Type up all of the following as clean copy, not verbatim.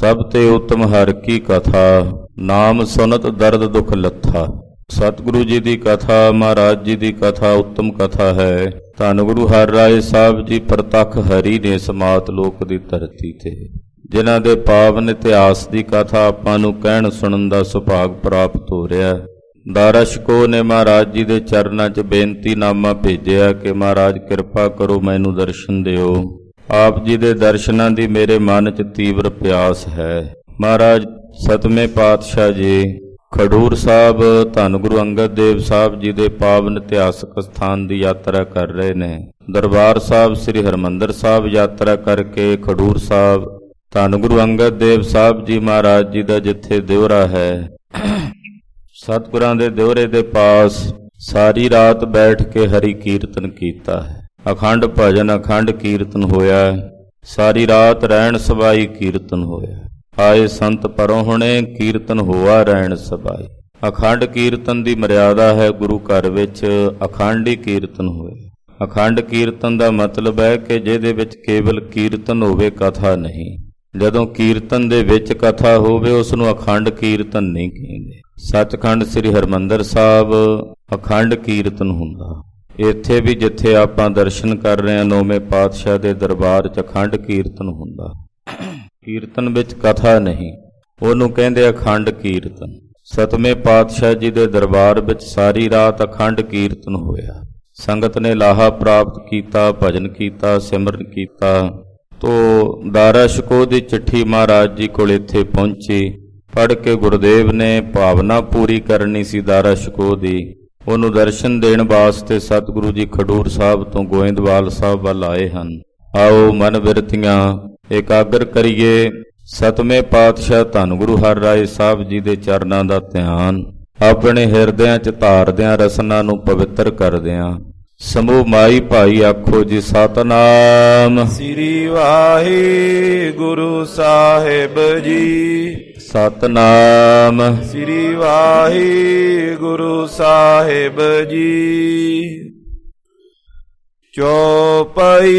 ਸਭ ਤੇ ਉਤਮ ਹਰਿ ਕੀ ਕਥਾ, ਨਾਮ ਸੁਨਤ ਦਰਦ ਦੁਖ ਲੱਥਾ। ਸਤਿਗੁਰੂ ਜੀ ਦੀ ਕਥਾ, ਮਹਾਰਾਜ ਜੀ ਦੀ ਕਥਾ ਉੱਤਮ ਕਥਾ ਹੈ। ਧੰਨ ਗੁਰੂ ਹਰਿਰਾਏ ਸਾਹਿਬ ਜੀ ਪ੍ਰਤੱਖ ਹਰੀ ਨੇ ਸਮਾਤ ਲੋਕ ਦੀ ਧਰਤੀ ਤੇ, ਜਿਨ੍ਹਾਂ ਦੇ ਪਾਵਨ ਇਤਿਹਾਸ ਦੀ ਕਥਾ ਆਪਾਂ ਨੂੰ ਕਹਿਣ ਸੁਣਨ ਦਾ ਸੁਭਾਗ ਪ੍ਰਾਪਤ ਹੋ ਰਿਹਾ। ਦਾਰਾ ਸ਼ਿਕੋਹ ਨੇ ਮਹਾਰਾਜ ਜੀ ਦੇ ਚਰਨਾਂ 'ਚ ਬੇਨਤੀਨਾਮਾ ਭੇਜਿਆ ਕਿ ਮਹਾਰਾਜ ਕਿਰਪਾ ਕਰੋ, ਮੈਨੂੰ ਦਰਸ਼ਨ ਦਿਓ। ਆਪ ਜੀ ਦੇ ਦਰਸ਼ਨਾਂ ਦੀ ਮੇਰੇ ਮਨ 'ਚ ਤੀਵਰ ਪਿਆਸ ਹੈ। ਮਹਾਰਾਜ ਸਤਵੇਂ ਪਾਤਸ਼ਾਹ ਜੀ ਖਡੂਰ ਸਾਹਿਬ ਧੰਨ ਗੁਰੂ ਅੰਗਦ ਦੇਵ ਸਾਹਿਬ ਜੀ ਦੇ ਪਾਵਨ ਇਤਿਹਾਸਕ ਸਥਾਨ ਦੀ ਯਾਤਰਾ ਕਰ ਰਹੇ ਨੇ। ਦਰਬਾਰ ਸਾਹਿਬ ਸ੍ਰੀ ਹਰਿਮੰਦਰ ਸਾਹਿਬ ਯਾਤਰਾ ਕਰਕੇ ਖਡੂਰ ਸਾਹਿਬ ਧੰਨ ਗੁਰੂ ਅੰਗਦ ਦੇਵ ਸਾਹਿਬ ਜੀ ਮਹਾਰਾਜ ਜੀ ਦਾ ਜਿੱਥੇ ਦਿਉਰਾ ਹੈ, ਸਤਿਗੁਰਾਂ ਦੇ ਦਿਉਰੇ ਦੇ ਪਾਸ ਸਾਰੀ ਰਾਤ ਬੈਠ ਕੇ ਹਰੀ ਕੀਰਤਨ ਕੀਤਾ ਹੈ। ਅਖੰਡ ਭਜਨ ਅਖੰਡ ਕੀਰਤਨ ਹੋਇਆ। ਸਾਰੀ ਰਾਤ ਰਹਿਣ ਸਬਾਈ ਕੀਰਤਨ ਹੋਇਆ। ਆਏ ਸੰਤ ਪਰੋਂ ਹੁਣੇ ਕੀਰਤਨ ਹੋਆ ਰਹਿਣ ਸਬਾਈ। ਅਖੰਡ ਕੀਰਤਨ ਦੀ ਮਰਿਆਦਾ ਹੈ ਗੁਰੂ ਘਰ ਵਿੱਚ, ਅਖੰਡ ਹੀ ਕੀਰਤਨ ਹੋਏ। ਅਖੰਡ ਕੀਰਤਨ ਦਾ ਮਤਲਬ ਹੈ ਕਿ ਜਿਹਦੇ ਵਿੱਚ ਕੇਵਲ ਕੀਰਤਨ ਹੋਵੇ, ਕਥਾ ਨਹੀਂ। ਜਦੋਂ ਕੀਰਤਨ ਦੇ ਵਿੱਚ ਕਥਾ ਹੋਵੇ ਉਸ ਨੂੰ ਅਖੰਡ ਕੀਰਤਨ ਨਹੀਂ ਕਹਿੰਦੇ। ਸੱਚਖੰਡ ਸ੍ਰੀ ਹਰਿਮੰਦਰ ਸਾਹਿਬ ਅਖੰਡ ਕੀਰਤਨ ਹੁੰਦਾ। ਇੱਥੇ ਵੀ ਜਿੱਥੇ ਆਪਾਂ ਦਰਸ਼ਨ ਕਰ ਰਹੇ ਹਾਂ ਨੌਵੇਂ ਪਾਤਸ਼ਾਹ ਦੇ ਦਰਬਾਰ 'ਚ ਅਖੰਡ ਕੀਰਤਨ ਹੁੰਦਾ। ਕੀਰਤਨ ਵਿੱਚ ਕਥਾ ਨਹੀਂ, ਉਹਨੂੰ ਕਹਿੰਦੇ ਅਖੰਡ ਕੀਰਤਨ। ਸਤਵੇਂ ਪਾਤਸ਼ਾਹ ਜੀ ਦੇ ਦਰਬਾਰ ਵਿੱਚ ਸਾਰੀ ਰਾਤ ਅਖੰਡ ਕੀਰਤਨ ਹੋਇਆ। ਸੰਗਤ ਨੇ ਲਾਹਾ ਪ੍ਰਾਪਤ ਕੀਤਾ, ਭਜਨ ਕੀਤਾ, ਸਿਮਰਨ ਕੀਤਾ। ਤੋ ਦਾਰਾ ਸ਼ਿਕੋਹ ਦੀ ਚਿੱਠੀ ਮਹਾਰਾਜ ਜੀ ਕੋਲ ਇੱਥੇ ਪਹੁੰਚੀ। ਪੜ੍ਹ ਕੇ ਗੁਰਦੇਵ ਨੇ ਭਾਵਨਾ ਪੂਰੀ ਕਰਨੀ ਸੀ ਦਾਰਾ ਸ਼ਿਕੋਹ ਦੀ। ਉਹਨੂੰ ਦਰਸ਼ਨ ਦੇਣ ਵਾਸਤੇ ਸਤਿਗੁਰੂ ਜੀ ਖਡੂਰ ਸਾਹਿਬ ਤੋਂ ਗੋਇੰਦਵਾਲ ਸਾਹਿਬ ਵੱਲ ਆਏ ਹਨ। ਆਓ ਮਨ ਬਿਰਤੀਆਂ ਇਕਾਗਰ ਕਰੀਏ। ਸਤਵੇਂ ਪਾਤਸ਼ਾਹ ਧੰਨ ਗੁਰੂ ਹਰਿਰਾਏ ਸਾਹਿਬ ਜੀ ਦੇ ਚਰਨਾਂ ਦਾ ਧਿਆਨ ਆਪਣੇ ਹਿਰਦਿਆਂ 'ਚ ਧਾਰਦਿਆਂ, ਰਸਨਾ ਨੂੰ ਪਵਿੱਤਰ ਕਰਦਿਆਂ ਸਮੂਹ ਮਾਈ ਭਾਈ ਆਖੋ ਜੀ ਸਤਨਾਮ ਸ੍ਰੀ ਵਾਹਿਗੁਰੂ ਸਾਹਿਬ ਜੀ। ਸਤਨਾਮ ਸ੍ਰੀ ਵਾਹਿਗੁਰੂ ਸਾਹਿਬ ਜੀ। ਚੌਪਈ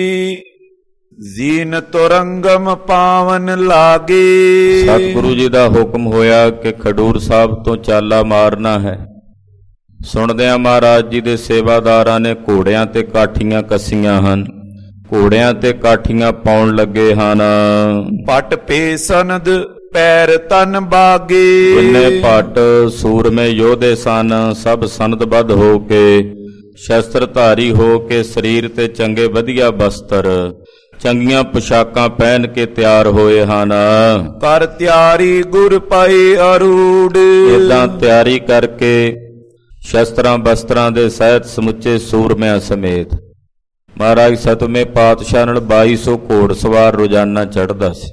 ਜ਼ੀਨਤ ਰੰਗਮ ਪਾਵਨ ਲਾਗੇ। ਸਤਿਗੁਰੂ ਜੀ ਦਾ ਹੁਕਮ ਹੋਇਆ ਕਿ ਖਡੂਰ ਸਾਹਿਬ ਤੋਂ ਚਾਲਾ ਮਾਰਨਾ ਹੈ। ਸੁਣਦਿਆਂ ਮਹਾਰਾਜ ਜੀ ਦੇ ਸੇਵਾਦਾਰਾਂ ਨੇ ਘੋੜਿਆਂ ਤੇ ਕਾਠੀਆਂ ਕੱਸੀਆਂ ਹਨ। ਘੋੜਿਆਂ ਤੇ ਕਾਠੀਆਂ ਪਾਉਣ ਲੱਗੇ ਹਨ। ਪਟ ਪੇ ਸਨਦ ਪੈਰ ਤਨ ਬਾਗੇ। ਜਿੰਨੇ ਭੱਟ ਸੂਰਮੇ ਯੋਧੇ ਸਨ, ਸਭ ਸਨਦਬੱਧ ਹੋ ਕੇ, ਸ਼ਸਤਰਧਾਰੀ ਹੋ ਕੇ, ਸਰੀਰ ਤੇ ਚੰਗੇ ਵਧੀਆ ਬਸਤਰ, ਚੰਗੀਆਂ ਪੁਸ਼ਾਕਾਂ ਪਹਿਨ ਕੇ ਤਿਆਰ ਹੋਏ ਹਨ। ਕਰ ਤਿਆਰੀ ਗੁਰ ਪਏ ਅਰੂੜ। ਏਦਾਂ ਤਿਆਰੀ ਕਰਕੇ ਸ਼ਸਤਰਾਂ ਬਸਤਰਾਂ ਦੇ ਸਹਿਤ ਸਮੁੱਚੇ ਸੂਰਮਿਆਂ ਸਮੇਤ ਮਹਾਰਾਜ ਸਤਵੇਂ ਪਾਤਸ਼ਾਹ ਨਾਲ 2200 ਘੋੜ ਸਵਾਰ ਰੋਜ਼ਾਨਾ ਚੜ੍ਹਦਾ ਸੀ।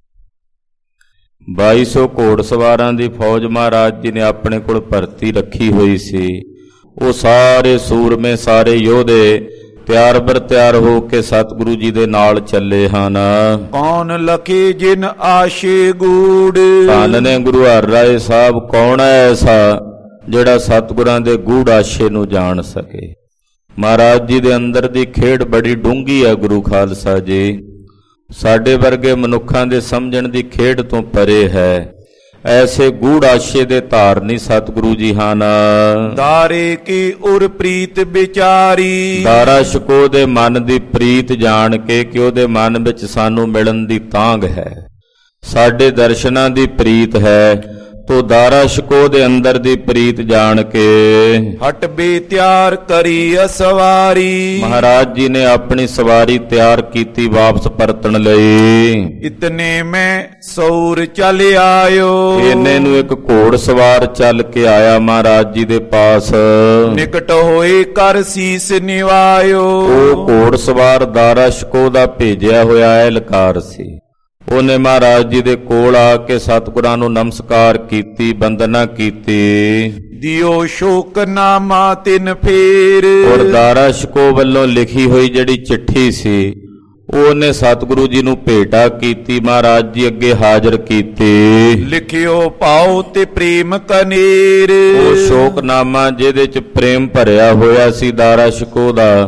2200 ਘੋੜ ਸਵਾਰਾਂ ਦੀ ਫੌਜ ਮਹਾਰਾਜ ਜੀ ਨੇ ਆਪਣੇ ਕੋਲ ਭਰਤੀ ਰੱਖੀ ਹੋਈ ਸੀ। ਉਹ ਸਾਰੇ ਸੂਰਮੇ, ਸਾਰੇ ਯੋਧੇ ਤਿਆਰ ਬਰ ਤਿਆਰ ਹੋ ਕੇ ਸਤਿਗੁਰੂ ਜੀ ਦੇ ਨਾਲ ਚੱਲੇ ਹਨ। ਕੌਣ ਲਖੇ ਜਿਨ ਆਸ਼ੇ ਗੂੜ। ਧੰਨ ਨੇ ਗੁਰੂ ਹਰਿਰਾਏ ਸਾਹਿਬ, ਕੌਣ ਹੈ ਐਸਾ ਜਿਹੜਾ ਸਤਿਗੁਰਾਂ ਦੇ ਗੂੜ ਆਸ਼ੇ ਨੂੰ ਜਾਣ ਸਕੇ। ਮਹਾਰਾਜ ਜੀ ਦੇ ਅੰਦਰ ਦੀ ਖੇਡ ਬੜੀ ਡੂੰਘੀ ਹੈ ਗੁਰੂ ਖਾਲਸਾ ਜੀ। ਸਾਡੇ ਵਰਗੇ ਮਨੁੱਖਾਂ ਦੇ ਸਮਝਣ ਦੀ ਖੇਡ ਤੋਂ ਪਰੇ ਹੈ। ਐਸੇ ਗੂੜ ਆਸ਼ੇ ਦੇ ਧਾਰਨੀ ਸਤਿਗੁਰੂ ਜੀ ਹਨ। ਦਾਰੇ ਕੀ ਉਰ ਪ੍ਰੀਤ ਵਿਚਾਰੀ। ਦਾਰਾ ਸ਼ਿਕੋਹ ਦੇ ਮਨ ਦੀ ਪ੍ਰੀਤ ਜਾਣ ਕੇ ਕਿ ਉਹਦੇ ਮਨ ਵਿੱਚ ਸਾਨੂੰ ਮਿਲਣ ਦੀ ਤਾਂਘ ਹੈ, ਸਾਡੇ ਦਰਸ਼ਨਾਂ ਦੀ ਪ੍ਰੀਤ ਹੈ। ਤੋ ਦਾਰਾ ਸ਼ਿਕੋਹ ਦੇ ਅੰਦਰ ਦੀ ਪ੍ਰੀਤ ਜਾਣ ਕੇ ਹਟ ਬੇ ਤਿਆਰ ਕਰੀ ਅਸਵਾਰੀ। ਮਹਾਰਾਜ ਜੀ ਨੇ ਆਪਣੀ ਸਵਾਰੀ ਤਿਆਰ ਕੀਤੀ ਵਾਪਸ ਪਰਤਣ ਲਈ। ਇਤਨੇ ਮੈਂ ਸੌਰ ਚੱਲ ਆਇਓ। ਇਹਨੇ ਨੂੰ ਇੱਕ ਘੋੜ ਸਵਾਰ ਚੱਲ ਕੇ ਆਇਆ ਮਹਾਰਾਜ ਜੀ ਦੇ ਪਾਸ। ਨਿਕਟ ਹੋਏ ਕਰ ਸੀਸ ਨਿਵਾਇਓ। ਉਹ ਘੋੜ ਸਵਾਰ ਦਾਰਾ ਸ਼ਿਕੋਹ ਦਾ ਭੇਜਿਆ ਹੋਇਆ ਐਲਕਾਰ ਸੀ। ਉਹਨੇ ਮਹਾਰਾਜ ਜੀ ਦੇ ਕੋਲ ਆ ਕੇ ਸਤਿਗੁਰਾਂ ਨੂੰ ਨਮਸਕਾਰ ਕੀਤੀ, ਬੰਦਨਾ ਕੀਤੀ। ਦਿਓ ਸ਼ੋਕਨਾਮਾ ਤਿਨ ਫੇਰ। ਔਰ ਦਾਰਾ ਸ਼ਿਕੋਹ ਵੱਲੋਂ ਲਿਖੀ ਹੋਈ ਜਿਹੜੀ ਚਿੱਠੀ ਸੀ ਉਹਨੇ ਸਤਿਗੁਰੂ ਜੀ ਨੂੰ ਭੇਟਾ ਕੀਤੀ, ਮਹਾਰਾਜ ਜੀ ਅੱਗੇ ਹਾਜ਼ਰ ਕੀਤੀ। ਲਿਖਿਓ ਪਾਓ ਤੇ ਪ੍ਰੇਮ ਕਨੇਰ। ਉਹ ਸ਼ੋਕਨਾਮਾ ਜਿਹਦੇ ਚ ਪ੍ਰੇਮ ਭਰਿਆ ਹੋਇਆ ਸੀ ਦਾਰਾ ਸ਼ਿਕੋਹ ਦਾ,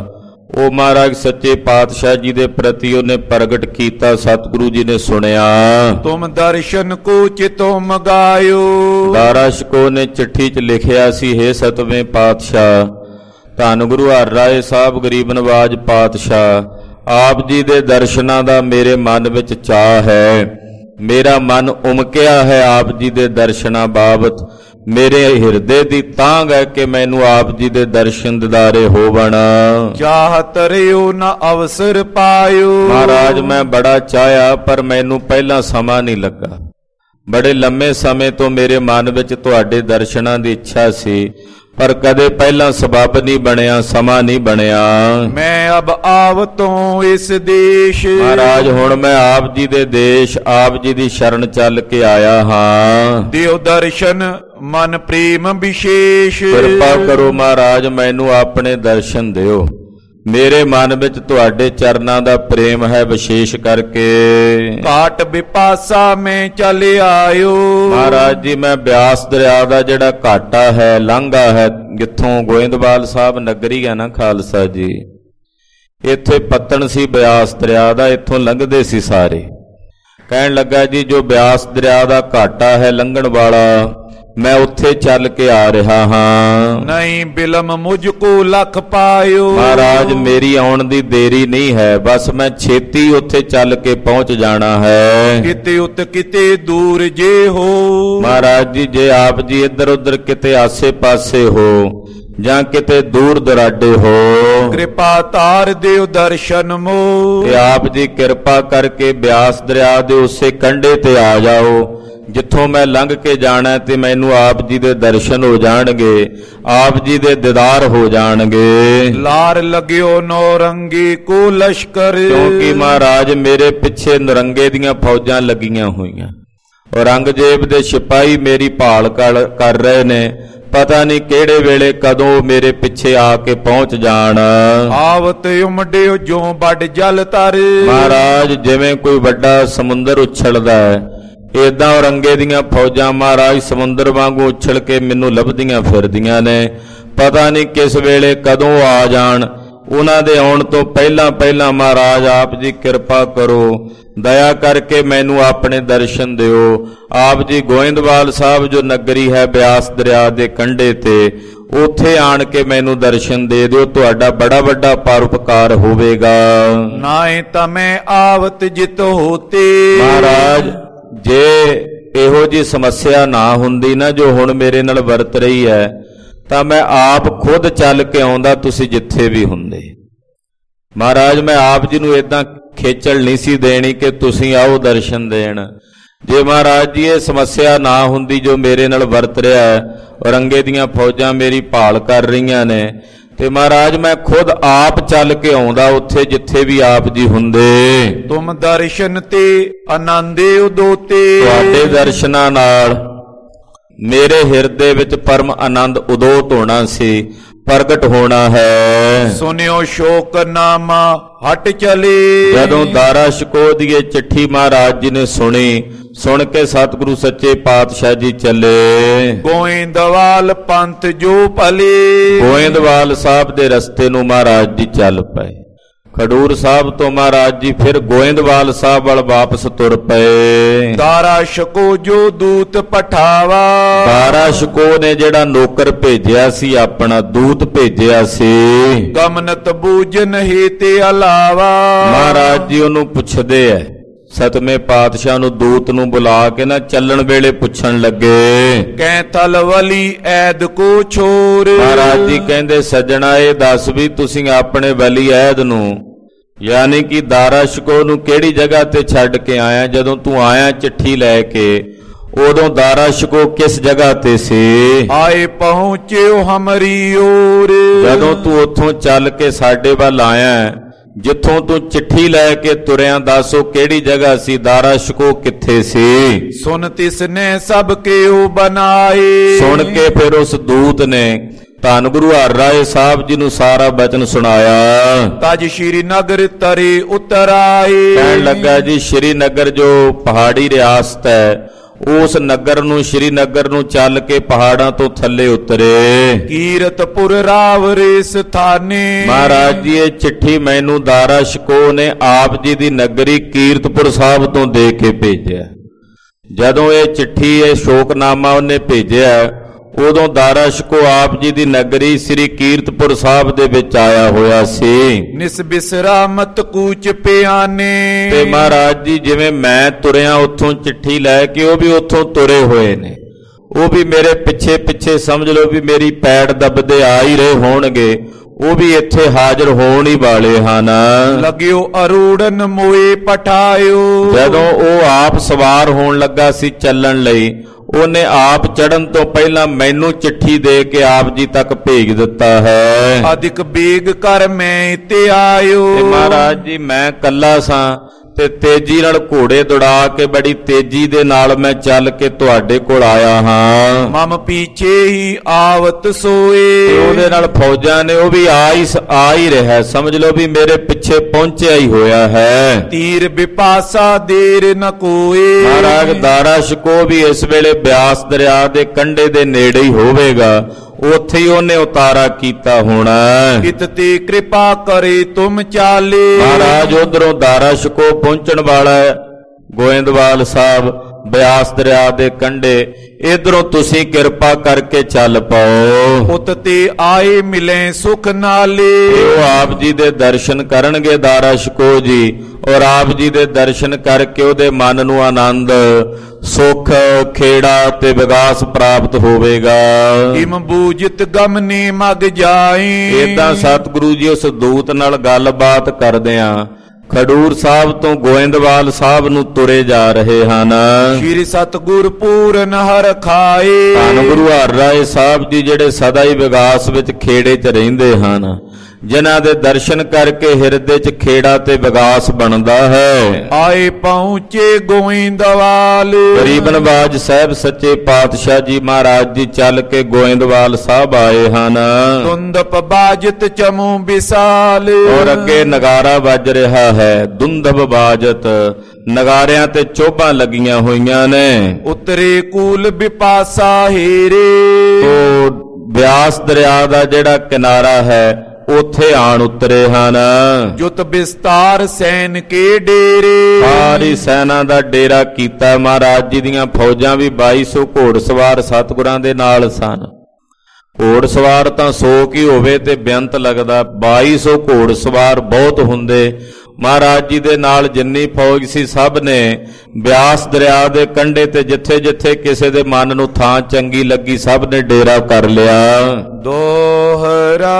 ਉਹ ਮਹਾਰਾਜ ਸੱਚੇ ਪਾਤਸ਼ਾਹ ਜੀ ਦੇ ਪ੍ਰਤੀ ਉਹਨੇ ਪ੍ਰਗਟ ਕੀਤਾ। ਸਤਿਗੁਰੂ ਜੀ ਨੇ ਸੁਣਿਆ। ਤੁਮ ਦਰਸ਼ਨ ਕੋ ਚਿਤੋ ਮਗਾਇਓ। ਦਾਰਾ ਸ਼ਿਕੋਹ ਨੇ ਚਿੱਠੀ 'ਚ ਲਿਖਿਆ ਸੀ, ਹੇ ਸਤਵੇਂ ਪਾਤਸ਼ਾਹ, ਧੰਨ ਗੁਰੂ ਹਰਿਰਾਏ ਸਾਹਿਬ ਗਰੀਬ ਨਵਾਜ ਪਾਤਸ਼ਾਹ, ਆਪ ਜੀ ਦੇ ਦਰਸ਼ਨਾਂ ਦਾ ਮੇਰੇ ਮਨ ਵਿੱਚ ਚਾਅ ਹੈ। ਮੇਰਾ ਮਨ ਉਮਕਿਆ ਹੈ ਆਪ ਜੀ ਦੇ ਦਰਸ਼ਨਾਂ ਬਾਬਤ। ਮੇਰੇ ਹਿਰਦੇ ਦੀ ਤਾਂਘ ਹੈ ਕਿ ਮੈਨੂੰ ਆਪ ਜੀ ਦੇ ਦਰਸ਼ਨ ਦਿਦਾਰੇ ਹੋਵਣ। ਚਾਹਤ ਰਿਓ ਨ ਅਵਸਰ ਪਾਇਓ। ਮਹਾਰਾਜ ਮੈਂ ਬੜਾ ਚਾਹਿਆ ਪਰ ਮੈਨੂੰ ਪਹਿਲਾਂ ਸਮਾਂ ਨਹੀਂ ਲੱਗਾ। ਬੜੇ ਲੰਮੇ ਸਮੇਂ ਤੋਂ ਮੇਰੇ ਮਨ ਵਿੱਚ ਤੁਹਾਡੇ ਦਰਸ਼ਨਾਂ ਦੀ ਇੱਛਾ ਸੀ, ਪਰ ਕਦੇ ਪਹਿਲਾਂ ਸਬੱਬ ਨਹੀਂ ਬਣਿਆ, ਸਮਾਂ ਨਹੀਂ ਬਣਿਆ। ਮੈਂ ਅਬ ਆਵਤੋਂ ਇਸ ਦੇਸ਼। ਮਹਾਰਾਜ ਹੁਣ ਮੈਂ ਆਪ ਜੀ ਦੇ ਦੇਸ਼, ਆਪ ਜੀ ਦੀ ਸ਼ਰਨ ਚੱਲ ਕੇ ਆਇਆ ਹਾਂ। ਦਿਓ ਦਰਸ਼ਨ ਮਨ ਪ੍ਰੇਮ ਵਿਸ਼ੇਸ਼। ਕਿਰਪਾ ਕਰੋ ਮਹਾਰਾਜ, ਮੈਨੂੰ ਆਪਣੇ ਦਰਸ਼ਨ ਦਿਓ। ਮੇਰੇ ਮਨ ਵਿੱਚ ਤੁਹਾਡੇ ਚਰਨਾਂ ਦਾ ਪ੍ਰੇਮ ਹੈ ਵਿਸ਼ੇਸ਼ ਕਰਕੇ। ਕਾਟ ਵਿਪਾਸਾ ਮੈਂ ਚੱਲ ਆਇਓ। ਮਹਾਰਾਜ ਜੀ ਮੈਂ ਬਿਆਸ ਦਰਿਆ ਦਾ ਜਿਹੜਾ ਘਾਟਾ ਹੈ, ਲਾਂਘਾ ਹੈ, ਜਿੱਥੋਂ ਗੋਇੰਦਵਾਲ ਸਾਹਿਬ ਨਗਰੀ ਹੈ ਨਾ ਖਾਲਸਾ ਜੀ, ਇੱਥੇ ਪੱਤਣ ਸੀ ਬਿਆਸ ਦਰਿਆ ਦਾ, ਇੱਥੋਂ ਲੰਘਦੇ ਸੀ ਸਾਰੇ। ਕਹਿਣ ਲੱਗਾ ਜੀ ਜੋ ਬਿਆਸ ਦਰਿਆ ਦਾ ਘਾਟਾ ਹੈ ਲੰਘਣ ਵਾਲਾ, ਮੈਂ ਉੱਥੇ ਚੱਲ ਕੇ ਆ ਰਿਹਾ ਹਾਂ। ਨਹੀਂ ਬਿਲਮ ਮੁਝ ਕੋ ਲਖ ਪਾਇਓ। ਮਹਾਰਾਜ ਮੇਰੀ ਆਉਣ ਦੀ ਦੇਰੀ ਨਹੀਂ ਹੈ, ਬਸ ਮੈਂ ਛੇਤੀ ਉੱਥੇ ਚੱਲ ਕੇ ਪਹੁੰਚ ਜਾਣਾ ਹੈ। ਕਿਤੇ ਉਤ ਕਿਤੇ ਦੂਰ ਜੇ ਹੋ। ਮਹਾਰਾਜ ਜੀ ਜੇ ਆਪ ਜੀ ਇੱਧਰ ਉੱਧਰ ਕਿਤੇ ਆਸੇ ਪਾਸੇ ਹੋ ਜਾਂ ਕਿਤੇ ਦੂਰ ਦਰਾਡੇ ਹੋ, ਕਿਰਪਾ ਧਾਰ ਦਿਓ ਦਰਸ਼ਨ ਮੋ। ਤੇ ਆਪ ਜੀ ਕਿਰਪਾ ਕਰਕੇ ਬਿਆਸ ਦਰਿਆ ਦੇ ਉਸੇ ਕੰਢੇ ਤੇ ਆ ਜਾਓ ਜਿੱਥੋਂ ਮੈਂ ਲੰਘ ਕੇ ਜਾਣਾ, ਤੇ ਮੈਨੂੰ ਆਪ ਜੀ ਦੇ ਦਰਸ਼ਨ ਹੋ ਜਾਣਗੇ, ਆਪ ਜੀ ਦੇ ਦੀਦਾਰ ਹੋ ਜਾਣਗੇ। ਲਾਰ ਲਗਿਓ ਨੌਰੰਗੀ ਕੋ ਲਸ਼ਕਰ। ਕਿਉਂਕਿ ਮਹਾਰਾਜ ਮੇਰੇ ਪਿੱਛੇ ਨਰੰਗੇ ਦੀਆਂ ਫੌਜਾਂ ਲੱਗੀਆਂ ਹੋਈਆਂ, ਔਰੰਗਜ਼ੇਬ ਦੇ ਸਿਪਾਹੀ ਮੇਰੀ ਭਾਲ ਕਰ ਰਹੇ ਨੇ। ਪਤਾ ਨਹੀਂ ਕਿਹੜੇ ਵੇਲੇ ਕਦੋਂ ਮੇਰੇ ਪਿੱਛੇ ਆ ਕੇ ਪਹੁੰਚ ਜਾਣ। ਆਵਤ ਉਮੜਿਓ ਜੋ ਵੱਡ ਜਲ ਤਰ। ਮਹਾਰਾਜ ਜਿਵੇਂ ਕੋਈ ਵੱਡਾ ਸਮੁੰਦਰ ਉਛਲਦਾ ਹੈ, ਏਦਾਂ ਔਰੰਗੇ ਦੀਆਂ ਫੌਜਾਂ ਮਹਾਰਾਜ ਸਮੁੰਦਰ ਵਾਂਗੂ ਉਛਲ ਕੇ ਮੈਨੂੰ ਲੱਭਦੀਆਂ ਫਿਰਦੀਆਂ ਨੇ। ਪਤਾ ਨਹੀਂ ਕਿਸ ਵੇਲੇ ਕਦੋਂ ਆ ਜਾਣ। ਉਹਨਾਂ ਦੇ ਆਉਣ ਤੋਂ ਪਹਿਲਾਂ ਪਹਿਲਾਂ ਮਹਾਰਾਜ ਆਪ ਜੀ ਕਿਰਪਾ ਕਰੋ, ਦਇਆ ਕਰਕੇ ਮੈਨੂੰ ਆਪਣੇ ਦਰਸ਼ਨ ਦਿਓ। ਆਪ ਜੀ ਗੋਇੰਦਵਾਲ ਸਾਹਿਬ ਜੋ ਨਗਰੀ ਹੈ ਬਿਆਸ ਦਰਿਆ ਦੇ ਕੰਢੇ ਤੇ, ਉੱਥੇ ਆਣ ਕੇ ਮੈਨੂੰ ਦਰਸ਼ਨ ਦੇ ਦਿਓ। ਤੁਹਾਡਾ ਬੜਾ ਵੱਡਾ ਪਰਉਪਕਾਰ ਹੋਵੇਗਾ। ਨਾਏ ਤਾਂ ਮੈਂ ਆਵਤ ਜਿਤ ਹੋਤੇ। ਮਹਾਰਾਜ ਜੇ ਇਹੋ ਜੀ ਸਮੱਸਿਆ ਨਾ ਹੁੰਦੀ ਨਾ ਜੋ ਹੁਣ ਮੇਰੇ ਨਾਲ ਵਰਤ ਰਹੀ ਹੈ, ਤਾਂ ਮੈਂ ਆਪ ਖੁਦ ਚੱਲ ਕੇ ਆਉਂਦਾ, ਤੁਸੀਂ ਜਿੱਥੇ ਵੀ ਹੁੰਦੇ। ਮਹਾਰਾਜ ਮੈਂ ਆਪ ਜੀ ਨੂੰ ਏਦਾਂ ਖੇਚਲ ਨਹੀਂ ਸੀ ਦੇਣੀ ਕਿ ਤੁਸੀਂ ਆਓ ਦਰਸ਼ਨ ਦੇਣ। ਜੇ ਮਹਾਰਾਜ ਜੀ ਇਹ ਸਮੱਸਿਆ ਨਾ ਹੁੰਦੀ ਜੋ ਮੇਰੇ ਨਾਲ ਵਰਤ ਰਿਹਾ ਹੈ, ਔਰੰਗੇ ਦੀਆਂ ਫੌਜਾਂ ਮੇਰੀ ਭਾਲ ਕਰ ਰਹੀਆਂ ਨੇ, ਤੇ ਮਹਾਰਾਜ ਮੈਂ ਖੁਦ ਆਪ ਚੱਲ ਕੇ ਆਉਂਦਾ ਉੱਥੇ ਜਿੱਥੇ ਵੀ ਆਪ ਜੀ ਹੁੰਦੇ। ਤੁਮ ਦਰਸ਼ਨ ਤੇ ਆਨੰਦੇ ਉਦੋਤੇ। ਤੁਹਾਡੇ ਦਰਸ਼ਨਾਂ ਨਾਲ ਮੇਰੇ ਹਿਰਦੇ ਵਿੱਚ ਪਰਮ ਆਨੰਦ ਉਦੋਤ ਹੋਣਾ ਸੀ, ਪ੍ਰਗਟ ਹੋਣਾ ਹੈ। ਸੁਨਿਓ ਸ਼ੋਕ ਨਾਮਾ ਹਟ ਚਲੇ। ਜਦੋਂ ਦਾਰਾ ਸ਼ਿਕੋਹ ਦੀ ਇਹ ਚਿੱਠੀ ਮਹਾਰਾਜ ਜੀ ਨੇ ਸੁਣੀ, ਸੁਣ ਕੇ ਸਤਿਗੁਰੂ ਸੱਚੇ ਪਾਤਸ਼ਾਹ ਜੀ ਚੱਲੇ ਗੋਇੰਦਵਾਲ ਪੰਥ ਜੋ ਭਲੇ। ਗੋਇੰਦਵਾਲ ਸਾਹਿਬ ਦੇ ਰਸਤੇ ਨੂੰ ਮਹਾਰਾਜ ਜੀ ਚੱਲ ਪਏ। ਖਡੂਰ ਸਾਹਿਬ ਤੋਂ ਮਹਾਰਾਜ ਜੀ ਫਿਰ ਗੋਇੰਦਵਾਲ ਸਾਹਿਬ ਵੱਲ ਵਾਪਸ ਤੁਰ ਪਏ। ਦਾਰਾ ਸ਼ਿਕੋਹ ਜੋ ਦੂਤ ਪਠਾਵਾ। ਦਾਰਾ ਸ਼ਿਕੋਹ ਨੇ ਜਿਹੜਾ ਨੌਕਰ ਭੇਜਿਆ ਸੀ, ਆਪਣਾ ਦੂਤ ਭੇਜਿਆ ਸੀ, ਗਮਨਤ ਬੂਜਨ ਹੀ ਤੇ ਅਲਾਵਾ। ਮਹਾਰਾਜ ਜੀ ਉਹਨੂੰ ਪੁੱਛਦੇ ਐ, ਸਤਵੇਂ ਪਾਤਸ਼ਾਹ ਨੂੰ ਦੂਤ ਨੂੰ ਬੁਲਾ ਕੇ ਨਾ ਚੱਲਣ ਵੇਲੇ ਪੁੱਛਣ ਲੱਗੇ, ਕਹਿ ਤਲਵਲੀ ਐਦ ਕੋ ਛੋਰ। ਮਹਾਰਾਜ ਜੀ ਕਹਿੰਦੇ ਸੱਜਣਾ ਇਹ ਦੱਸ ਵੀ ਤੁਸੀਂ ਆਪਣੇ ਵਲੀ ਐਦ ਨੂੰ, ਯਾਨੀ ਕਿ ਦਾਰਾ ਸ਼ਿਕੋਹ ਨੂੰ ਕਿਹੜੀ ਜਗ੍ਹਾ ਤੇ ਛੱਡ ਕੇ ਆਇਆ? ਜਦੋਂ ਤੂੰ ਆਇਆ ਚਿੱਠੀ ਲੈ ਕੇ, ਉਦੋਂ ਦਾਰਾ ਸ਼ਿਕੋਹ ਕਿਸ ਜਗ੍ਹਾ ਤੇ ਸੀ? ਆਏ ਪਹੁੰਚਿਓ ਹਮਰੀ ਓਰ। ਜਦੋਂ ਤੂੰ ਉੱਥੋਂ ਚੱਲ ਕੇ ਸਾਡੇ ਵੱਲ ਆਇਆ, ਜਿੱਥੋਂ ਤੂੰ ਚਿੱਠੀ ਲੈ ਕੇ ਤੁਰਿਆ, ਦੱਸੋ ਕਿਹੜੀ ਜਗ੍ਹਾ ਸੀ? ਦਾਰਾ ਸ਼ਿਕੋਹ ਕਿੱਥੇ ਸੀ? ਸੁਨ ਤਿਸਨੇ ਸਭ ਕਿਉ ਬਣਾਏ। ਸੁਣ ਕੇ ਫਿਰ ਉਸ ਦੂਤ ਨੇ ਧੰਨ ਗੁਰੂ ਹਰਿਰਾਏ ਸਾਹਿਬ ਜੀ ਨੂੰ ਸਾਰਾ ਬਚਨ ਸੁਣਾਇਆ। ਤਜ ਸ਼੍ਰੀ ਨਗਰ ਤਰੇ ਉਤਰਾਏ। ਕਹਿਣ ਲੱਗਾ ਜੀ ਸ਼੍ਰੀ ਨਗਰ ਜੋ ਪਹਾੜੀ ਰਿਆਸਤ ਹੈ, ਉਸ ਨਗਰ ਨੂੰ, ਸ਼੍ਰੀ ਨਗਰ ਨੂੰ ਚੱਲ ਕੇ ਪਹਾੜਾਂ ਤੋਂ ਥੱਲੇ ਉਤਰੇ। ਕੀਰਤਪੁਰ ਰਾਵਰੇ ਸਥਾਨੇ। ਮਹਾਰਾਜ ਜੀ ਇਹ ਚਿੱਠੀ ਮੈਨੂੰ ਦਾਰਾ ਸ਼ਿਕੋਹ ਨੇ ਆਪ ਜੀ ਦੀ ਨਗਰੀ ਕੀਰਤਪੁਰ ਸਾਹਿਬ ਤੋਂ ਦੇ ਕੇ ਭੇਜਿਆ। ਜਦੋਂ ਇਹ ਚਿੱਠੀ, ਇਹ ਸ਼ੋਕਨਾਮਾ ਉਹਨੇ ਭੇਜਿਆ, ਉਦੋਂ ਦਾਰਾ ਸ਼ਿਕੋਹ ਆਪ ਜੀ ਦੀ ਨਗਰੀ ਸ੍ਰੀ ਕੀਰਤਪੁਰ ਸਾਹਿਬ ਦੇ ਵਿੱਚ ਆਇਆ ਹੋਇਆ ਸੀ। ਨਿਸ ਬਿਸਰਾ ਮਤ ਕੂਚ ਪਿਆਨੇ। ਤੇ ਮਹਾਰਾਜ ਜੀ ਜਿਵੇਂ ਮੈਂ ਤੁਰਿਆ ਉੱਥੋਂ ਚਿੱਠੀ ਲੈ ਕੇ, ਉਹ ਵੀ ਉੱਥੋਂ ਤੁਰੇ ਹੋਏ ਨੇ। ਉਹ ਵੀ ਮੇਰੇ ਪਿੱਛੇ ਪਿੱਛੇ ਸਮਝ ਲਓ ਵੀ ਮੇਰੀ ਪੈੜ ਦੱਬਦੇ ਆ ਹੀ ਰਹੇ ਹੋਣਗੇ। ਉਹ ਵੀ ਇੱਥੇ ਹਾਜ਼ਰ ਹੋਣ ਹੀ ਵਾਲੇ ਹਨ। ਲਗਿਓ ਅਰੂੜਨ ਮੋਏ ਪਠਾਇਓ। ਜਦੋਂ ਉਹ ਆਪ ਸਵਾਰ ਹੋਣ ਲੱਗਾ ਸੀ ਚੱਲਣ ਲਈ, ਉਹਨੇ ਆਪ ਚੜਨ ਤੋਂ ਪਹਿਲਾਂ ਮੈਨੂੰ ਚਿੱਠੀ ਦੇ ਕੇ ਆਪ ਜੀ ਤੱਕ ਭੇਜ ਦਿੱਤਾ ਹੈ। ਅਧਿਕ ਬੇਗ ਕਰ ਮੈਂ ਤੇ ਆਇਓ। ਤੇ ਮਹਾਰਾਜ ਜੀ ਮੈਂ ਕੱਲਾ ਸਾਂ ਤੇ ਤੇਜ਼ੀ ਨਾਲ ਘੋੜੇ ਦੌੜਾ ਕੇ, ਬੜੀ ਤੇਜ਼ੀ ਦੇ ਨਾਲ ਮੈਂ ਚੱਲ ਕੇ ਤੁਹਾਡੇ ਕੋਲ ਆਇਆ ਹਾਂ। ਮਮ ਪੀਛੇ ਹੀ ਆਵਤ ਸੋਏ। ਤੇ ਉਹਦੇ ਨਾਲ ਫੌਜਾਂ ਨੇ, ਉਹ ਵੀ ਆ ਹੀ ਰਿਹਾ, ਸਮਝ ਲਓ ਵੀ ਮੇਰੇ ਪਿੱਛੇ ਪਹੁੰਚਿਆ ਹੀ ਹੋਇਆ ਹੈ। ਤੀਰ ਵਿਪਾਸਾ ਦੇਰ ਨ ਕੋਏ। ਮਹਾਰਾਜ ਦਾਰਾ ਸ਼ਿਕੋਹ ਵੀ ਇਸ ਵੇਲੇ ਬਿਆਸ ਦਰਿਆ ਦੇ ਕੰਢੇ ਦੇ ਨੇੜੇ ਹੀ ਹੋਵੇਗਾ। ਉੱਥੇ ਹੀ ਉਹਨੇ ਉਤਾਰਾ ਕੀਤਾ ਹੋਣਾ। ਕਿਤ ਤੇ ਕਿਰਪਾ ਕਰੇ ਤੁਮ ਚਾਲੇ। ਮਹਾਰਾਜ ਉਧਰੋਂ ਦਾਰਾ ਸ਼ਿਕੋਹ ਪਹੁੰਚਣ ਵਾਲਾ ਹੈ, ਗੋਇੰਦਵਾਲ ਸਾਹਿਬ ਬਿਆਸ ਦਰਿਆ ਦੇ ਕੰਢੇ। ਇਧਰੋਂ ਤੁਸੀਂ ਕਿਰਪਾ ਕਰਕੇ ਚੱਲ ਪਾਓ। ਉਤ ਤੇ ਆਏ ਮਿਲੇ ਸੁਖ ਨਾਲੇ। ਉਹ ਆਪ ਜੀ ਦੇ ਦਰਸ਼ਨ ਕਰਨਗੇ ਦਾਰਾ ਸ਼ਿਕੋਹ ਜੀ, ਔਰ ਆਪ ਜੀ ਦੇ ਦਰਸ਼ਨ ਕਰਕੇ ਉਹਦੇ ਮਨ ਨੂੰ ਆਨੰਦ, ਸੁਖ, ਖੇੜਾ ਤੇ ਵਿਗਾਸ ਪ੍ਰਾਪਤ ਹੋਵੇਗਾ। ਇਮ ਬੂਜਿਤ ਗਮਨੇ ਮਗ ਜਾਏ। ਏਦਾਂ ਸਤਿਗੁਰੂ ਜੀ ਉਸ ਦੂਤ ਨਾਲ ਗੱਲਬਾਤ ਕਰਦਿਆਂ ਖਡੂਰ ਸਾਹਿਬ ਤੋਂ ਗੋਇੰਦਵਾਲ ਸਾਹਿਬ ਨੂੰ ਤੁਰੇ ਜਾ ਰਹੇ ਹਨ। ਸ਼੍ਰੀ ਸਤਿਗੁਰ ਪੂਰਨ ਹਰ ਖਾਏ। ਧੰਨ ਗੁਰੂ ਹਰਿਰਾਏ ਸਾਹਿਬ ਜੀ ਜਿਹੜੇ ਸਦਾ ਹੀ ਵਿਗਾਸ ਵਿੱਚ ਖੇੜੇ 'ਚ ਰਹਿੰਦੇ ਹਨ, ਜਿਨ੍ਹਾਂ ਦੇ ਦਰਸ਼ਨ ਕਰਕੇ ਹਿਰਦੇ 'ਚ ਖੇੜਾ ਤੇ ਵਿਗਾਸ ਬਣਦਾ ਹੈ। ਆਏ ਪਹੁੰਚੇ ਗੋਇੰਦਵਾਲ। ਗਰੀਬ ਨਵਾਜ ਸਾਹਿਬ ਸੱਚੇ ਪਾਤਸ਼ਾਹ ਜੀ ਮਹਾਰਾਜ ਜੀ ਚੱਲ ਕੇ ਗੋਇੰਦਵਾਲ ਸਾਹਿਬ ਆਏ ਹਨ। ਦੁੰਦਪ ਬਾਜਤ ਚਮੂ ਵਿਸਾਲ। ਔਰ ਅੱਗੇ ਨਗਾਰਾ ਵੱਜ ਰਿਹਾ ਹੈ, ਦੁੰਦਬ ਬਾਜਤ, ਨਗਾਰਿਆਂ ਤੇ ਚੋਭਾਂ ਲੱਗੀਆਂ ਹੋਈਆਂ ਨੇ। ਉਤਰੇ ਕੂਲ ਵਿਪਾਸਾ ਹੀਰੇ। ਤੋ ਬਿਆਸ ਦਰਿਆ ਦਾ ਜਿਹੜਾ ਕਿਨਾਰਾ ਹੈ, ਉੱਥੇ ਆਣ ਉਤਰੇ ਹਨ। ਜੁਤ ਵਿਸਤਾਰ ਸੈਨ ਕੇ ਡੇਰੇ। ਸਾਰੀ ਸੈਨਾ ਦਾ ਡੇਰਾ ਕੀਤਾ। ਮਹਾਰਾਜ ਜੀ ਦੀਆਂ ਫੌਜਾਂ ਵੀ 2200 ਘੋੜਸਵਾਰ ਸਤਿਗੁਰਾਂ ਦੇ ਨਾਲ ਸਨ। ਘੋੜਸਵਾਰ ਤਾਂ 100 ਕੀ ਹੋਵੇ ਤੇ ਬੇਅੰਤ ਲੱਗਦਾ, 2200 ਘੋੜਸਵਾਰ ਬਹੁਤ ਹੁੰਦੇ। ਮਹਾਰਾਜ ਜੀ ਦੇ ਨਾਲ ਜਿੰਨੀ ਫੌਜ ਸੀ, ਸਭ ਨੇ ਬਿਆਸ ਦਰਿਆ ਦੇ ਕੰਢੇ ਤੇ ਜਿੱਥੇ ਜਿੱਥੇ ਕਿਸੇ ਦੇ ਮਨ ਨੂੰ ਥਾਂ ਚੰਗੀ ਲੱਗੀ, ਸਭ ਨੇ ਡੇਰਾ ਕਰ ਲਿਆ। ਦੋਹਰਾ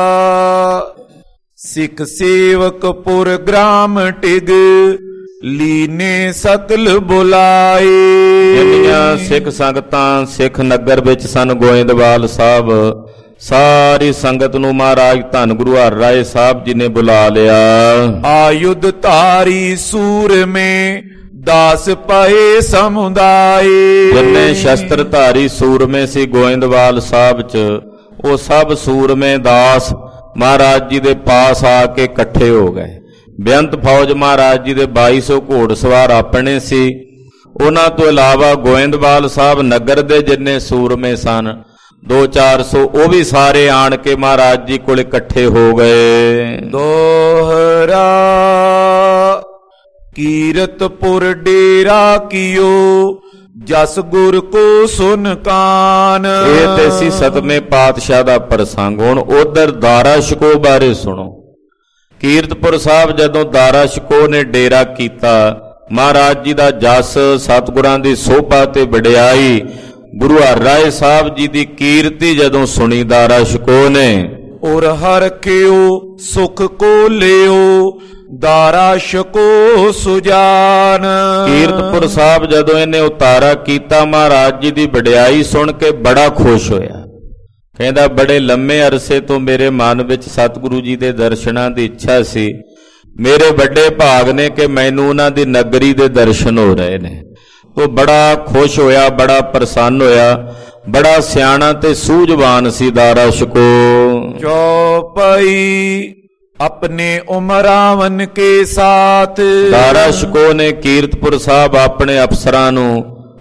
ਸਿੱਖ ਸੇਵਕ ਪੁਰ ਗ੍ਰਾਮ ਟਿਗ। ਲੀਨੇ ਸਕਲ ਬੁਲਾਏ। ਜਿੰਨੀਆਂ ਸਿੱਖ ਸੰਗਤਾਂ ਸਿੱਖ ਨਗਰ ਵਿੱਚ ਸਨ ਗੋਇੰਦਵਾਲ ਸਾਹਿਬ, ਸਾਰੀ ਸੰਗਤ ਨੂੰ ਮਹਾਰਾਜ ਧੰਨ ਗੁਰੂ ਹਰਿਰਾਏ ਸਾਹਿਬ ਜੀ ਨੇ ਬੁਲਾ ਲਿਆ। ਆਯੁਧ ਧਾਰੀ ਸੂਰਮੇ ਦਾਸ ਪਏ ਸਮੁਦਾਏ। ਜਿੰਨੇ ਸ਼ਸਤਰ ਧਾਰੀ ਸੂਰਮੇ ਸੀ ਗੋਇੰਦਵਾਲ ਸਾਹਿਬ 'ਚ, ਉਹ ਸਭ ਸੂਰਮੇ ਦਾਸ ਮਹਾਰਾਜ ਜੀ ਦੇ ਪਾਸ ਆ ਕੇ ਇਕੱਠੇ ਹੋ ਗਏ। ਬੇਅੰਤ ਫੌਜ ਮਹਾਰਾਜ ਜੀ ਦੇ 2200 ਘੋੜਸਵਾਰ ਆਪਣੇ ਸੀ। ਉਹਨਾਂ ਤੋਂ ਇਲਾਵਾ ਗੋਇੰਦਵਾਲ ਸਾਹਿਬ ਨਗਰ ਦੇ ਜਿੰਨੇ ਸੂਰਮੇ ਸਨ, 200-400, ਉਹ ਵੀ ਸਾਰੇ ਆਣ ਕੇ ਮਹਾਰਾਜ ਜੀ ਕੋਲ ਇਕੱਠੇ ਹੋ ਗਏ। ਦੋਹਰਾ ਕੀਰਤਪੁਰ ਡੇਰਾ ਕੀਓ। ਜਸ ਗੁਰ ਕੋ ਸੁਨ ਕਾਨ। ਇਹ ਤੇ ਸੀ ਸਤਵੇਂ ਪਾਤਸ਼ਾਹ ਦਾ ਪ੍ਰਸੰਗ। ਹੁਣ ਉਧਰ ਦਾਰਾ ਸ਼ਿਕੋਹ ਬਾਰੇ ਸੁਣੋ। ਕੀਰਤਪੁਰ ਸਾਹਿਬ ਜਦੋਂ ਦਾਰਾ ਸ਼ਿਕੋਹ ਨੇ ਡੇਰਾ ਕੀਤਾ, ਮਹਾਰਾਜ ਜੀ ਦਾ ਜਸ, ਸਤਿਗੁਰਾਂ ਦੀ ਸੋਭਾ ਤੇ ਵਡਿਆਈ, ਗੁਰੂ ਹਰਿਰਾਏ ਸਾਹਿਬ ਜੀ ਦੀ ਕੀਰਤੀ ਜਦੋਂ ਸੁਣੀ ਦਾਰਾ ਸ਼ਿਕੋਹ ਨੇ, ਔਰ ਹਰ ਕਿਓ ਸੁਖ ਕੋ ਲਿਓ ਦਾਰਾ ਸ਼ਿਕੋਹ ਸੁਜਾਨ। ਕੀਰਤਪੁਰ ਸਾਹਿਬ ਜਦੋਂ ਇਹਨੇ ਉਤਾਰਾ ਕੀਤਾ, ਮਹਾਰਾਜ ਜੀ ਦੀ ਵਡਿਆਈ ਸੁਣ ਕੇ ਬੜਾ ਖੁਸ਼ ਹੋਇਆ। ਕਹਿੰਦਾ ਬੜੇ ਲੰਮੇ ਅਰਸੇ ਤੋਂ ਮੇਰੇ ਮਨ ਵਿੱਚ ਸਤਿਗੁਰੂ ਜੀ ਦੇ ਦਰਸ਼ਨਾਂ ਦੀ ਇੱਛਾ ਸੀ। ਮੇਰੇ ਵੱਡੇ ਭਾਗ ਨੇ ਕਿ ਮੈਨੂੰ ਉਹਨਾਂ ਦੀ ਨਗਰੀ ਦੇ ਦਰਸ਼ਨ ਹੋ ਰਹੇ ਨੇ। ਉਹ ਬੜਾ ਖੁਸ਼ ਹੋਇਆ, ਬੜਾ ਪ੍ਰਸੰਨ ਹੋਇਆ। ਬੜਾ ਸਿਆਣਾ ਤੇ ਸੂਝਵਾਨ ਸੀ ਦਾਰਾ ਸ਼ਿਕੋਹ। ਚੌਪਈ ਆਪਣੇ ਉਮਰਾਵਨ ਕੇ ਸਾਥ। ਦਾਰਾ ਸ਼ਿਕੋਹ ਨੇ ਕੀਰਤਪੁਰ ਸਾਹਿਬ ਆਪਣੇ ਅਫਸਰਾਂ ਨੂੰ,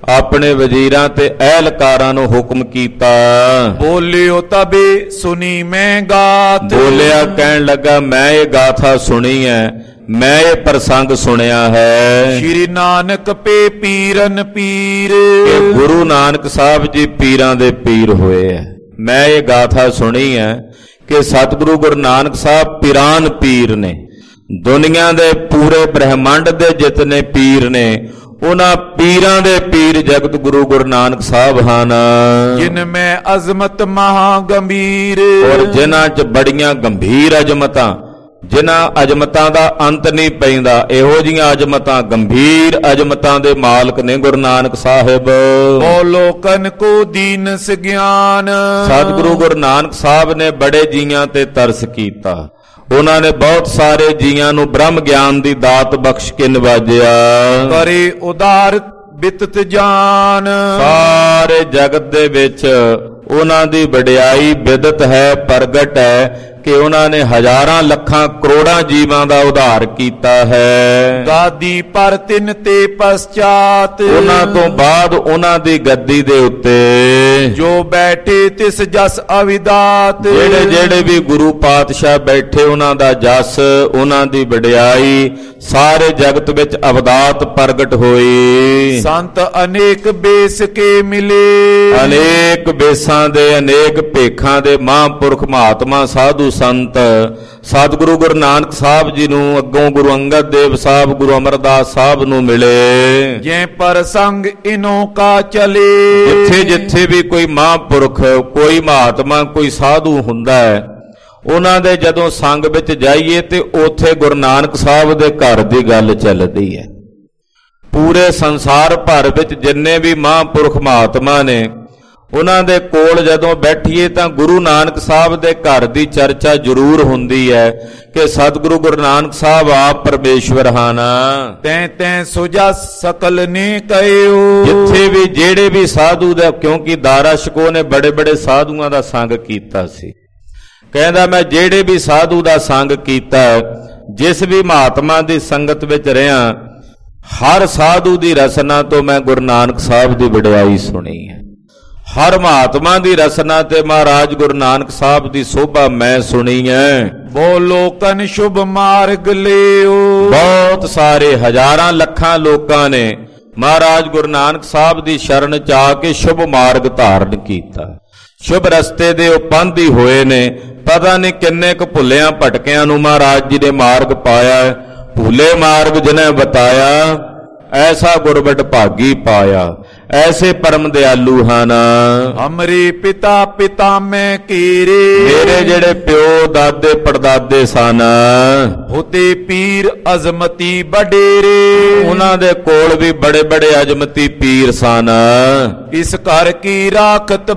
ਆਪਣੇ ਵਜ਼ੀਰਾਂ ਤੇ ਅਹਿਲਕਾਰਾਂ ਨੂੰ ਹੁਕਮ ਕੀਤਾ। ਬੋਲਿਓ ਤਬੇ ਸੁਣੀ ਮੈਂ ਗਾਤ। ਬੋਲਿਆ, ਕਹਿਣ ਲੱਗਾ, ਮੈਂ ਇਹ ਗਾਥਾ ਸੁਣੀ ਹੈ, ਮੈਂ ਇਹ ਪ੍ਰਸੰਗ ਸੁਣਿਆ ਹੈ। ਸ਼੍ਰੀ ਨਾਨਕ ਪੇ ਪੀਰਨ ਪੀਰ। ਕਿ ਗੁਰੂ ਨਾਨਕ ਸਾਹਿਬ ਜੀ ਪੀਰਾਂ ਦੇ ਪੀਰ ਹੋਏ ਹੈ। ਮੈਂ ਇਹ ਗਾਥਾ ਸੁਣੀ ਹੈ ਕਿ ਸਤਿਗੁਰੂ ਗੁਰੂ ਨਾਨਕ ਸਾਹਿਬ ਪੀਰਾਨ ਪੀਰ ਨੇ। ਦੁਨੀਆ ਦੇ ਪੂਰੇ ਬ੍ਰਹਿਮੰਡ ਦੇ ਜਿਤਨੇ ਪੀਰ ਨੇ, ਉਹਨਾਂ ਪੀਰਾਂ ਦੇ ਪੀਰ ਜਗਤ ਗੁਰੂ ਗੁਰੂ ਨਾਨਕ ਸਾਹਿਬ ਹਨ। ਜਿਨ ਮੈਂ ਅਜ਼ਮਤ ਮਹਾ ਗੰਭੀਰ। ਔਰ ਜਿਨ੍ਹਾਂ 'ਚ ਬੜੀਆਂ ਗੰਭੀਰ ਅਜ਼ਮਤਾਂ, ਜਿਨ੍ਹਾਂ ਅਜ਼ਮਤਾਂ ਦਾ ਅੰਤ ਨਹੀਂ ਪੈਂਦਾ, ਇਹੋ ਜਿਹੀਆਂ ਅਜ਼ਮਤਾਂ, ਗੰਭੀਰ ਅਜ਼ਮਤਾਂ ਦੇ ਮਾਲਕ ਨੇ ਗੁਰੂ ਨਾਨਕ ਸਾਹਿਬ। ਓ ਲੋਕਨ ਕੋ ਦੀਨ ਸਿਗਿਆਨ। ਸਤਿਗੁਰੂ ਗੁਰੂ ਨਾਨਕ ਸਾਹਿਬ ਨੇ ਬੜੇ ਜੀਆਂ ਤੇ ਤਰਸ ਕੀਤਾ। ਉਹਨਾਂ ਨੇ ਬਹੁਤ ਸਾਰੇ ਜੀਆਂ ਨੂੰ ਬ੍ਰਹਮ ਗਿਆਨ ਦੀ ਦਾਤ ਬਖਸ਼ ਕੇ ਨਿਵਾਜਿਆ। ਕਰੇ ਉਦਾਰ ਬਿਤਤ ਜਾਨ। ਸਾਰੇ ਜਗਤ ਦੇ ਵਿੱਚ ਉਹਨਾਂ ਦੀ ਵਡਿਆਈ ਬਿਦਤ ਹੈ, ਪ੍ਰਗਟ ਹੈ ਕਿ ਉਹਨਾਂ ਨੇ ਹਜ਼ਾਰਾਂ ਲੱਖਾਂ ਕਰੋੜਾਂ ਜੀਵਾਂ ਦਾ ਉਧਾਰ ਕੀਤਾ ਹੈ। ਗਾਦੀ ਪਰ ਤਿੰਨ ਤੇ ਪਛਾਤ। ਉਹਨਾਂ ਤੋਂ ਬਾਅਦ ਉਹਨਾਂ ਦੀ ਗੱਦੀ ਦੇ ਉੱਤੇ ਜੋ ਬੈਠੇ ਤਿਸ ਜਸ ਅਵਿਦਾਤ। ਜਿਹੜੇ ਜਿਹੜੇ ਵੀ ਗੁਰੂ ਪਾਤਸ਼ਾਹ ਬੈਠੇ, ਉਹਨਾਂ ਦਾ ਜਸ, ਉਹਨਾਂ ਦੀ ਵਡਿਆਈ ਸਾਰੇ ਜਗਤ ਵਿੱਚ ਅਵਦਾਤ ਪ੍ਰਗਟ ਹੋਈ। ਸੰਤ ਅਨੇਕ ਬੇਸ ਕੇ ਮਿਲੇ। ਅਨੇਕ ਬੇਸਾਂ ਦੇ, ਅਨੇਕ ਭੇਖਾਂ ਦੇ ਮਹਾਂਪੁਰਖ ਮਹਾਤਮਾ ਸਾਧੂ ਸੰਤ ਸਤਿਗੁਰੂ ਗੁਰੂ ਨਾਨਕ ਸਾਹਿਬ ਜੀ ਨੂੰ ਅੱਗੋਂ ਗੁਰੂ ਅੰਗਦ ਦੇਵ ਸਾਹਿਬ, ਗੁਰੂ ਅਮਰਦਾਸ ਸਾਹਿਬ ਨੂੰ ਮਿਲੇ। ਜੇ ਪ੍ਰਸੰਗ ਇਨੋਂ ਕਾ ਚਲੇ। ਜਿੱਥੇ ਜਿੱਥੇ ਵੀ ਕੋਈ ਮਹਾਂਪੁਰਖ, ਕੋਈ ਮਹਾਤਮਾ, ਕੋਈ ਸਾਧੂ ਹੁੰਦਾ ਹੈ, ਉਹਨਾਂ ਦੇ ਜਦੋਂ ਸੰਗ ਵਿੱਚ ਜਾਈਏ ਤੇ ਉੱਥੇ ਗੁਰੂ ਨਾਨਕ ਸਾਹਿਬ ਦੇ ਘਰ ਦੀ ਗੱਲ ਚੱਲਦੀ ਹੈ। ਪੂਰੇ ਸੰਸਾਰ ਭਰ ਵਿੱਚ ਜਿੰਨੇ ਵੀ ਮਹਾਂਪੁਰਖ ਮਹਾਤਮਾ ਨੇ, ਉਹਨਾਂ ਦੇ ਕੋਲ ਜਦੋਂ ਬੈਠੀਏ ਤਾਂ ਗੁਰੂ ਨਾਨਕ ਸਾਹਿਬ ਦੇ ਘਰ ਦੀ ਚਰਚਾ ਜ਼ਰੂਰ ਹੁੰਦੀ ਹੈ ਕਿ ਸਤਿਗੁਰੂ ਗੁਰੂ ਨਾਨਕ ਸਾਹਿਬ ਆਪ ਪਰਮੇਸ਼ਵਰ ਹਨ। ਤੈਂ ਤੈਂ ਸੁਜਾ ਸਕਲ ਨੇ ਕਹਿਓ। ਜਿੱਥੇ ਵੀ ਜਿਹੜੇ ਵੀ ਸਾਧੂ ਦਾ, ਕਿਉਂਕਿ ਦਾਰਾ ਸ਼ਿਕੋਹ ਨੇ ਬੜੇ ਬੜੇ ਸਾਧੂਆਂ ਦਾ ਸੰਗ ਕੀਤਾ ਸੀ, ਕਹਿੰਦਾ ਮੈਂ ਜਿਹੜੇ ਵੀ ਸਾਧੂ ਦਾ ਸੰਗ ਕੀਤਾ, ਜਿਸ ਵੀ ਮਹਾਤਮਾ ਦੀ ਸੰਗਤ ਵਿੱਚ ਰਿਹਾ, ਹਰ ਸਾਧੂ ਦੀ ਰਸਨਾ ਤੋਂ ਮੈਂ ਗੁਰੂ ਨਾਨਕ ਸਾਹਿਬ ਦੀ ਵਡਿਆਈ ਸੁਣੀ ਹੈ। ਹਰ ਮਹਾਤਮਾ ਦੀ ਰਸਨਾ ਤੇ ਮਹਾਰਾਜ ਗੁਰੂ ਨਾਨਕ ਸਾਹਿਬ ਦੀ ਸੋਭਾ ਮੈਂ ਸੁਣੀ ਹੈ। ਬੋ ਲੋਕਨ ਸ਼ੁਭ ਮਾਰਗ ਲਿਓ। ਬਹੁਤ ਸਾਰੇ ਹਜ਼ਾਰਾਂ ਲੱਖਾਂ ਲੋਕਾਂ ਨੇ ਮਹਾਰਾਜ ਗੁਰੂ ਨਾਨਕ ਸਾਹਿਬ ਦੀ ਸ਼ਰਨ ਚ ਆ ਕੇ ਸ਼ੁਭ ਮਾਰਗ ਧਾਰਨ ਕੀਤਾ। ਸ਼ੁਭ ਰਸਤੇ ਦੇ ਉਹ ਪਾਂਧੀ ਹੋਏ ਨੇ। ਪਤਾ ਨਹੀਂ ਕਿੰਨੇ ਕੁ ਭੁੱਲਿਆਂ ਭਟਕਿਆਂ ਨੂੰ ਮਹਾਰਾਜ ਜੀ ਨੇ ਮਾਰਗ ਪਾਇਆ। ਭੂਲੇ ਮਾਰਗ ਜਿਨੇ ਬਤਾਇਆ, ਐਸਾ ਗੁਰਬਟ ਭਾਗੀ ਪਾਇਆ। ਐਸੇ ਪਰਮ ਦਿਆਲੂ ਹਨ। ਹਮਰੇ ਪਿਤਾ ਪਿਤਾ ਮੈਂ ਕੀਰੇ। ਮੇਰੇ ਜਿਹੜੇ ਪਿਓ ਦਾਦੇ ਪੜਦਾਦੇ ਸਨ, ਹੋਤੇ ਪੀਰ ਅਜ਼ਮਤੀ ਬਡੇਰੇ। ਉਹਨਾਂ ਦੇ ਕੋਲ ਵੀ ਬੜੇ ਬੜੇ ਅਜ਼ਮਤੀ ਪੀਰ ਸਨ। ਇਸ ਘਰ ਕੀ ਰਾਖਤ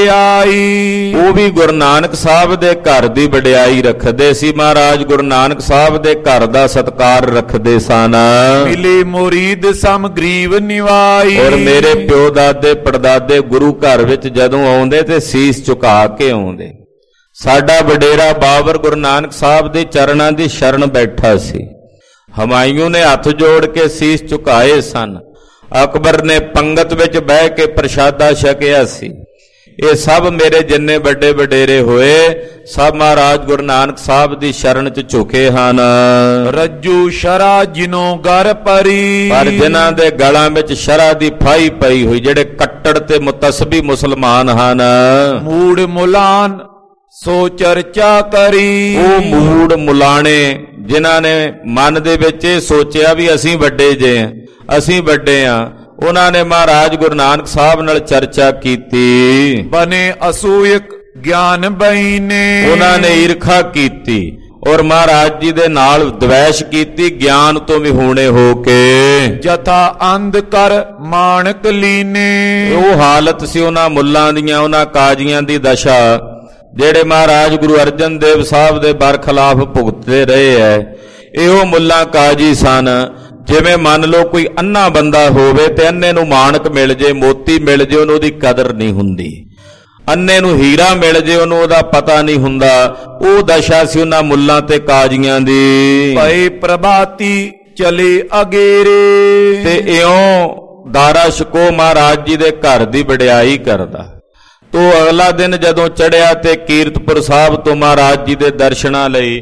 ਵਡਿਆਈ। ਉਹ ਵੀ ਗੁਰੂ ਨਾਨਕ ਸਾਹਿਬ ਦੇ ਘਰ ਦੀ ਵਡਿਆਈ ਰੱਖਦੇ ਸੀ। ਮਹਾਰਾਜ ਗੁਰੂ ਨਾਨਕ ਸਾਹਿਬ ਦੇ ਘਰ ਦਾ ਸਤਿਕਾਰ ਰੱਖਦੇ ਸਨ। ਮਿਲੇ ਮੁਰੀਦ ਸਮ ਗਰੀਬ ਨਿਵਾਈ। ਔਰ ਮੇਰੇ ਪਿਓ ਦਾਦੇ ਪੜਦਾਦੇ ਗੁਰੂ ਘਰ ਵਿੱਚ ਜਦੋਂ ਆਉਂਦੇ ਤੇ ਸੀਸ ਝੁਕਾ ਕੇ ਆਉਂਦੇ। ਸਾਡਾ ਵਡੇਰਾ ਬਾਬਰ ਗੁਰੂ ਨਾਨਕ ਸਾਹਿਬ ਦੇ ਚਰਨਾਂ ਦੀ ਸ਼ਰਨ ਬੈਠਾ ਸੀ। ਹਮਾਯੂ ਨੇ ਹੱਥ ਜੋੜ ਕੇ ਸੀਸ ਝੁਕਾਏ ਸਨ। ਅਕਬਰ ਨੇ ਪੰਗਤ ਵਿੱਚ ਬਹਿ ਕੇ ਪ੍ਰਸ਼ਾਦਾ ਛਕਿਆ ਸੀ। ਇਹ ਸਭ ਮੇਰੇ ਜਿੰਨੇ ਵੱਡੇ ਵਡੇਰੇ ਹੋਏ, ਸਭ ਮਹਾਰਾਜ ਗੁਰੂ ਨਾਨਕ ਸਾਹਿਬ ਦੀ ਸ਼ਰਨ ਚ ਝੁਕੇ ਹਨ। ਰੱਜੂ ਸ਼ਰਾ ਜਿਨੋਂ ਗਰ ਪਰੀ। ਪਰ ਜਿਨ੍ਹਾਂ ਦੇ ਗਲਾਂ ਵਿੱਚ ਸ਼ਰਾ ਦੀ ਫਾਈ ਪਈ ਹੋਈ, ਜਿਹੜੇ ਕੱਟੜ ਤੇ ਮੁਤਸਬੀ ਮੁਸਲਮਾਨ ਹਨ। ਮੂੜ ਮੁਲਾਨ ਸੋ ਚਰਚਾ ਕਰੀ। ਉਹ ਮੂੜ ਮੁਲਾਣੇ ਜਿਨ੍ਹਾਂ ਨੇ ਮਨ ਦੇ ਵਿੱਚ ਇਹ ਸੋਚਿਆ ਵੀ ਅਸੀਂ ਵੱਡੇ ਜੇ, ਅਸੀਂ ਵੱਡੇ ਆ, ਉਹਨਾਂ ਨੇ ਮਹਾਰਾਜ ਗੁਰੂ ਨਾਨਕ ਸਾਹਿਬ ਨਾਲ ਚਰਚਾ ਕੀਤੀ। ਬਨੇ ਅਸੂਇਕ ਗਿਆਨ ਬਈਨੇ। ਉਹਨਾਂ ਨੇ ਈਰਖਾ ਕੀਤੀ ਔਰ ਮਹਾਰਾਜ ਜੀ ਦੇ ਨਾਲ ਦਵੈਸ਼ ਕੀਤੀ, ਗਿਆਨ ਤੋਂ ਵਿਹੂਣੇ ਹੋ ਕੇ। ਜਥਾ ਅੰਧ ਕਰ ਮਾਣਕ ਲੀਨੇ। ਉਹ ਹਾਲਤ ਸੀ ਉਹਨਾਂ ਮੁੱਲਾਂ ਦੀਆਂ, ਉਹਨਾਂ ਕਾਜ਼ੀਆਂ ਦੀ ਦਸ਼ਾ, ਜਿਹੜੇ ਮਹਾਰਾਜ ਗੁਰੂ ਅਰਜਨ ਦੇਵ ਸਾਹਿਬ ਦੇ ਬਰਖਲਾਫ ਭੁਗਤਦੇ ਰਹੇ ਐ। ਇਹੋ ਮੁੱਲਾਂ ਕਾਜ਼ੀ ਸਨ। ਜਿਵੇਂ ਮੰਨ ਲਓ ਕੋਈ ਅੰਨਾ ਬੰਦਾ ਹੋਵੇ ਤੇ ਅੰਨੇ ਨੂੰ ਮਾਣਕ ਮਿਲ ਜੇ, ਮੋਤੀ ਮਿਲ ਜੇ, ਉਹਨੂੰ ਉਹਦੀ ਕਦਰ ਨਹੀਂ ਹੁੰਦੀ। ਅੰਨੇ ਨੂੰ ਹੀਰਾ ਮਿਲ ਜੇ, ਉਹਨੂੰ ਉਹਦਾ ਪਤਾ ਨਹੀਂ ਹੁੰਦਾ। ਉਹ ਦਸ਼ਾ ਸੀ ਉਹਨਾਂ ਮੁੱਲਾਂ ਤੇ ਕਾਜ਼ੀਆਂ ਦੀ। ਭਏ ਪ੍ਰਭਾਤੀ ਚਲੇ ਅਗੇਰੇ। ਤੇ ਇਉਂ ਦਾਰਾ ਸ਼ਿਕੋ ਮਹਾਰਾਜ ਜੀ ਦੇ ਘਰ ਦੀ ਵਡਿਆਈ ਕਰਦਾ। ਤੋ ਅਗਲਾ ਦਿਨ ਜਦੋਂ ਚੜ੍ਹਿਆ ਤੇ ਕੀਰਤਪੁਰ ਸਾਹਿਬ ਤੋਂ ਮਹਾਰਾਜ ਜੀ ਦੇ ਦਰਸ਼ਨਾਂ ਲਈ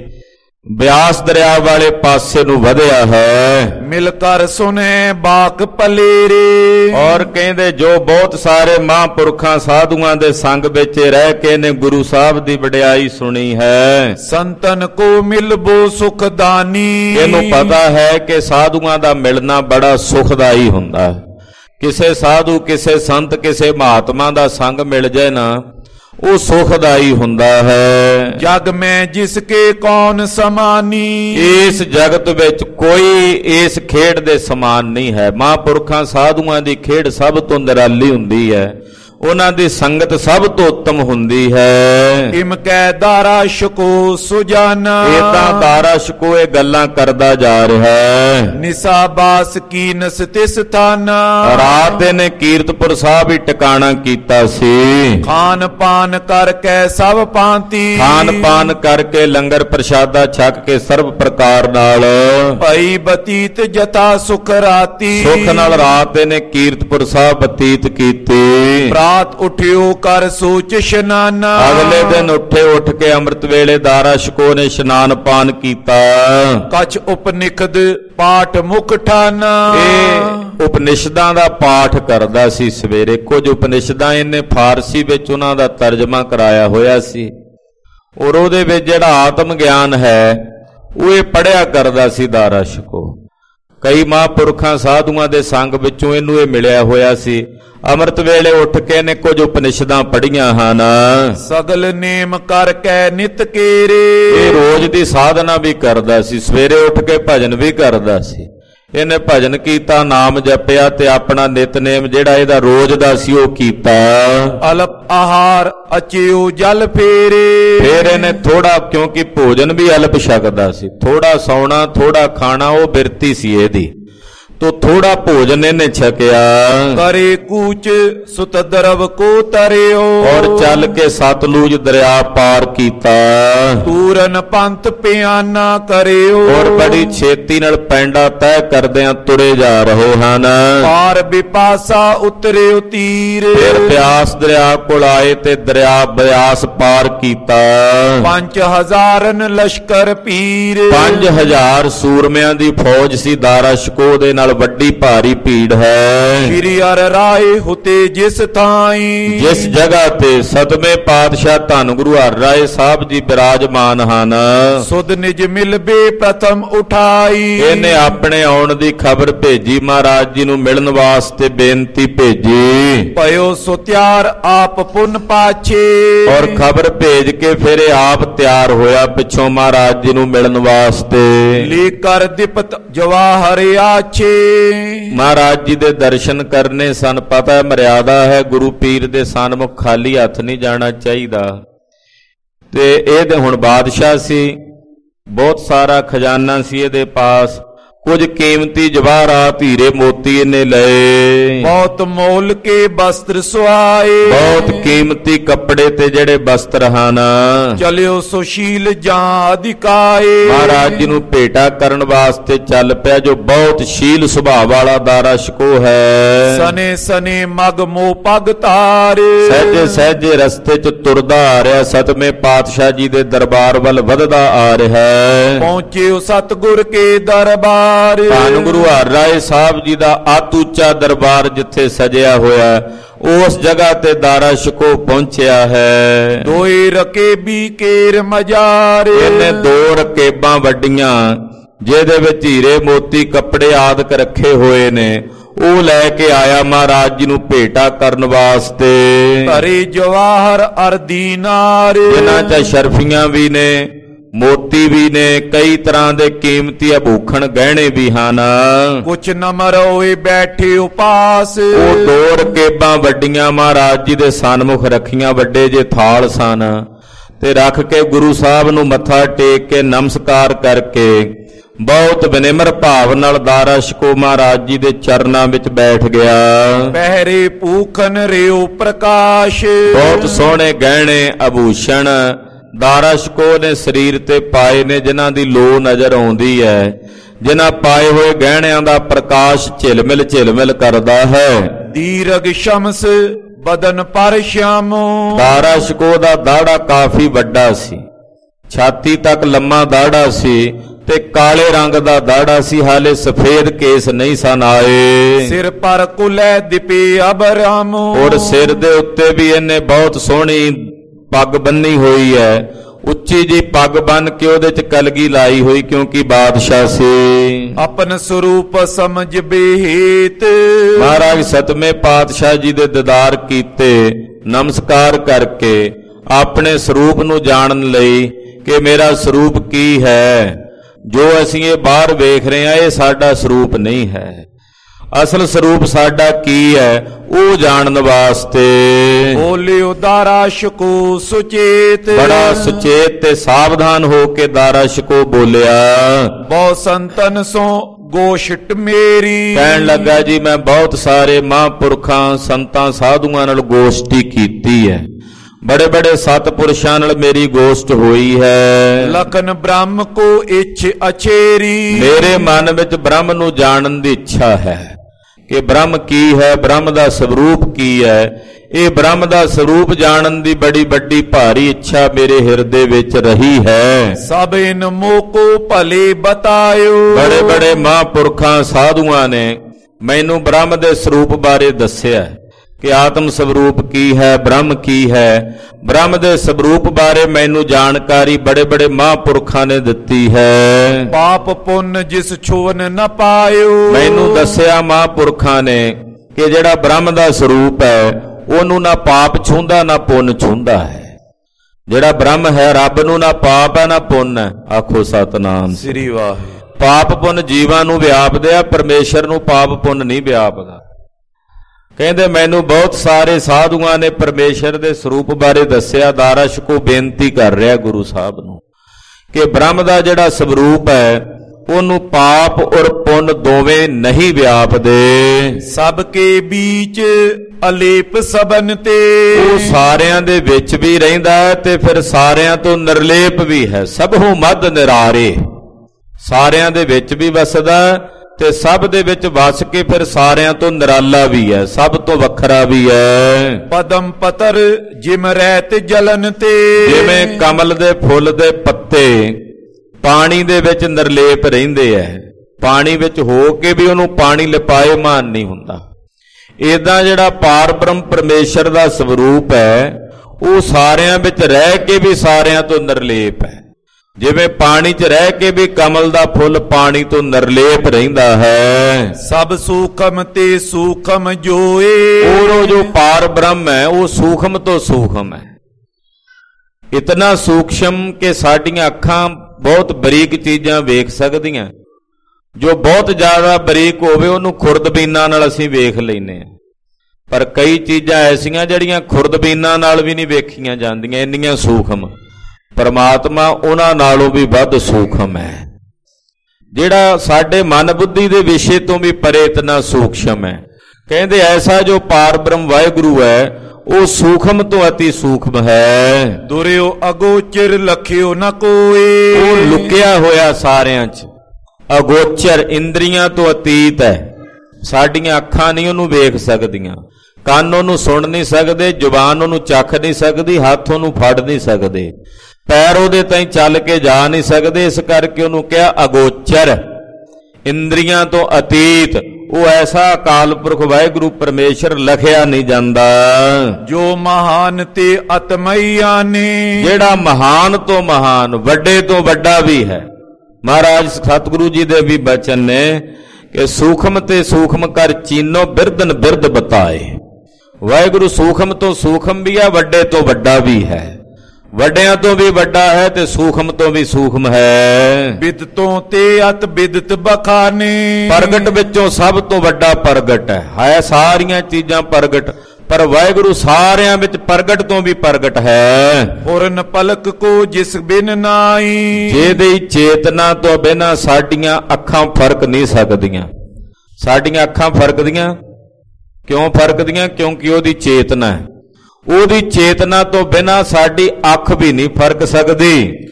ਬਿਆਸ ਦਰਿਆ ਵਾਲੇ ਪਾਸੇ ਨੂੰ ਵਧਿਆ ਹੈ। ਮਿਲ ਕਰ ਸੁਨੇ ਬਾਕ ਪਲੇਰੇ। ਔਰ ਕਹਿੰਦੇ ਜੋ ਬਹੁਤ ਸਾਰੇ ਮਹਾਂਪੁਰਖਾਂ ਸਾਧੂਆਂ ਦੇ ਸੰਗ ਵਿੱਚ ਰਹਿ ਕੇ ਨੇ ਗੁਰੂ ਸਾਹਿਬ ਦੀ ਵਡਿਆਈ ਸੁਣੀ ਹੈ। ਸੰਤਨ ਕੋ ਮਿਲਬੋ ਸੁਖਦਾਨੀ। ਇਹਨੂੰ ਪਤਾ ਹੈ ਕਿ ਸਾਧੂਆਂ ਦਾ ਮਿਲਣਾ ਬੜਾ ਸੁਖਦਾਈ ਹੁੰਦਾ ਹੈ। ਕਿਸੇ ਸਾਧੂ, ਕਿਸੇ ਸੰਤ, ਕਿਸੇ ਮਹਾਤਮਾ ਦਾ ਸੰਗ ਮਿਲ ਜਾਏ ਨਾ, ਉਹ ਸੁਖਦਾਈ ਹੁੰਦਾ ਹੈ। ਜਗ ਮੈਂ ਜਿਸ ਕੇ ਕੌਣ ਸਮਾਨੀ। ਇਸ ਜਗਤ ਵਿੱਚ ਕੋਈ ਇਸ ਖੇਡ ਦੇ ਸਮਾਨ ਨਹੀਂ ਹੈ। ਮਹਾਂਪੁਰਖਾਂ ਸਾਧੂਆਂ ਦੀ ਖੇਡ ਸਭ ਤੋਂ ਨਿਰਾਲੀ ਹੁੰਦੀ ਹੈ। ਉਹਨਾਂ ਦੀ ਸੰਗਤ ਸਭ ਤੋਂ ਉੱਤਮ ਹੁੰਦੀ ਹੈ। ਇਮ ਕੈ ਦਾਰਾ ਸ਼ਿਕੋ ਸੁਜਾਨਾ। ਇਹ ਤਾਂ ਦਾਰਾ ਸ਼ਿਕੋ ਇਹ ਗੱਲਾਂ ਕਰਦਾ ਜਾ ਰਿਹਾ ਹੈ। ਨਿਸਾ ਬਾਸ ਕੀਨਸ ਤਿਸ ਥਾਨਾ। ਰਾਤ ਇਹਨੇ ਕੀਰਤਪੁਰ ਸਾਹਿਬ ਹੀ ਟਿਕਾਣਾ ਕੀਤਾ ਸੀ। ਖਾਨ ਪਾਨ ਕਰਕੇ ਸਭ ਭਾਂਤੀ। ਖਾਨ ਪਾਨ ਕਰਕੇ ਲੰਗਰ ਪ੍ਰਸ਼ਾਦਾ ਛਕ ਕੇ ਸਰਬ ਪ੍ਰਕਾਰ ਨਾਲ ਭਈ ਬਤੀਤ ਜਤਾ ਸੁਖ ਰਾਤੀ। ਸੁਖ ਨਾਲ ਰਾਤ ਇਹਨੇ ਕੀਰਤਪੁਰ ਸਾਹਿਬ ਬਤੀਤ ਕੀਤੀ। ਰਾਤ ਉਠਿਓ ਕਰ ਸੋਚ ਇਸ਼ਨਾਨਾ। ਅਗਲੇ ਦਿਨ ਉੱਠ ਕੇ ਅੰਮ੍ਰਿਤ ਵੇਲੇ ਦਾਰਾ ਸ਼ਿਕੋ ਨੇ ਇਸ਼ਨਾਨ ਪਾਨ ਕੀਤਾ। ਕਛ ਉਪਨਿਖਦ ਪਾਠ ਮੁਖ ਠਾਨਾ। ਇਹ ਉਪਨਿਸ਼ਦਾਂ ਦਾ ਪਾਠ ਕਰਦਾ ਸੀ ਸਵੇਰੇ। ਕੁਝ ਉਪਨਿਸ਼ਦਾਂ ਇਹਨੇ ਫਾਰਸੀ ਵਿੱਚ ਉਹਨਾਂ ਦਾ ਤਰਜਮਾ ਕਰਾਇਆ ਹੋਇਆ ਸੀ ਔਰ ਉਹਦੇ ਵਿੱਚ ਜਿਹੜਾ ਆਤਮ ਗਿਆਨ ਹੈ ਉਹ ਇਹ ਪੜ੍ਹਿਆ ਕਰਦਾ ਸੀ ਦਾਰਾ ਸ਼ਿਕੋ। ਕਈ ਮਹਾਂਪੁਰਖਾਂ ਸਾਧੂਆਂ ਦੇ ਸੰਗ ਵਿੱਚੋਂ ਇਹਨੂੰ ਇਹ ਮਿਲਿਆ ਹੋਇਆ ਸੀ। ਅੰਮ੍ਰਿਤ ਵੇਲੇ ਉੱਠ ਕੇ ਨੇ ਕੁਝ ਉਪਨਿਸ਼ਦਾਂ ਪੜ੍ਹੀਆਂ ਹਨ। ਸਗਲ ਨੇਮ ਕਰਕੇ ਨਿਤ ਕੇਰੇ। ਇਹ ਰੋਜ਼ ਦੀ ਸਾਧਨਾ ਵੀ ਕਰਦਾ ਸੀ। ਸਵੇਰੇ ਉੱਠ ਕੇ ਭਜਨ ਵੀ ਕਰਦਾ ਸੀ। ਇਹਨੇ ਭਜਨ ਕੀਤਾ, ਨਾਮ ਜਪਿਆ ਤੇ ਆਪਣਾ ਨਿਤਨੇਮ ਜਿਹੜਾ ਇਹਦਾ ਰੋਜ਼ ਦਾ ਸੀ ਉਹ ਕੀਤਾ। ਅਲਪ ਆਹਾਰ ਅਚਿਓ ਜਲ ਫੇਰੇ। ਫਿਰ ਇਹਨੇ ਥੋੜਾ, ਕਿਉਂਕਿ ਭੋਜਨ ਵੀ ਅਲਪ ਛਕਦਾ ਸੀ, ਥੋੜਾ ਸੌਣਾ ਥੋੜਾ ਖਾਣਾ ਉਹ ਬਿਰਤੀ ਸੀ ਇਹਦੀ, ਤੋ ਥੋੜਾ ਭੋਜਨ ਇਹਨੇ ਛਕਿਆ। ਕਰੇ ਕੂਚ ਸੁਤ ਦਰਵ ਕੋ ਤਰਿਓ। ਔਰ ਚੱਲ ਕੇ ਸਤਲੁਜ ਦਰਿਆ ਪਾਰ ਕੀਤਾ। ਤੂਰਨ ਪੰਥ ਪਿਆਨਾ ਕਰਿਓ। ਔਰ ਬੜੀ ਛੇਤੀ ਨਾਲ ਪੈਂਡਾ ਤੈਅ ਕਰਦਿਆਂ ਤੁਰੇ ਜਾ ਰਹੇ ਹਨ। ਪਾਰ ਬਿਪਾਸਾ ਉਤਰਿਓ ਤੀਰ। ਫਿਰ ਬਿਆਸ ਦਰਿਆ ਕੋਲ ਆਏ ਤੇ ਦਰਿਆ ਬਿਆਸ ਪਾਰ ਕੀਤਾ। 5000 ਲਸ਼ਕਰ ਪੀਰ। 5000 ਸੂਰਮਿਆਂ ਦੀ ਫੌਜ ਸੀ। ਦਾਰਾ ਸ਼ਿਕੋ ਦੇ ਨਾਲ ਵੱਡੀ ਭਾਰੀ ਭੀੜ ਹੈ। ਸ਼੍ਰੀ ਹਰਿ ਰਾਏ ਹੁਤੇ ਜਿਸ ਥਾਈ। ਜਿਸ ਜਗ੍ਹਾ ਤੇ ਸਤਵੇਂ ਪਾਤਸ਼ਾਹ ਧੰਨ ਗੁਰੂ ਹਰਿ ਰਾਏ ਸਾਹਿਬ ਜੀ ਬਿਰਾਜਮਾਨ ਹਨ। ਸੁਧ ਨਿਜ ਮਿਲਬੇ ਪ੍ਰਥਮ ਉਠਾਈ। ਇਹਨੇ ਆਪਣੇ ਆਉਣ ਦੀ ਖਬਰ ਭੇਜੀ। ਮਹਾਰਾਜ ਜੀ ਨੂੰ ਮਿਲਣ ਵਾਸਤੇ ਬੇਨਤੀ ਭੇਜੀ। ਪਇਓ ਸੋ ਤਿਆਰ ਆਪ ਪੁਨ ਪਾਛੇ। ਔਰ ਖਬਰ ਭੇਜ ਕੇ ਫਿਰ ਇਹ ਆਪ ਤਿਆਰ ਹੋਇਆ ਪਿੱਛੋਂ ਮਹਾਰਾਜ ਜੀ ਨੂੰ ਮਿਲਣ ਵਾਸਤੇ। ਲੀ ਕਰ ਦਿਪਤ ਜਵਾਹਰ ਆਛੇ। ਮਹਾਰਾਜ ਜੀ ਦੇ ਦਰਸ਼ਨ ਕਰਨੇ ਸਨ। ਪਤਾ ਹੈ ਮਰਿਆਦਾ ਹੈ, ਗੁਰੂ ਪੀਰ ਦੇ ਸਨਮੁਖ ਖਾਲੀ ਹੱਥ ਨਹੀਂ ਜਾਣਾ ਚਾਹੀਦਾ। ਤੇ ਇਹਦੇ ਹੁਣ ਬਾਦਸ਼ਾਹ ਸੀ, ਬਹੁਤ ਸਾਰਾ ਖਜ਼ਾਨਾ ਸੀ ਇਹਦੇ ਪਾਸ। ਕੁਝ ਕੀਮਤੀ ਜਵਾਹਰਾਤ ਹੀਰੇ ਮੋਤੀ ਇਹਨੇ ਲਏ। ਬਹੁਤ ਮੋਲ ਕੇ ਬਸਤਰ ਸੁਆਏ। ਬਹੁਤ ਕੀਮਤੀ ਕੱਪੜੇ ਤੇ ਜਿਹੜੇ ਬਸਤਰ ਹਨ। ਚਲਿਓ ਸੁਸ਼ੀਲ ਜਾਂ ਅਧਿਕਾਏ। ਮਹਾਰਾਜ ਜੀ ਨੂੰ ਭੇਟਾ ਕਰਨ ਵਾਸਤੇ ਚੱਲ ਪਿਆ, ਜੋ ਬਹੁਤ ਸ਼ੀਲ ਸੁਭਾਅ ਵਾਲਾ ਦਾਰਾ ਸ਼ਿਕੋ ਹੈ। ਸਨੇ ਸਨੇ ਮਗ ਮੋ ਪਗ ਤਾਰੇ। ਸਹਿਜੇ ਸਹਿਜੇ ਰਸਤੇ 'ਚ ਤੁਰਦਾ ਆ ਰਿਹਾ, ਸਤਵੇਂ ਪਾਤਸ਼ਾਹ ਜੀ ਦੇ ਦਰਬਾਰ ਵੱਲ ਵਧਦਾ ਆ ਰਿਹਾ ਹੈ। ਪਹੁੰਚਿਓ ਸਤਿਗੁਰ ਕੇ ਦਰਬਾਰ। ਧੰਨ ਗੁਰੂ ਹਰਿ ਰਾਏ ਸਾਹਿਬ ਜੀ ਦਾ ਅਤ ਉੱਚਾ ਦਰਬਾਰ ਜਿੱਥੇ ਸਜਿਆ ਹੋਇਆ, ਉਸ ਜਗ੍ਹਾ ਤੇ ਦਾਰਾ ਸ਼ਿਕੋ ਪਹੁੰਚਿਆ ਹੈ। ਦੋਏ ਰਕੇਬੀ ਕੇਰ ਮਜਾਰੇ। ਇਹਨੇ 2 ਰਕੇਬਾਂ ਵੱਡੀਆਂ ਜਿਹਦੇ ਵਿੱਚ ਹੀਰੇ ਮੋਤੀ ਕੱਪੜੇ ਆਦਿਕ ਰੱਖੇ ਹੋਏ ਨੇ, ਉਹ ਲੈ ਕੇ ਆਇਆ ਮਹਾਰਾਜ ਜੀ ਨੂੰ ਭੇਟਾ ਕਰਨ ਵਾਸਤੇ। ਧਰੇ ਜਵਾਹਰ ਅਰ ਦੀਨਾਰ। ਜਿਨ੍ਹਾਂ 'ਚ ਸ਼ਰਫੀਆਂ ਵੀ ਨੇ, ਮੋਤੀ ਵੀ ਨੇ, ਕਈ ਤਰ੍ਹਾਂ ਦੇ ਕੀਮਤੀ ਆਭੂਖਣ ਗਹਿਣੇ ਵੀ ਹਨ। ਕੁਛ ਨਮਰ ਹੋਏ ਬੈਠੇ ਉਪਾਸ। ਉਹ 2 ਰਕੇਬਾਂ ਵੱਡੀਆਂ ਮਹਾਰਾਜ ਜੀ ਦੇ ਸਨਮੁਖ ਰੱਖੀਆਂ, ਵੱਡੇ ਜੇ ਥਾਲ ਸਨ, ਤੇ ਰੱਖ ਕੇ ਗੁਰੂ ਸਾਹਿਬ ਨੂੰ ਮੱਥਾ ਟੇਕ ਕੇ ਨਮਸਕਾਰ ਕਰਕੇ ਬਹੁਤ ਵਿਨਿਮਰ ਭਾਵ ਨਾਲ ਦਾਰਾ ਸ਼ਿਕੋ ਮਹਾਰਾਜ ਜੀ ਦੇ ਚਰਨਾਂ ਵਿੱਚ ਬੈਠ ਗਿਆ। ਪਹਿਰੇ ਭੂਖਨ ਰਿਓ ਪ੍ਰਕਾਸ਼। ਬਹੁਤ ਸੋਹਣੇ ਗਹਿਣੇ ਆਭੂਸ਼ਣ ਦਾਰਾ ਸ਼ਿਕੋ ਨੇ ਸਰੀਰ ਤੇ ਪਾਏ ਨੇ, ਜਿਨ੍ਹਾਂ ਦੀ ਲੋ ਨਜ਼ਰ ਆਉਂਦੀ ਹੈ। ਜਿਨ੍ਹਾਂ ਪਾਏ ਹੋਏ ਗਹਿਣਿਆਂ ਦਾ ਪ੍ਰਕਾਸ਼ ਝਿਲਮਿਲ ਕਰਦਾ ਹੈ। ਦੀਰਘ ਸ਼ਮਸ ਬਦਨ ਪਰ ਸ਼ਿਆਮੋ। ਦਾਰਾ ਸ਼ਿਕੋ ਦਾ ਦਾੜਾ ਕਾਫੀ ਵੱਡਾ ਸੀ, ਛਾਤੀ ਤੱਕ ਲੰਮਾ ਦਾੜਾ ਸੀ ਤੇ ਕਾਲੇ ਰੰਗ ਦਾ ਦਾੜਾ ਸੀ, ਹਾਲੇ ਸਫੇਦ ਕੇਸ ਨਹੀਂ ਸਨ ਆਏ। ਸਿਰ ਪਰ ਕੁਲੈ ਦਿਪੇ ਅਬਰਾਮ। ਔਰ ਸਿਰ ਦੇ ਉੱਤੇ ਵੀ ਇਹਨੇ ਬਹੁਤ ਸੋਹਣੀ ਪੱਗ ਬੰਨੀ ਹੋਈ ਹੈ, ਉੱਚੀ ਜੀ ਪੱਗ ਬੰਨ ਕੇ ਉਹਦੇ ਚ ਕਲਗੀ ਲਾਈ ਹੋਈ, ਕਿਉਂਕਿ ਬਾਦਸ਼ਾਹ ਸੀ। ਆਪਨ ਸਰੂਪ ਸਮਝ ਬੇਹੇਤ। ਮਹਾਰਾਜ ਸਤਵੇਂ ਪਾਤਸ਼ਾਹ ਜੀ ਦੇ ਦੀਦਾਰ ਕੀਤੇ, ਨਮਸਕਾਰ ਕਰਕੇ ਆਪਣੇ ਸਰੂਪ ਨੂੰ ਜਾਣਨ ਲਈ ਕਿ ਮੇਰਾ ਸਰੂਪ ਕੀ ਹੈ। ਜੋ ਅਸੀਂ ਇਹ ਬਾਹਰ ਵੇਖ ਰਹੇ ਹਾਂ ਇਹ ਸਾਡਾ ਸਰੂਪ ਨਹੀਂ ਹੈ, ਅਸਲ ਸਰੂਪ ਸਾਡਾ ਕੀ ਹੈ ਉਹ ਜਾਣਨ ਵਾਸਤੇ। ਬੋਲਿਓ ਦਾਰਾ ਸ਼ਿਕੋ ਸੁਚੇਤ। ਬੜਾ ਸੁਚੇਤ ਤੇ ਸਾਵਧਾਨ ਹੋ ਕੇ ਦਾਰਾ ਸ਼ਿਕੋ ਬੋਲਿਆ। ਬਹੁ ਸੰਤਨ ਸੋ ਗੋਸ਼ਟ ਮੇਰੀ। ਕਹਿਣ ਲੱਗਾ ਜੀ ਮੈਂ ਬਹੁਤ ਸਾਰੇ ਮਹਾਂਪੁਰਖਾਂ ਸੰਤਾਂ ਸਾਧੂਆਂ ਨਾਲ ਗੋਸ਼ਟੀ ਕੀਤੀ ਹੈ, ਬੜੇ ਬੜੇ ਸਤਪੁਰਸ਼ਾਂ ਨਾਲ ਮੇਰੀ ਗੋਸ਼ਟ ਹੋਈ ਹੈ। ਲਖਨ ਬ੍ਰਹਮ ਕੋ ਇੱਛ ਅਛੇਰੀ। ਮੇਰੇ ਮਨ ਵਿੱਚ ਬ੍ਰਹਮ ਨੂੰ ਜਾਣਨ ਦੀ ਇੱਛਾ ਹੈ ਕਿ ਬ੍ਰਹਮ ਕੀ ਹੈ, ਬ੍ਰਹਮ ਦਾ ਸਰੂਪ ਕੀ ਹੈ। ਇਹ ਬ੍ਰਹਮ ਦਾ ਸਰੂਪ ਜਾਣਨ ਦੀ ਬੜੀ ਵੱਡੀ ਭਾਰੀ ਇੱਛਾ ਮੇਰੇ ਹਿਰਦੇ ਵਿੱਚ ਰਹੀ ਹੈ। ਸਭ ਇਨ ਮੋਕੋ ਭਲੇ ਬਤਾਇਓ। ਬੜੇ ਬੜੇ ਮਹਾਂਪੁਰਖਾਂ ਸਾਧੂਆਂ ਨੇ ਮੈਨੂੰ ਬ੍ਰਹਮ ਦੇ ਸਰੂਪ ਬਾਰੇ ਦੱਸਿਆ ਕਿ ਆਤਮ ਸਰੂਪ ਕੀ ਹੈ, ਬ੍ਰਹਮ ਕੀ ਹੈ। ਬ੍ਰਹਮ ਦੇ ਸਰੂਪ ਬਾਰੇ ਮੈਨੂੰ ਜਾਣਕਾਰੀ ਬੜੇ ਬੜੇ ਮਹਾਂਪੁਰਖਾਂ ਨੇ ਦਿੱਤੀ ਹੈ। ਪਾਪ ਪੁੰਨ ਜਿਸ ਛੋਨ ਨ ਪਾਇਓ। ਮੈਨੂੰ ਦੱਸਿਆ ਮਹਾਂਪੁਰਖਾਂ ਨੇ ਕਿ ਜਿਹੜਾ ਬ੍ਰਹਮ ਦਾ ਸਰੂਪ ਹੈ ਉਹਨੂੰ ਨਾ ਪਾਪ ਛੂੰਦਾ ਨਾ ਪੁੰਨ ਛੂੰਦਾ ਹੈ। ਜਿਹੜਾ ਬ੍ਰਹਮ ਹੈ ਰੱਬ ਨੂੰ ਨਾ ਪਾਪ ਹੈ ਨਾ ਪੁੰਨ ਹੈ। ਆਖੋ ਸਤਨਾਮ ਸ੍ਰੀ ਵਾਹਿਗੁਰੂ। ਪਾਪ ਪੁੰਨ ਜੀਵਾਂ ਨੂੰ ਵਿਆਪਦੇ ਆ, ਪਰਮੇਸ਼ਰ ਨੂੰ ਪਾਪ ਪੁੰਨ ਨਹੀਂ ਵਿਆਪਦਾ। ਕਹਿੰਦੇ ਮੈਨੂੰ ਬਹੁਤ ਸਾਰੇ ਸਾਧੂਆਂ ਨੇ ਪਰਮੇਸ਼ਰ ਦੇ ਸਰੂਪ ਬਾਰੇ ਦੱਸਿਆ। ਦਾਰਾ ਸ਼ਿਕੋ ਬੇਨਤੀ ਕਰ ਰਿਹਾ ਗੁਰੂ ਸਾਹਿਬ ਨੂੰ ਕਿ ਬ੍ਰਹਮ ਦਾ ਜਿਹੜਾ ਸਰੂਪ ਹੈ ਉਹਨੂੰ ਪਾਪ ਔਰ ਪੁੰਨ ਦੋਵੇਂ ਨਹੀਂ ਵਿਆਪਦੇ। ਸਭ ਕੇ ਵਿੱਚ ਅਲੇਪ ਸਬਨ ਤੇ। ਉਹ ਸਾਰਿਆਂ ਦੇ ਵਿੱਚ ਵੀ ਰਹਿੰਦਾ ਹੈ ਤੇ ਫਿਰ ਸਾਰਿਆਂ ਤੋਂ ਨਿਰਲੇਪ ਵੀ ਹੈ। ਸਭੂ ਮੱਧ ਨਿਰਾਰੇ, ਸਾਰਿਆਂ ਦੇ ਵਿੱਚ ਵੀ ਵਸਦਾ ਤੇ ਸਭ ਦੇ ਵਿੱਚ ਵਸ ਕੇ ਫਿਰ ਸਾਰਿਆਂ ਤੋਂ ਨਿਰਾਲਾ ਵੀ ਹੈ, ਸਭ ਤੋਂ ਵੱਖਰਾ ਵੀ ਹੈ। ਪਦਮ ਪਤਰ ਜਿਮ ਰਹਿਤ ਜਲਨ ਤੇ। ਜਿਵੇਂ ਕਮਲ ਦੇ ਫੁੱਲ ਦੇ ਪੱਤੇ ਪਾਣੀ ਦੇ ਵਿੱਚ ਨਿਰਲੇਪ ਰਹਿੰਦੇ ਐ, ਪਾਣੀ ਵਿੱਚ ਹੋ ਕੇ ਵੀ ਉਹਨੂੰ ਪਾਣੀ ਲਿਪਾਏਮਾਨ ਨਹੀਂ ਹੁੰਦਾ। ਏਦਾਂ ਜਿਹੜਾ ਪਾਰ ਬ੍ਰਹਮ ਪਰਮੇਸ਼ਰ ਦਾ ਸਰੂਪ ਹੈ ਉਹ ਸਾਰਿਆਂ ਵਿੱਚ ਰਹਿ ਕੇ ਵੀ ਸਾਰਿਆਂ ਤੋਂ ਨਿਰਲੇਪ ਹੈ। ਜਿਵੇਂ ਪਾਣੀ 'ਚ ਰਹਿ ਕੇ ਵੀ ਕਮਲ ਦਾ ਫੁੱਲ ਪਾਣੀ ਤੋਂ ਨਿਰਲੇਪ ਰਹਿੰਦਾ ਹੈ। ਸਭ ਸੂਖਮ ਤੇ ਸੂਖਮ ਜੋਏ। ਉਹ ਜੋ ਪਾਰ ਬ੍ਰਹਮ ਹੈ ਉਹ ਸੂਖਮ ਤੋਂ ਸੂਖਮ ਹੈ, ਇਤਨਾ ਸੂਖਸ਼ਮ ਕਿ ਸਾਡੀਆਂ ਅੱਖਾਂ ਬਹੁਤ ਬਰੀਕ ਚੀਜ਼ਾਂ ਵੇਖ ਸਕਦੀਆਂ। ਜੋ ਬਹੁਤ ਜ਼ਿਆਦਾ ਬਰੀਕ ਹੋਵੇ ਉਹਨੂੰ ਖੁਰਦਬੀਨਾਂ ਨਾਲ ਅਸੀਂ ਵੇਖ ਲੈਂਦੇ ਹਾਂ, ਪਰ ਕਈ ਚੀਜ਼ਾਂ ਐਸੀਆਂ ਜਿਹੜੀਆਂ ਖੁਰਦਬੀਨਾਂ ਨਾਲ ਵੀ ਨਹੀਂ ਵੇਖੀਆਂ ਜਾਂਦੀਆਂ, ਇੰਨੀਆਂ ਸੂਖਮ। ਪਰਮਾਤਮਾ ਉਹਨਾਂ ਨਾਲੋਂ ਵੀ ਵੱਧ ਸੂਖਮ ਹੈ, ਜਿਹੜਾ ਸਾਡੇ ਮਨ ਬੁੱਧੀ ਦੇ ਵਿਸ਼ੇ ਤੋਂ ਵੀ ਪਰੇ ਇਤਨਾ ਸੂਖਸ਼ਮ ਹੈ। ਕਹਿੰਦੇ ਐਸਾ ਜੋ ਪਾਰ ਬ੍ਰਹਮ ਵਾਹਿਗੁਰੂ ਹੈ ਉਹ ਸੂਖਮ ਤੋਂ ਅਤੀ ਸੂਖਮ ਹੈ। ਦੁਰਿਓ ਅਗੋਚਰ ਲਖਿਓ ਨ ਕੋਏ। ਉਹ ਲੁਕਿਆ ਹੋਇਆ ਸਾਰਿਆਂ 'ਚ, ਅਗੋਚਰ ਇੰਦਰੀਆਂ ਤੋਂ ਅਤੀਤ ਹੈ। ਸਾਡੀਆਂ ਅੱਖਾਂ ਨਹੀਂ ਉਹਨੂੰ ਵੇਖ ਸਕਦੀਆਂ, ਕੰਨ ਉਹਨੂੰ ਸੁਣ ਨਹੀਂ ਸਕਦੇ, ਜ਼ੁਬਾਨ ਉਹਨੂੰ ਚੱਖ ਨਹੀਂ ਸਕਦੀ, ਹੱਥ ਉਹਨੂੰ ਫੜ ਨਹੀਂ ਸਕਦੇ, ਪੈਰ ਉਹਦੇ ਤਾਈਂ ਚੱਲ ਕੇ ਜਾ ਨਹੀਂ ਸਕਦੇ। ਇਸ ਕਰਕੇ ਉਹਨੂੰ ਕਿਹਾ ਅਗੋਚਰ, ਇੰਦਰੀਆਂ ਤੋਂ ਅਤੀਤ। ਉਹ ਐਸਾ ਅਕਾਲ ਪੁਰਖ ਵਾਹਿਗੁਰੂ ਪਰਮੇਸ਼ਰ ਲਖਿਆ ਨਹੀਂ ਜਾਂਦਾ। ਜੋ ਮਹਾਨ ਤੇ ਅਤਮਈਆ ਨੇ। ਜਿਹੜਾ ਮਹਾਨ ਤੋਂ ਮਹਾਨ, ਵੱਡੇ ਤੋਂ ਵੱਡਾ ਵੀ ਹੈ। ਮਹਾਰਾਜ ਸਤਿਗੁਰੂ ਜੀ ਦੇ ਵੀ ਬਚਨ ਨੇ ਕਿ ਸੂਖਮ ਤੇ ਸੂਖਮ ਕਰ ਚੀਨੋ ਬਿਰਦਨ ਬਿਰਦ ਬਤਾਏ। ਵਾਹਿਗੁਰੂ ਸੂਖਮ ਤੋਂ ਸੂਖਮ ਵੀ ਹੈ, ਵੱਡੇ ਤੋਂ ਵੱਡਾ ਵੀ ਹੈ, ਵੱਡਿਆਂ ਤੋਂ ਵੀ ਵੱਡਾ ਹੈ ਤੇ ਸੂਖਮ ਤੋਂ ਵੀ ਸੂਖਮ ਹੈ। ਬਿਦਤੋਂ ਤੇ ਅਤ ਬਿਦਤ ਬਖਾਨੇ। ਪ੍ਰਗਟ ਵਿੱਚੋਂ ਸਭ ਤੋਂ ਵੱਡਾ ਪ੍ਰਗਟ ਹੈ ਸਾਰੀਆਂ ਚੀਜ਼ਾਂ ਪ੍ਰਗਟ, ਪਰ ਵਾਹਿਗੁਰੂ ਸਾਰਿਆਂ ਵਿੱਚ ਪ੍ਰਗਟ ਤੋਂ ਵੀ ਪ੍ਰਗਟ ਹੈ। ਪੁਰਨ ਪਲਕ ਕੋ ਜਿਸ ਬਿਨ ਨਾਈ। ਜਿਹਦੀ ਚੇਤਨਾ ਤੋਂ ਬਿਨਾਂ ਸਾਡੀਆਂ ਅੱਖਾਂ ਫਰਕ ਨਹੀਂ ਸਕਦੀਆਂ। ਸਾਡੀਆਂ ਅੱਖਾਂ ਫਰਕਦੀਆਂ ਕਿਉਂ ਫਰਕਦੀਆਂ? ਕਿਉਂਕਿ ਉਹਦੀ ਚੇਤਨਾ ਹੈ। ਉਹਦੀ ਚੇਤਨਾ ਤੋਂ ਬਿਨਾਂ ਸਾਡੀ ਅੱਖ ਵੀ ਨਹੀਂ ਫਰਕ ਸਕਦੀ।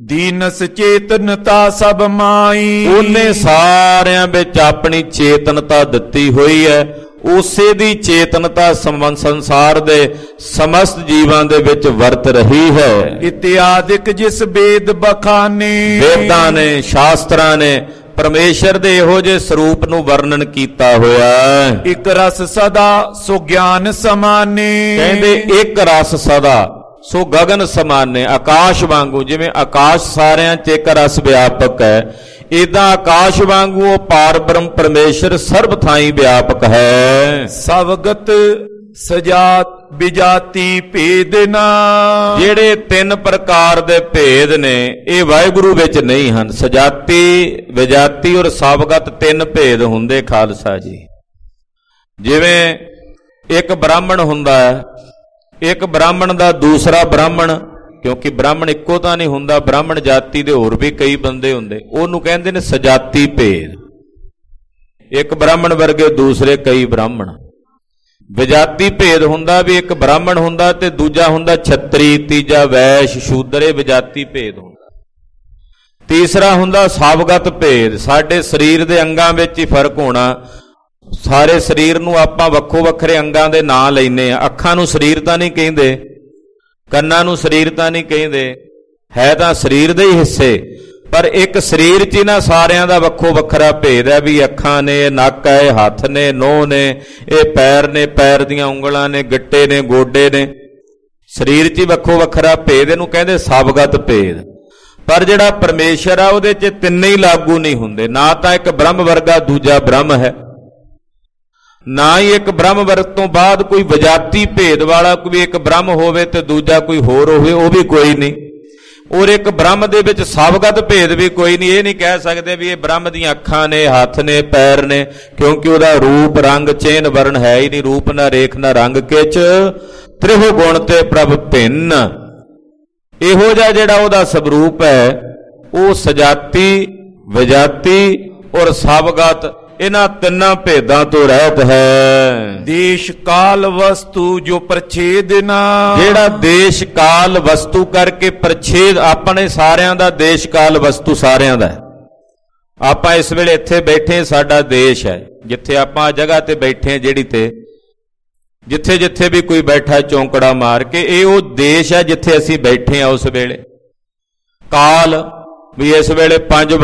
ਦੀਨਸ ਚੇਤਨਤਾ ਸਭ ਮਾਈ। ਉਹਨੇ ਸਾਰਿਆਂ ਵਿੱਚ ਆਪਣੀ ਚੇਤਨਤਾ ਦਿੱਤੀ ਹੋਈ ਹੈ। ਉਸੇ ਦੀ ਚੇਤਨਤਾ ਸੰਸਾਰ ਦੇ ਸਮਸਤ ਜੀਵਾਂ ਦੇ ਵਿੱਚ ਵਰਤ ਰਹੀ ਹੈ। ਇਤਿਆਦਿਕ ਜਿਸ ਵੇਦ ਬਖਾਨੇ, ਵੇਦਾਂ ਨੇ ਸ਼ਾਸਤਰਾਂ ਨੇ ਪਰਮੇਸ਼ਰ ਦੇ ਇਹੋ ਜਿਹੇ ਸਰੂਪ ਨੂੰ ਵਰਣਨ ਕੀਤਾ ਹੋਇਆ। ਇੱਕ ਰਸ ਸਦਾ ਸੋ ਗਿਆਨ ਸਮਾਨੇ, ਕਹਿੰਦੇ ਇੱਕ ਰਸ ਸਦਾ ਸੋ ਗਗਨ ਸਮਾਨੇ। ਆਕਾਸ਼ ਵਾਂਗੂ, ਜਿਵੇਂ ਆਕਾਸ਼ ਸਾਰਿਆਂ 'ਚ ਇੱਕ ਰਸ ਵਿਆਪਕ ਹੈ, ਇਦਾਂ ਆਕਾਸ਼ ਵਾਂਗੂ ਉਹ ਪਾਰ ਬ੍ਰਹਮ ਪਰਮੇਸ਼ਰ ਸਰਬ ਥਾਈਂ ਵਿਆਪਕ ਹੈ। ਸਵਗਤ ਸਜਾਤ ਵਿਜਾਤੀ ਭੇਦ ਨਾ, ਜਿਹੜੇ ਤਿੰਨ ਪ੍ਰਕਾਰ ਦੇ ਭੇਦ ਨੇ ਇਹ ਵਾਹਿਗੁਰੂ ਵਿੱਚ ਨਹੀਂ ਹਨ। ਸਜਾਤੀ, ਵਿਜਾਤੀ ਔਰ ਸਵਗਤ ਤਿੰਨ ਭੇਦ ਹੁੰਦੇ ਖਾਲਸਾ ਜੀ। ਜਿਵੇਂ ਇੱਕ ਬ੍ਰਾਹਮਣ ਹੁੰਦਾ ਹੈ, ਇੱਕ ਬ੍ਰਾਹਮਣ ਦਾ ਦੂਸਰਾ ਬ੍ਰਾਹਮਣ, ਕਿਉਂਕਿ ਬ੍ਰਾਹਮਣ ਇੱਕੋ ਤਾਂ ਨਹੀਂ ਹੁੰਦਾ, ਬ੍ਰਾਹਮਣ ਜਾਤੀ ਦੇ ਹੋਰ ਵੀ ਕਈ ਬੰਦੇ ਹੁੰਦੇ, ਉਹਨੂੰ ਕਹਿੰਦੇ ਨੇ ਸਜਾਤੀ ਭੇਦ। ਇੱਕ ਬ੍ਰਾਹਮਣ ਵਰਗੇ ਦੂਸਰੇ ਕਈ ਬ੍ਰਾਹਮਣ। ਵਿਜਾਤੀ ਭੇਦ ਹੁੰਦਾ ਵੀ ਇੱਕ ਬ੍ਰਾਹਮਣ ਹੁੰਦਾ ਤੇ ਦੂਜਾ ਹੁੰਦਾ ਛਤਰੀ, ਤੀਜਾ ਵੈਸ਼, ਸ਼ੂਦਰ। ਇਹ ਵਿਜਾਤੀ ਭੇਦ ਹੁੰਦਾ। ਤੀਸਰਾ ਹੁੰਦਾ ਸਵਗਤ ਭੇਦ। ਸਾਡੇ ਸਰੀਰ ਦੇ ਅੰਗਾਂ ਵਿੱਚ ਹੀ ਫਰਕ ਹੋਣਾ। ਸਾਰੇ ਸਰੀਰ ਨੂੰ ਆਪਾਂ ਵੱਖੋ ਵੱਖਰੇ ਅੰਗਾਂ ਦੇ ਨਾਂ ਲੈਨੇ ਆ। ਅੱਖਾਂ ਨੂੰ ਸਰੀਰ ਤਾਂ ਨਹੀਂ ਕਹਿੰਦੇ, ਕੰਨਾਂ ਨੂੰ ਸਰੀਰ ਤਾਂ ਨਹੀਂ ਕਹਿੰਦੇ, ਹੈ ਤਾਂ ਸਰੀਰ ਦੇ ਹੀ ਹਿੱਸੇ, ਪਰ ਇੱਕ ਸਰੀਰ 'ਚ ਹੀ ਨਾ ਸਾਰਿਆਂ ਦਾ ਵੱਖੋ ਵੱਖਰਾ ਭੇਦ ਹੈ ਵੀ ਅੱਖਾਂ ਨੇ, ਇਹ ਨੱਕ ਹੈ, ਇਹ ਹੱਥ ਨੇ, ਨਹੁੰ ਨੇ, ਇਹ ਪੈਰ ਨੇ, ਪੈਰ ਦੀਆਂ ਉਂਗਲਾਂ ਨੇ, ਗਿੱਟੇ ਨੇ, ਗੋਡੇ ਨੇ। ਸਰੀਰ 'ਚ ਹੀ ਵੱਖੋ ਵੱਖਰਾ ਭੇਦ, ਇਹਨੂੰ ਕਹਿੰਦੇ ਸਵਗਤ ਭੇਦ। ਪਰ ਜਿਹੜਾ ਪਰਮੇਸ਼ਰ ਆ ਉਹਦੇ 'ਚ ਤਿੰਨੇ ਹੀ ਲਾਗੂ ਨਹੀਂ ਹੁੰਦੇ। ਨਾ ਤਾਂ ਇੱਕ ਬ੍ਰਹਮ ਵਰਗਾ ਦੂਜਾ ਬ੍ਰਹਮ ਹੈ, ਨਾ ਹੀ ਇੱਕ ਬ੍ਰਹਮ ਵਰਗ ਤੋਂ ਬਾਅਦ ਕੋਈ ਵਿਜਾਤੀ ਭੇਦ ਵਾਲਾ ਕੋਈ ਇੱਕ ਬ੍ਰਹਮ ਹੋਵੇ ਤੇ ਦੂਜਾ ਕੋਈ ਹੋਰ ਹੋਵੇ, ਉਹ ਵੀ ਕੋਈ ਨਹੀਂ। ਔਰ ਇੱਕ ਬ੍ਰਹਮ ਦੇ ਵਿੱਚ ਸਵਗਤ ਭੇਦ ਵੀ ਕੋਈ ਨਹੀਂ। ਇਹ ਨਹੀਂ ਕਹਿ ਸਕਦੇ ਵੀ ਇਹ ਬ੍ਰਹਮ ਦੀਆਂ ਅੱਖਾਂ ਨੇ, ਹੱਥ ਨੇ, ਪੈਰ ਨੇ, ਕਿਉਂਕਿ ਉਹਦਾ ਰੂਪ ਰੰਗ ਚਿੰਨ੍ਹ ਵਰਣ ਹੈ ਹੀ ਨਹੀਂ। ਰੂਪ ਨਾ ਰੇਖ ਨਾ ਰੰਗ ਕਿਛ, ਤ੍ਰਿਹੁ ਗੁਣ ਤੇ ਪ੍ਰਭ ਭਿੰਨ। ਇਹੋ ਜਿਹਾ ਜਿਹੜਾ ਉਹਦਾ ਸਵਰੂਪ ਹੈ ਉਹ ਸਜਾਤੀ, ਵਿਜਾਤੀ ਔਰ ਸਵਗਤ, ਇਹਨਾਂ ਤਿੰਨਾਂ ਭੇਦਾਂ ਤੋਂ ਰਹਿਤ ਹੈ। ਦੇਸ਼ ਕਾਲ ਵਸਤੂ ਜੋ ਪ੍ਰਛੇਦ ਨਾ, ਜਿਹੜਾ ਦੇਸ਼ ਕਾਲ ਵਸਤੂ ਕਰਕੇ ਪ੍ਰਛੇਦ, ਆਪਣੇ ਸਾਰਿਆਂ ਦਾ ਦੇਸ਼ ਕਾਲ ਵਸਤੂ ਸਾਰਿਆਂ ਦਾ ਹੈ। ਆਪਾਂ ਇਸ ਵੇਲੇ ਇੱਥੇ ਬੈਠੇ, ਸਾਡਾ ਦੇਸ਼ ਹੈ। ਜਿੱਥੇ ਆਪਾਂ ਜਗ੍ਹਾ ਤੇ ਬੈਠੇ, ਜਿਹੜੀ ਤੇ ਜਿੱਥੇ ਜਿੱਥੇ ਵੀ ਕੋਈ ਬੈਠਾ ਚੌਂਕੜਾ ਮਾਰ ਕੇ, ਇਹ ਉਹ ਦੇਸ਼ ਹੈ ਜਿੱਥੇ ਅਸੀਂ ਬੈਠੇ ਆ ਉਸ ਵੇਲੇ। ਕਾਲ ਵੀ ਇਸ ਵੇਲੇ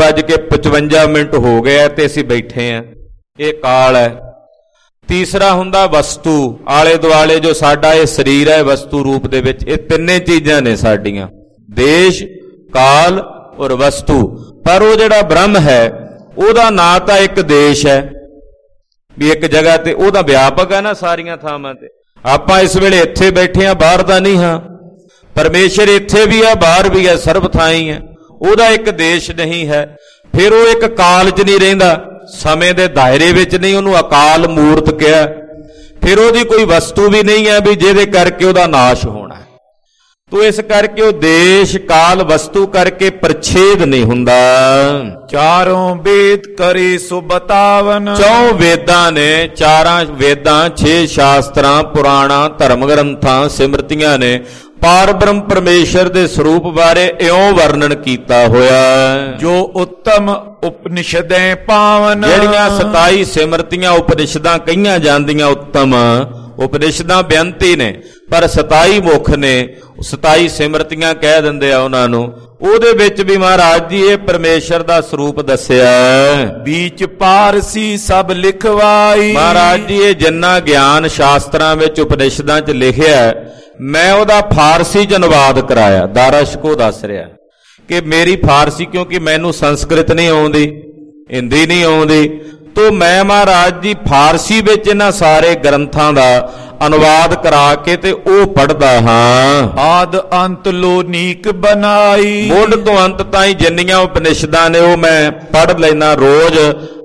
5:55 ਹੋ ਗਏ ਤੇ ਅਸੀਂ ਬੈਠੇ ਆ, ਇਹ ਕਾਲ ਹੈ। ਤੀਸਰਾ ਹੁੰਦਾ ਵਸਤੂ, ਆਲੇ ਦੁਆਲੇ ਜੋ ਸਾਡਾ ਇਹ ਸਰੀਰ ਹੈ ਵਸਤੂ ਰੂਪ ਦੇ ਵਿੱਚ। ਇਹ ਤਿੰਨੇ ਚੀਜ਼ਾਂ ਨੇ ਸਾਡੀਆਂ, ਦੇਸ਼, ਕਾਲ ਔਰ ਵਸਤੂ। ਪਰ ਉਹ ਜਿਹੜਾ ਬ੍ਰਹਮ ਹੈ ਉਹਦਾ ਨਾਂ ਤਾਂ ਇੱਕ ਦੇਸ਼ ਹੈ ਵੀ ਇੱਕ ਜਗ੍ਹਾ ਤੇ, ਉਹਦਾ ਵਿਆਪਕ ਹੈ ਨਾ ਸਾਰੀਆਂ ਥਾਵਾਂ ਤੇ। ਆਪਾਂ ਇਸ ਵੇਲੇ ਇੱਥੇ ਬੈਠੇ ਆ, ਬਾਹਰ ਦਾ ਨਹੀਂ ਹਾਂ। ਪਰਮੇਸ਼ਰ ਇੱਥੇ ਵੀ ਆ, ਬਾਹਰ ਵੀ ਹੈ, ਸਰਬ ਥਾਈਂ ਹੈ। ਉਹਦਾ ਇੱਕ ਦੇਸ਼ ਨਹੀਂ ਹੈ। ਫਿਰ ਉਹ ਇੱਕ ਕਾਲ 'ਚ ਨਹੀਂ ਰਹਿੰਦਾ, ਸਮੇਂ ਦੇ ਦਾਇਰੇ ਵਿੱਚ ਨਹੀਂ, ਉਹਨੂੰ ਅਕਾਲ ਮੂਰਤ ਕਿਹਾ। ਫਿਰ ਉਹਦੀ ਕੋਈ ਵਸਤੂ ਵੀ ਨਹੀਂ ਹੈ ਵੀ ਜਿਹਦੇ ਕਰਕੇ ਉਹਦਾ ਨਾਸ਼ ਹੋਣਾ। ਤੋ ਇਸ ਕਰਕੇ ਉਹ ਦੇਸ਼, ਕਾਲ, ਵਸਤੂ ਕਰਕੇ ਪ੍ਰਛੇਦ ਨਹੀਂ ਹੁੰਦਾ। ਚਾਰੋਂ ਵੇਦ ਕਰੇ ਸੋ ਬਤਾਵਨ, ਚੌ ਵੇਦਾਂ ਨੇ, ਚਾਰਾਂ ਵੇਦਾਂ, 6 ਸ਼ਾਸਤਰਾਂ, ਪੁਰਾਣਾਂ, ਧਰਮ ਗ੍ਰੰਥਾਂ, ਸਿਮਰਤੀਆਂ ਨੇ ਪਾਰ ਬ੍ਰਹਮ ਪਰਮੇਸ਼ਰ ਦੇ ਸਰੂਪ ਬਾਰੇ ਇਉਂ ਵਰਣਨ ਕੀਤਾ ਹੋਇਆ। ਜੋ ਉੱਤਮ ਉਪਨਿਸ਼ਦੈਂ ਪਾਵਨ, ਜਿਹੜੀਆਂ 27 ਸਿਮਰਤੀਆਂ ਉਪਨਿਸ਼ਦਾਂ ਕਹੀਆਂ ਜਾਂਦੀਆਂ, ਉੱਤਮ ਉਪਨਿਸ਼ਦਾਂ ਬੇਅੰਤੀ ਨੇ, ਪਰ 27 ਮੁਖ ਨੇ, 27 ਸਿਮਰਤੀਆਂ ਕਹਿ ਦਿੰਦੇ ਆ ਉਹਨਾਂ ਨੂੰ। ਉਹਦੇ ਵਿੱਚ ਵੀ ਮਹਾਰਾਜ ਜੀ ਇਹ ਪਰਮੇਸ਼ਰ ਦਾ ਸਰੂਪ ਦੱਸਿਆ। ਵਿੱਚ ਪਾਰਸੀ ਸਭ ਲਿਖਵਾਈ, ਮਹਾਰਾਜ ਜੀ ਇਹ ਜਿੰਨਾ ਗਿਆਨ ਸ਼ਾਸਤਰਾਂ ਵਿੱਚ ਉਪਨਿਸ਼ਦਾਂ 'ਚ ਲਿਖਿਆ, ਮੈਂ ਉਹਦਾ ਫਾਰਸੀ 'ਚ ਅਨੁਵਾਦ ਕਰਾਇਆ। ਦਾਰਾਸ਼ਕੋ ਦੱਸ ਰਿਹਾ ਕਿ ਮੇਰੀ ਫਾਰਸੀ, ਕਿਉਂਕਿ ਮੈਨੂੰ ਸੰਸਕ੍ਰਿਤ ਨਹੀਂ ਆਉਂਦੀ, ਹਿੰਦੀ ਨਹੀਂ ਆਉਂਦੀ, ਤੋ ਮੈਂ ਮਹਾਰਾਜ ਜੀ ਫਾਰਸੀ ਵਿੱਚ ਇਹਨਾਂ ਸਾਰੇ ਗ੍ਰੰਥਾਂ ਦਾ ਅਨੁਵਾਦ ਕਰਾ ਕੇ ਤੇ ਉਹ ਪੜ੍ਹਦਾ ਹਾਂ। ਆਦ ਅੰਤ ਲੋ ਨੀਕ ਬਣਾਈ, ਮੁੱਢ ਤੋਂ ਅੰਤ ਤਾਈਂ ਜਿੰਨੀਆਂ ਉਪਨਿਸ਼ਦਾਂ ਨੇ ਉਹ ਮੈਂ ਪੜ੍ਹ ਲੈਣਾ ਰੋਜ਼।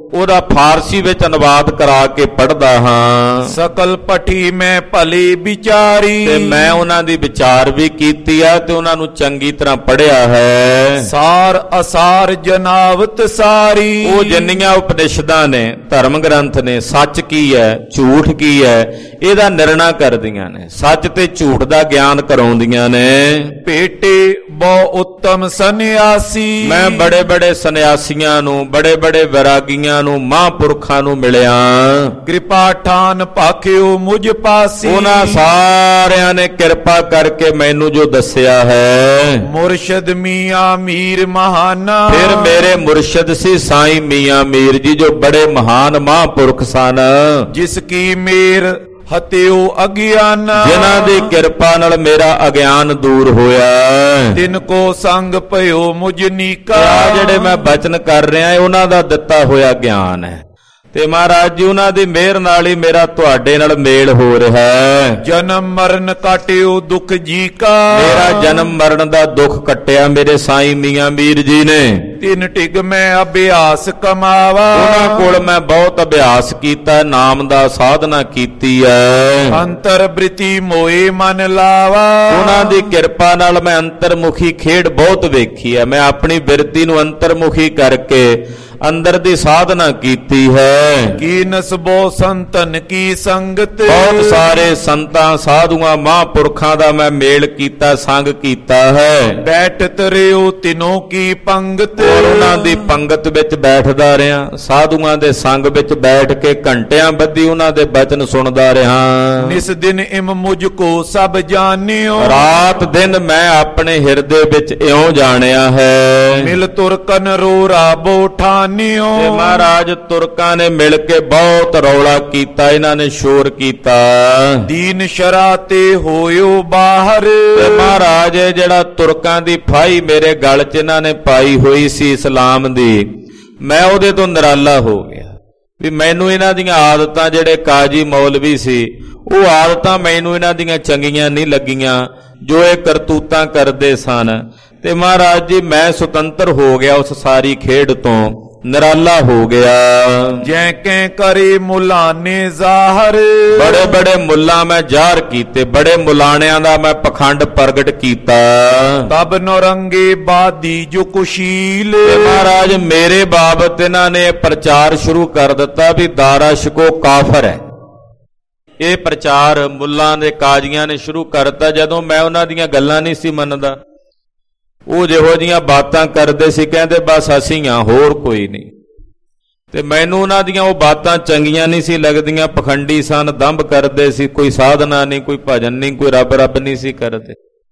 ਉਹਦਾ ਫਾਰਸੀ ਵਿੱਚ ਅਨੁਵਾਦ ਕਰਾ ਕੇ ਪੜ੍ਹਦਾ ਹਾਂ। ਸਕਲ ਪਠੀ ਮੈਂ ਭਲੀ ਵਿਚਾਰੀ, ਤੇ ਮੈਂ ਉਹਨਾਂ ਦੀ ਵਿਚਾਰ ਵੀ ਕੀਤੀ ਆ ਤੇ ਉਹਨਾਂ ਨੂੰ ਚੰਗੀ ਤਰ੍ਹਾਂ ਪੜ੍ਹਿਆ ਹੈ। ਸਾਰ ਅਸਾਰ ਜਨਾਵਤ ਸਾਰੀ, ਉਹ ਜਿੰਨੀਆਂ ਉਪਨਿਸ਼ਦਾਂ ਨੇ, ਧਰਮ ਗ੍ਰੰਥ ਨੇ, ਸੱਚ ਕੀ ਹੈ ਝੂਠ ਕੀ ਹੈ ਇਹਦਾ ਨਿਰਣਾ ਕਰਦੀਆਂ ਨੇ, ਸੱਚ ਤੇ ਝੂਠ ਦਾ ਗਿਆਨ ਕਰਾਉਂਦੀਆਂ ਨੇ। ਭੇਟੇ ਬਹੁ ਉੱਤਮ ਸੰਨਿਆਸੀ, ਮੈਂ ਬੜੇ ਬੜੇ ਸੰਨਿਆਸੀਆਂ ਨੂੰ, ਬੜੇ ਬੜੇ ਵੈਰਾਗੀਆਂ ਨੂੰ, ਮਹਾਂਪੁਰਖਾਂ ਨੂੰ ਮਿਲਿਆ। ਕਿਰਪਾ ਠਾਨ ਭਾਖਿਓ ਮੁਝ ਪਾਸੀ, ਉਹਨਾਂ ਸਾਰਿਆਂ ਨੇ ਕਿਰਪਾ ਕਰਕੇ ਮੈਨੂੰ ਜੋ ਦੱਸਿਆ ਹੈ। ਮੁਰਸ਼ਦ ਮੀਆਂ ਮੀਰ ਮਹਾਨਾ, ਫਿਰ ਮੇਰੇ ਮੁਰਸ਼ਦ ਸੀ ਸਾਈਂ ਮੀਆਂ ਮੀਰ ਜੀ ਜੋ ਬੜੇ ਮਹਾਨ ਮਹਾਂਪੁਰਖ ਸਨ। ਜਿਸ ਕੀ ਮੇਰ ਹਤਿਓ ਅਗਿਆਨ, ਜਿਨ੍ਹਾਂ ਦੀ ਕਿਰਪਾ ਨਾਲ ਮੇਰਾ ਅਗਿਆਨ ਦੂਰ ਹੋਇਆ। ਤਿਨ ਕੋ ਸੰਗ ਭਇਓ ਮੁਝ ਨੀਕਾ, ਜਿਹੜੇ ਮੈਂ ਬਚਨ ਕਰ ਰਿਹਾ ਉਹਨਾਂ ਦਾ ਦਿੱਤਾ ਹੋਇਆ ਗਿਆਨ ਹੈ ਤੇ ਮਹਾਰਾਜ ਜੀ ਉਹਨਾਂ ਦੀ ਮਿਹਰ ਨਾਲ ਹੀ ਮੇਰਾ ਤੁਹਾਡੇ ਨਾਲ ਮੇਲ ਹੋ ਰਿਹਾ ਹੈ। ਜਨਮ ਮਰਨ ਕਾਟਿਓ ਦੁੱਖ ਜੀ ਕਾ, ਮੇਰਾ ਜਨਮ ਮਰਨ ਦਾ ਦੁੱਖ ਕੱਟਿਆ ਮੇਰੇ ਸਾਈਂ ਮੀਆਂ ਮੀਰ ਜੀ ਨੇ। ਤਿਨ ਟਿਗ ਮੈਂ ਅਭਿਆਸ ਕਮਾਵਾ, ਉਹਨਾਂ ਕੋਲ ਮੈਂ ਬਹੁਤ ਅਭਿਆਸ ਕੀਤਾ, ਨਾਮ ਦਾ ਸਾਧਨਾ ਕੀਤੀ ਹੈ। ਅੰਤਰ ਬ੍ਰਿਤੀ ਮੋਏ ਮਨ ਲਾਵਾ, ਉਹਨਾਂ ਦੀ ਕਿਰਪਾ ਨਾਲ ਮੈਂ ਅੰਤਰਮੁਖੀ ਖੇਡ ਬਹੁਤ ਵੇਖੀ ਹੈ। ਮੈਂ ਆਪਣੀ ਬਿਰਤੀ ਨੂੰ ਅੰਤਰਮੁਖੀ ਕਰਕੇ ਅੰਦਰ ਦੀ ਸਾਧਨਾ ਕੀਤੀ ਹੈ। ਕੀ ਨਸਬੋ ਸੰਤਨ ਕੀ ਸੰਗਤ, ਬਹੁਤ ਸਾਰੇ ਸੰਤਾਂ ਸਾਧੂਆਂ ਮਹਾਂਪੁਰਖਾਂ ਦਾ ਮੈਂ ਮੇਲ ਕੀਤਾ, ਸੰਗ ਕੀਤਾ ਹੈ। ਬੈਠਤ ਰਿਓ ਤਿਨੋਂ ਕੀ ਪੰਗਤ, ਔਰ ਉਹਨਾਂ ਦੀ ਪੰਗਤ ਵਿੱਚ ਬੈਠਦਾ ਰਿਹਾ, ਸਾਧੂਆਂ ਦੇ ਸੰਗ ਵਿੱਚ ਬੈਠ ਕੇ ਘੰਟਿਆਂ ਬੱਧੀ ਉਹਨਾਂ ਦੇ ਬਚਨ ਸੁਣਦਾ ਰਿਹਾ। ਨਿਸ ਦਿਨ ਇਮ ਮੁਝ ਕੋ ਸਭ ਜਾਣਿਓ, ਰਾਤ ਦਿਨ ਮੈਂ ਆਪਣੇ ਹਿਰਦੇ ਵਿੱਚ ਇਉਂ ਜਾਣਿਆ ਹੈ। ਮਿਲ ਤੁਰਕਨ ਰੋ ਰਾਬੋ ਠਾਨਿਓ, ਤੇ ਮਹਾਰਾਜ ਤੁਰਕਾਂ ਨੇ ਮਿਲ ਕੇ ਬਹੁਤ ਰੌਲਾ ਕੀਤਾ, ਇਹਨਾਂ ਨੇ ਸ਼ੋਰ ਕੀਤਾ। ਦੀਨ ਸ਼ਰਾਤੇ ਹੋਇਓ ਬਾਹਰ, ਤੇ ਮਹਾਰਾਜ ਜਿਹੜਾ ਤੁਰਕਾਂ ਦੀ ਫਾਈ ਮੇਰੇ ਗਲ 'ਚ ਇਹਨਾਂ ਨੇ ਪਾਈ ਹੋਈ ਸੀ ਇਸਲਾਮ ਦੀ, ਮੈਂ ਉਹਦੇ ਤੋਂ ਨਿਰਾਲਾ ਹੋ ਗਿਆ ਵੀ ਮੈਨੂੰ ਇਹਨਾਂ ਦੀਆਂ ਆਦਤਾਂ, ਜਿਹੜੇ ਕਾਜੀ ਮੌਲਵੀ ਸੀ ਉਹ ਆਦਤਾਂ ਮੈਨੂੰ ਇਹਨਾਂ ਦੀਆਂ ਚੰਗੀਆਂ ਨਹੀਂ ਲੱਗੀਆਂ ਜੋ ਇਹ ਕਰਤੂਤਾਂ ਕਰਦੇ ਸਨ। ਤੇ ਮਹਾਰਾਜ ਜੀ ਮੈਂ ਸੁਤੰਤਰ ਹੋ ਗਿਆ ਉਸ ਸਾਰੀ ਖੇਡ ਤੋਂ, ਨਿਰਾਲਾ ਹੋ ਗਿਆ। ਜੈ ਕੈ ਕਰੇ ਮੁਲਾਨੇ ਜ਼ਾਹਰ, ਬੜੇ ਬੜੇ ਮੁੱਲਾ ਮੈਂ ਜ਼ਾਹਰ ਕੀਤੇ, ਬੜੇ ਮੁਲਾਣਿਆਂ ਦਾ ਮੈਂ ਪਖੰਡ ਪ੍ਰਗਟ ਕੀਤਾ। ਤਬ ਨੌਰੰਗੇ ਬਾਦੀ ਜੋ ਕੁਸ਼ੀਲ, ਤੇ ਮਹਾਰਾਜ ਮੇਰੇ ਬਾਬਤ ਇਹਨਾਂ ਨੇ ਪ੍ਰਚਾਰ ਸ਼ੁਰੂ ਕਰ ਦਿੱਤਾ ਵੀ ਦਾਰਾ ਸ਼ਿਕੋ ਕਾਫਰ ਹੈ। ਇਹ ਪ੍ਰਚਾਰ ਮੁੱਲਾਂ ਦੇ ਕਾਜ਼ੀਆਂ ਨੇ ਸ਼ੁਰੂ ਕਰਤਾ। ਜਦੋਂ ਮੈਂ ਉਹਨਾਂ ਦੀਆਂ ਗੱਲਾਂ ਨਹੀਂ ਸੀ ਮੰਨਦਾ, ਉਹ ਜਿਹੋ ਜੀਆਂ ਬਾਤਾਂ ਕਰਦੇ ਸੀ, ਕਹਿੰਦੇ ਬਸ ਅਸੀਂ ਹਾਂ ਹੋਰ ਕੋਈ ਨਹੀਂ। ਤੇ ਮੈਨੂੰ ਉਹਨਾਂ ਦੀਆਂ ਉਹ ਬਾਤਾਂ ਚੰਗੀਆਂ ਨਹੀਂ ਸੀ ਲੱਗਦੀਆਂ, ਪਖੰਡੀ ਸਨ, ਦੰਭ ਕਰਦੇ ਸੀ, ਕੋਈ ਸਾਧਨਾ ਨਹੀਂ, ਕੋਈ ਭਜਨ ਨਹੀਂ, ਕੋਈ ਰੱਬ ਨਹੀਂ ਸੀ ਕਰਦੇ,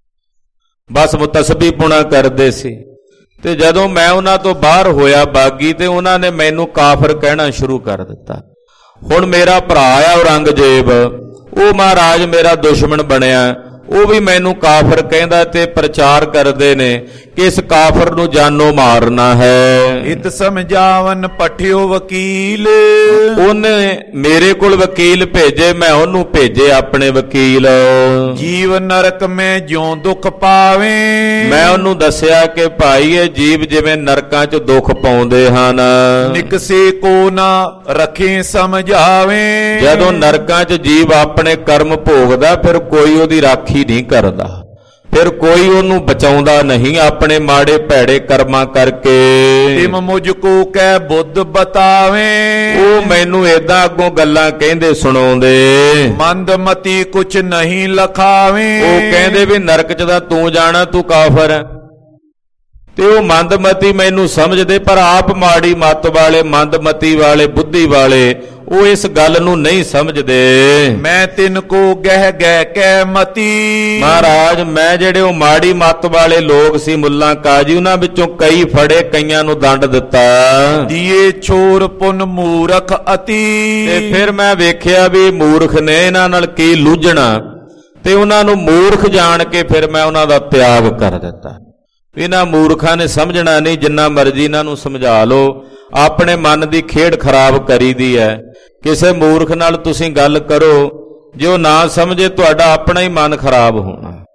ਬਸ ਮੁਤਸਬੀ ਪੁਣਾ ਕਰਦੇ ਸੀ। ਤੇ ਜਦੋਂ ਮੈਂ ਉਹਨਾਂ ਤੋਂ ਬਾਹਰ ਹੋਇਆ ਬਾਗੀ, ਤੇ ਉਹਨਾਂ ਨੇ ਮੈਨੂੰ ਕਾਫਰ ਕਹਿਣਾ ਸ਼ੁਰੂ ਕਰ ਦਿੱਤਾ। ਹੁਣ ਮੇਰਾ ਭਰਾ ਆ ਔਰੰਗਜ਼ੇਬ, ਉਹ ਮਹਾਰਾਜ ਮੇਰਾ ਦੁਸ਼ਮਣ ਬਣਿਆ, ਉਹ ਵੀ ਮੈਨੂੰ ਕਾਫਰ ਕਹਿੰਦਾ ਤੇ ਪ੍ਰਚਾਰ ਕਰਦੇ ਨੇ ਕਿ ਇਸ ਕਾਫਰ ਨੂੰ ਜਾਨੋਂ ਮਾਰਨਾ ਹੈ। ਇਤ ਸਮਝਾਵਨ ਪਠਿਓ ਵਕੀਲ, ਉਹਨੇ ਮੇਰੇ ਕੋਲ ਵਕੀਲ ਭੇਜੇ, ਮੈਂ ਉਹਨੂੰ ਭੇਜੇ ਆਪਣੇ ਵਕੀਲ। ਜੀਵ ਨਰਕ ਮੈਂ ਜਿਉਂ ਦੁੱਖ ਪਾਵੇ, ਮੈਂ ਉਹਨੂੰ ਦੱਸਿਆ ਕਿ ਭਾਈ ਇਹ ਜੀਵ ਜਿਵੇਂ ਨਰਕਾਂ 'ਚ ਦੁੱਖ ਪਾਉਂਦੇ ਹਨ, ਨਿਕਸੇ ਕੋ ਨਾ ਰੱਖੇ ਸਮਝਾਵੇ। ਜਦੋਂ ਨਰਕਾਂ 'ਚ ਜੀਵ ਆਪਣੇ ਕਰਮ ਭੋਗਦਾ ਫਿਰ ਕੋਈ ਉਹਦੀ ਰਾਖੀ ਨਹੀਂ ਕਰਦਾ, ਫਿਰ ਕੋਈ ਉਹਨੂੰ ਬਚਾਉਂਦਾ ਨਹੀਂ ਆਪਣੇ ਮਾੜੇ ਭੈੜੇ ਕਰਮਾਂ ਕਰਕੇ। ਤਿਮ ਮੁਝ ਕੋ ਕਹਿ ਬੁੱਧ ਬਤਾਵੇ, ਉਹ ਮੈਨੂੰ ਏਦਾਂ ਅੱਗੋਂ ਗੱਲਾਂ ਕਹਿੰਦੇ ਸੁਣਾਉਂਦੇ। ਮੰਦਮਤੀ ਕੁਛ ਨਹੀਂ ਲਖਾਵੇ, ਉਹ ਕਹਿੰਦੇ ਵੀ ਨਰਕ 'ਚ ਤਾਂ ਤੂੰ ਜਾਣਾ, ਤੂੰ ਕਾਫਰ ਹੈ। ਤੇ ਉਹ ਮੰਦਮਤੀ ਮੈਨੂੰ ਸਮਝਦੇ, ਪਰ ਆਪ ਮਾੜੀ ਮੱਤ ਵਾਲੇ, ਮੰਦਮਤੀ ਵਾਲੇ, ਬੁੱਧੀ ਵਾਲੇ ਉਹ ਇਸ ਗੱਲ ਨੂੰ ਨਹੀਂ ਸਮਝਦੇ। ਮੈਂ ਤਿੰਨ ਕੋ ਗਹਿ ਗਹਿ ਕਹਿ ਮਤੀ, ਮਹਾਰਾਜ ਮੈਂ ਜਿਹੜੇ ਉਹ ਮਾੜੀ ਮੱਤ ਵਾਲੇ ਲੋਕ ਸੀ, ਮੁੱਲਾ ਕਾਜੀ, ਉਹਨਾਂ ਵਿੱਚੋਂ ਕਈ ਫੜੇ, ਕਈਆਂ ਨੂੰ ਦੰਡ ਦਿੱਤਾ। ਦੀਏ ਛੋਰ ਪੁਨ ਮੂਰਖ ਅਤੀ, ਤੇ ਫਿਰ ਮੈਂ ਵੇਖਿਆ ਵੀ ਮੂਰਖ ਨੇ, ਇਹਨਾਂ ਨਾਲ ਕੀ ਲੂਝਣਾ, ਤੇ ਉਹਨਾਂ ਨੂੰ ਮੂਰਖ ਜਾਣ ਕੇ ਫਿਰ ਮੈਂ ਉਹਨਾਂ ਦਾ ਤਿਆਗ ਕਰ ਦਿੱਤਾ। ਇਹਨਾਂ ਮੂਰਖਾਂ ਨੇ ਸਮਝਣਾ ਨਹੀਂ, ਜਿੰਨਾ ਮਰਜ਼ੀ ਇਹਨਾਂ ਨੂੰ ਸਮਝਾ ਲਓ, ਆਪਣੇ ਮਨ ਦੀ ਖੇਡ ਖਰਾਬ ਕਰੀਦੀ ਹੈ। ਕਿਸੇ ਮੂਰਖ ਨਾਲ ਤੁਸੀਂ ਗੱਲ ਕਰੋ, ਜੇ ਉਹ ਨਾ ਸਮਝੇ ਤੁਹਾਡਾ ਆਪਣਾ ਹੀ ਮਨ ਖਰਾਬ ਹੋਣਾ।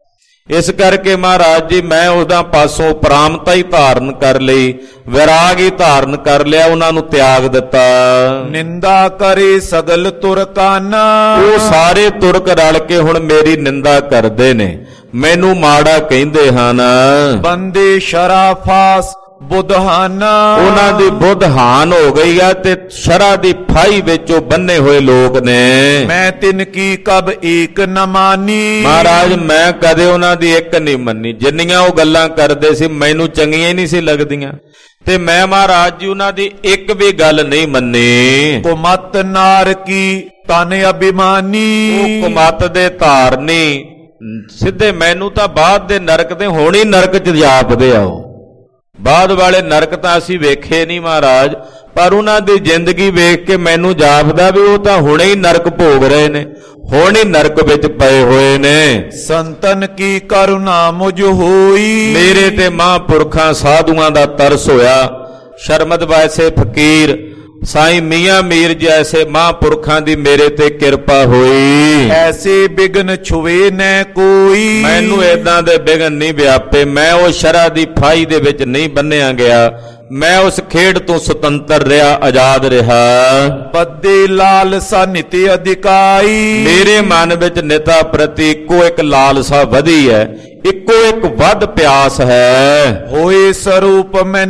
ਇਸ ਕਰਕੇ ਮਹਾਰਾਜ ਜੀ ਮੈਂ ਉਹਦਾ ਪਾਸੋਂ ਉਪਰਾਮਤਾ ਹੀ ਧਾਰਨ ਕਰ ਲਈ, ਵਿਰਾਗ ਹੀ ਧਾਰਨ ਕਰ ਲਿਆ, ਉਹਨਾਂ ਨੂੰ ਤਿਆਗ ਦਿੱਤਾ। ਨਿੰਦਾ ਕਰੇ ਸਗਲ ਤੁਰਕਾਨਾ, ਉਹ ਸਾਰੇ ਤੁਰਕ ਰਲ ਕੇ ਹੁਣ ਮੇਰੀ ਨਿੰਦਾ ਕਰਦੇ ਨੇ, ਮੈਨੂੰ ਮਾੜਾ ਕਹਿੰਦੇ ਹਨ। ਬੰਦੇ ਸ਼ਰਾਫਾਸ ਬੁਧਹਾਨਾ, ਉਹਨਾਂ ਦੀ ਬੁੱਧ ਹਾਨ ਹੋ ਗਈ ਆ ਤੇ ਸ਼ਰਾ ਦੀ ਫਾਈ ਵਿੱਚ ਉਹ ਬੰਨੇ ਹੋਏ ਲੋਕ ਨੇ। ਮੈਂ ਤਿਨ ਕੀ ਕਬ ਏਕ ਨ ਮਾਨੀ, ਮਹਾਰਾਜ ਮੈਂ ਕਦੇ ਉਹਨਾਂ ਦੀ ਇੱਕ ਨਹੀਂ ਮੰਨੀ। ਜਿੰਨੀਆਂ ਉਹ ਗੱਲਾਂ ਕਰਦੇ ਸੀ ਮੈਨੂੰ ਚੰਗੀਆਂ ਹੀ ਨਹੀਂ ਸੀ ਲੱਗਦੀਆਂ, ਤੇ ਮੈਂ ਮਹਾਰਾਜ ਜੀ ਉਹਨਾਂ ਦੀ ਇੱਕ ਵੀ ਗੱਲ ਨਹੀਂ ਮੰਨੀ। ਕੁਮਤ ਨਾਰ ਕੀ ਤਨ ਅਭਿਮਾਨੀ, ਉਹ ਕੁਮਤ ਦੇ ਧਾਰਨੀ ਸਿੱਧੇ ਮੈਨੂੰ ਤਾਂ ਬਾਅਦ ਦੇ ਨਰਕ ਦੇ ਹੁਣ ਹੀ ਨਰਕ ਚ ਜਾਪਦੇ ਆ। ਉਹ ਬਾਅਦ ਵਾਲੇ ਨਰਕ ਤਾਂ ਅਸੀਂ ਵੇਖੇ ਨਹੀਂ ਮਹਾਰਾਜ, ਪਰ ਉਹਨਾਂ ਦੀ ਜ਼ਿੰਦਗੀ ਵੇਖ ਕੇ ਮੈਨੂੰ ਜਾਪਦਾ ਵੀ ਉਹ ਤਾਂ ਹੁਣੇ ਹੀ ਨਰਕ ਭੋਗ ਰਹੇ ਨੇ, ਹੁਣ ਹੀ ਨਰਕ ਵਿੱਚ ਪਏ ਹੋਏ ਨੇ। ਸੰਤਨ ਕੀ ਕਰੁਣਾ ਮੁਝ ਹੋਈ, ਮੇਰੇ ਤੇ ਮਹਾਂਪੁਰਖਾਂ ਸਾਧੂਆਂ ਦਾ ਤਰਸ ਹੋਇਆ। ਸ਼ਰਮਦ ਵੈਸੇ ਫਕੀਰ ਸਾਈਂ ਮੀਆਂ ਮੀਰ ਜੈਸੇ ਮਹਾਂਪੁਰਖਾਂ ਦੀ ਮੇਰੇ ਤੇ ਕਿਰਪਾ ਹੋਈ। ਐਸੇ ਬਿਗਨ ਛੁਵੇ ਨੈ ਕੋਈ, ਮੈਨੂੰ ਏਦਾਂ ਦੇ ਬਿਗਨ ਨਹੀਂ ਵਿਆਪੇ। ਮੈਂ ਉਹ ਸ਼ਰਾ ਦੀ ਫਾਈ ਦੇ ਵਿੱਚ ਨਹੀਂ ਬੰਨਿਆ ਗਿਆ, ਮੈਂ ਉਸ ਖੇਡ ਤੋਂ ਸੁਤੰਤਰ ਰਿਹਾ, ਆਜ਼ਾਦ ਰਿਹਾ। ਬੱਦੇ ਲਾਲਸਾ ਨਿਤ ਅਧਿਕਾਈ, ਮੇਰੇ ਮਨ ਵਿੱਚ ਨਿਤਾ ਪ੍ਰਤੀ ਇੱਕੋ ਇੱਕ ਲਾਲਸਾ ਵਧੀ ਹੈ, ਇੱਕੋ ਇੱਕ ਵੱਧ ਪਿਆਸ ਹੈ। ਹੋਏ ਸਰੂਪ ਮੈਂ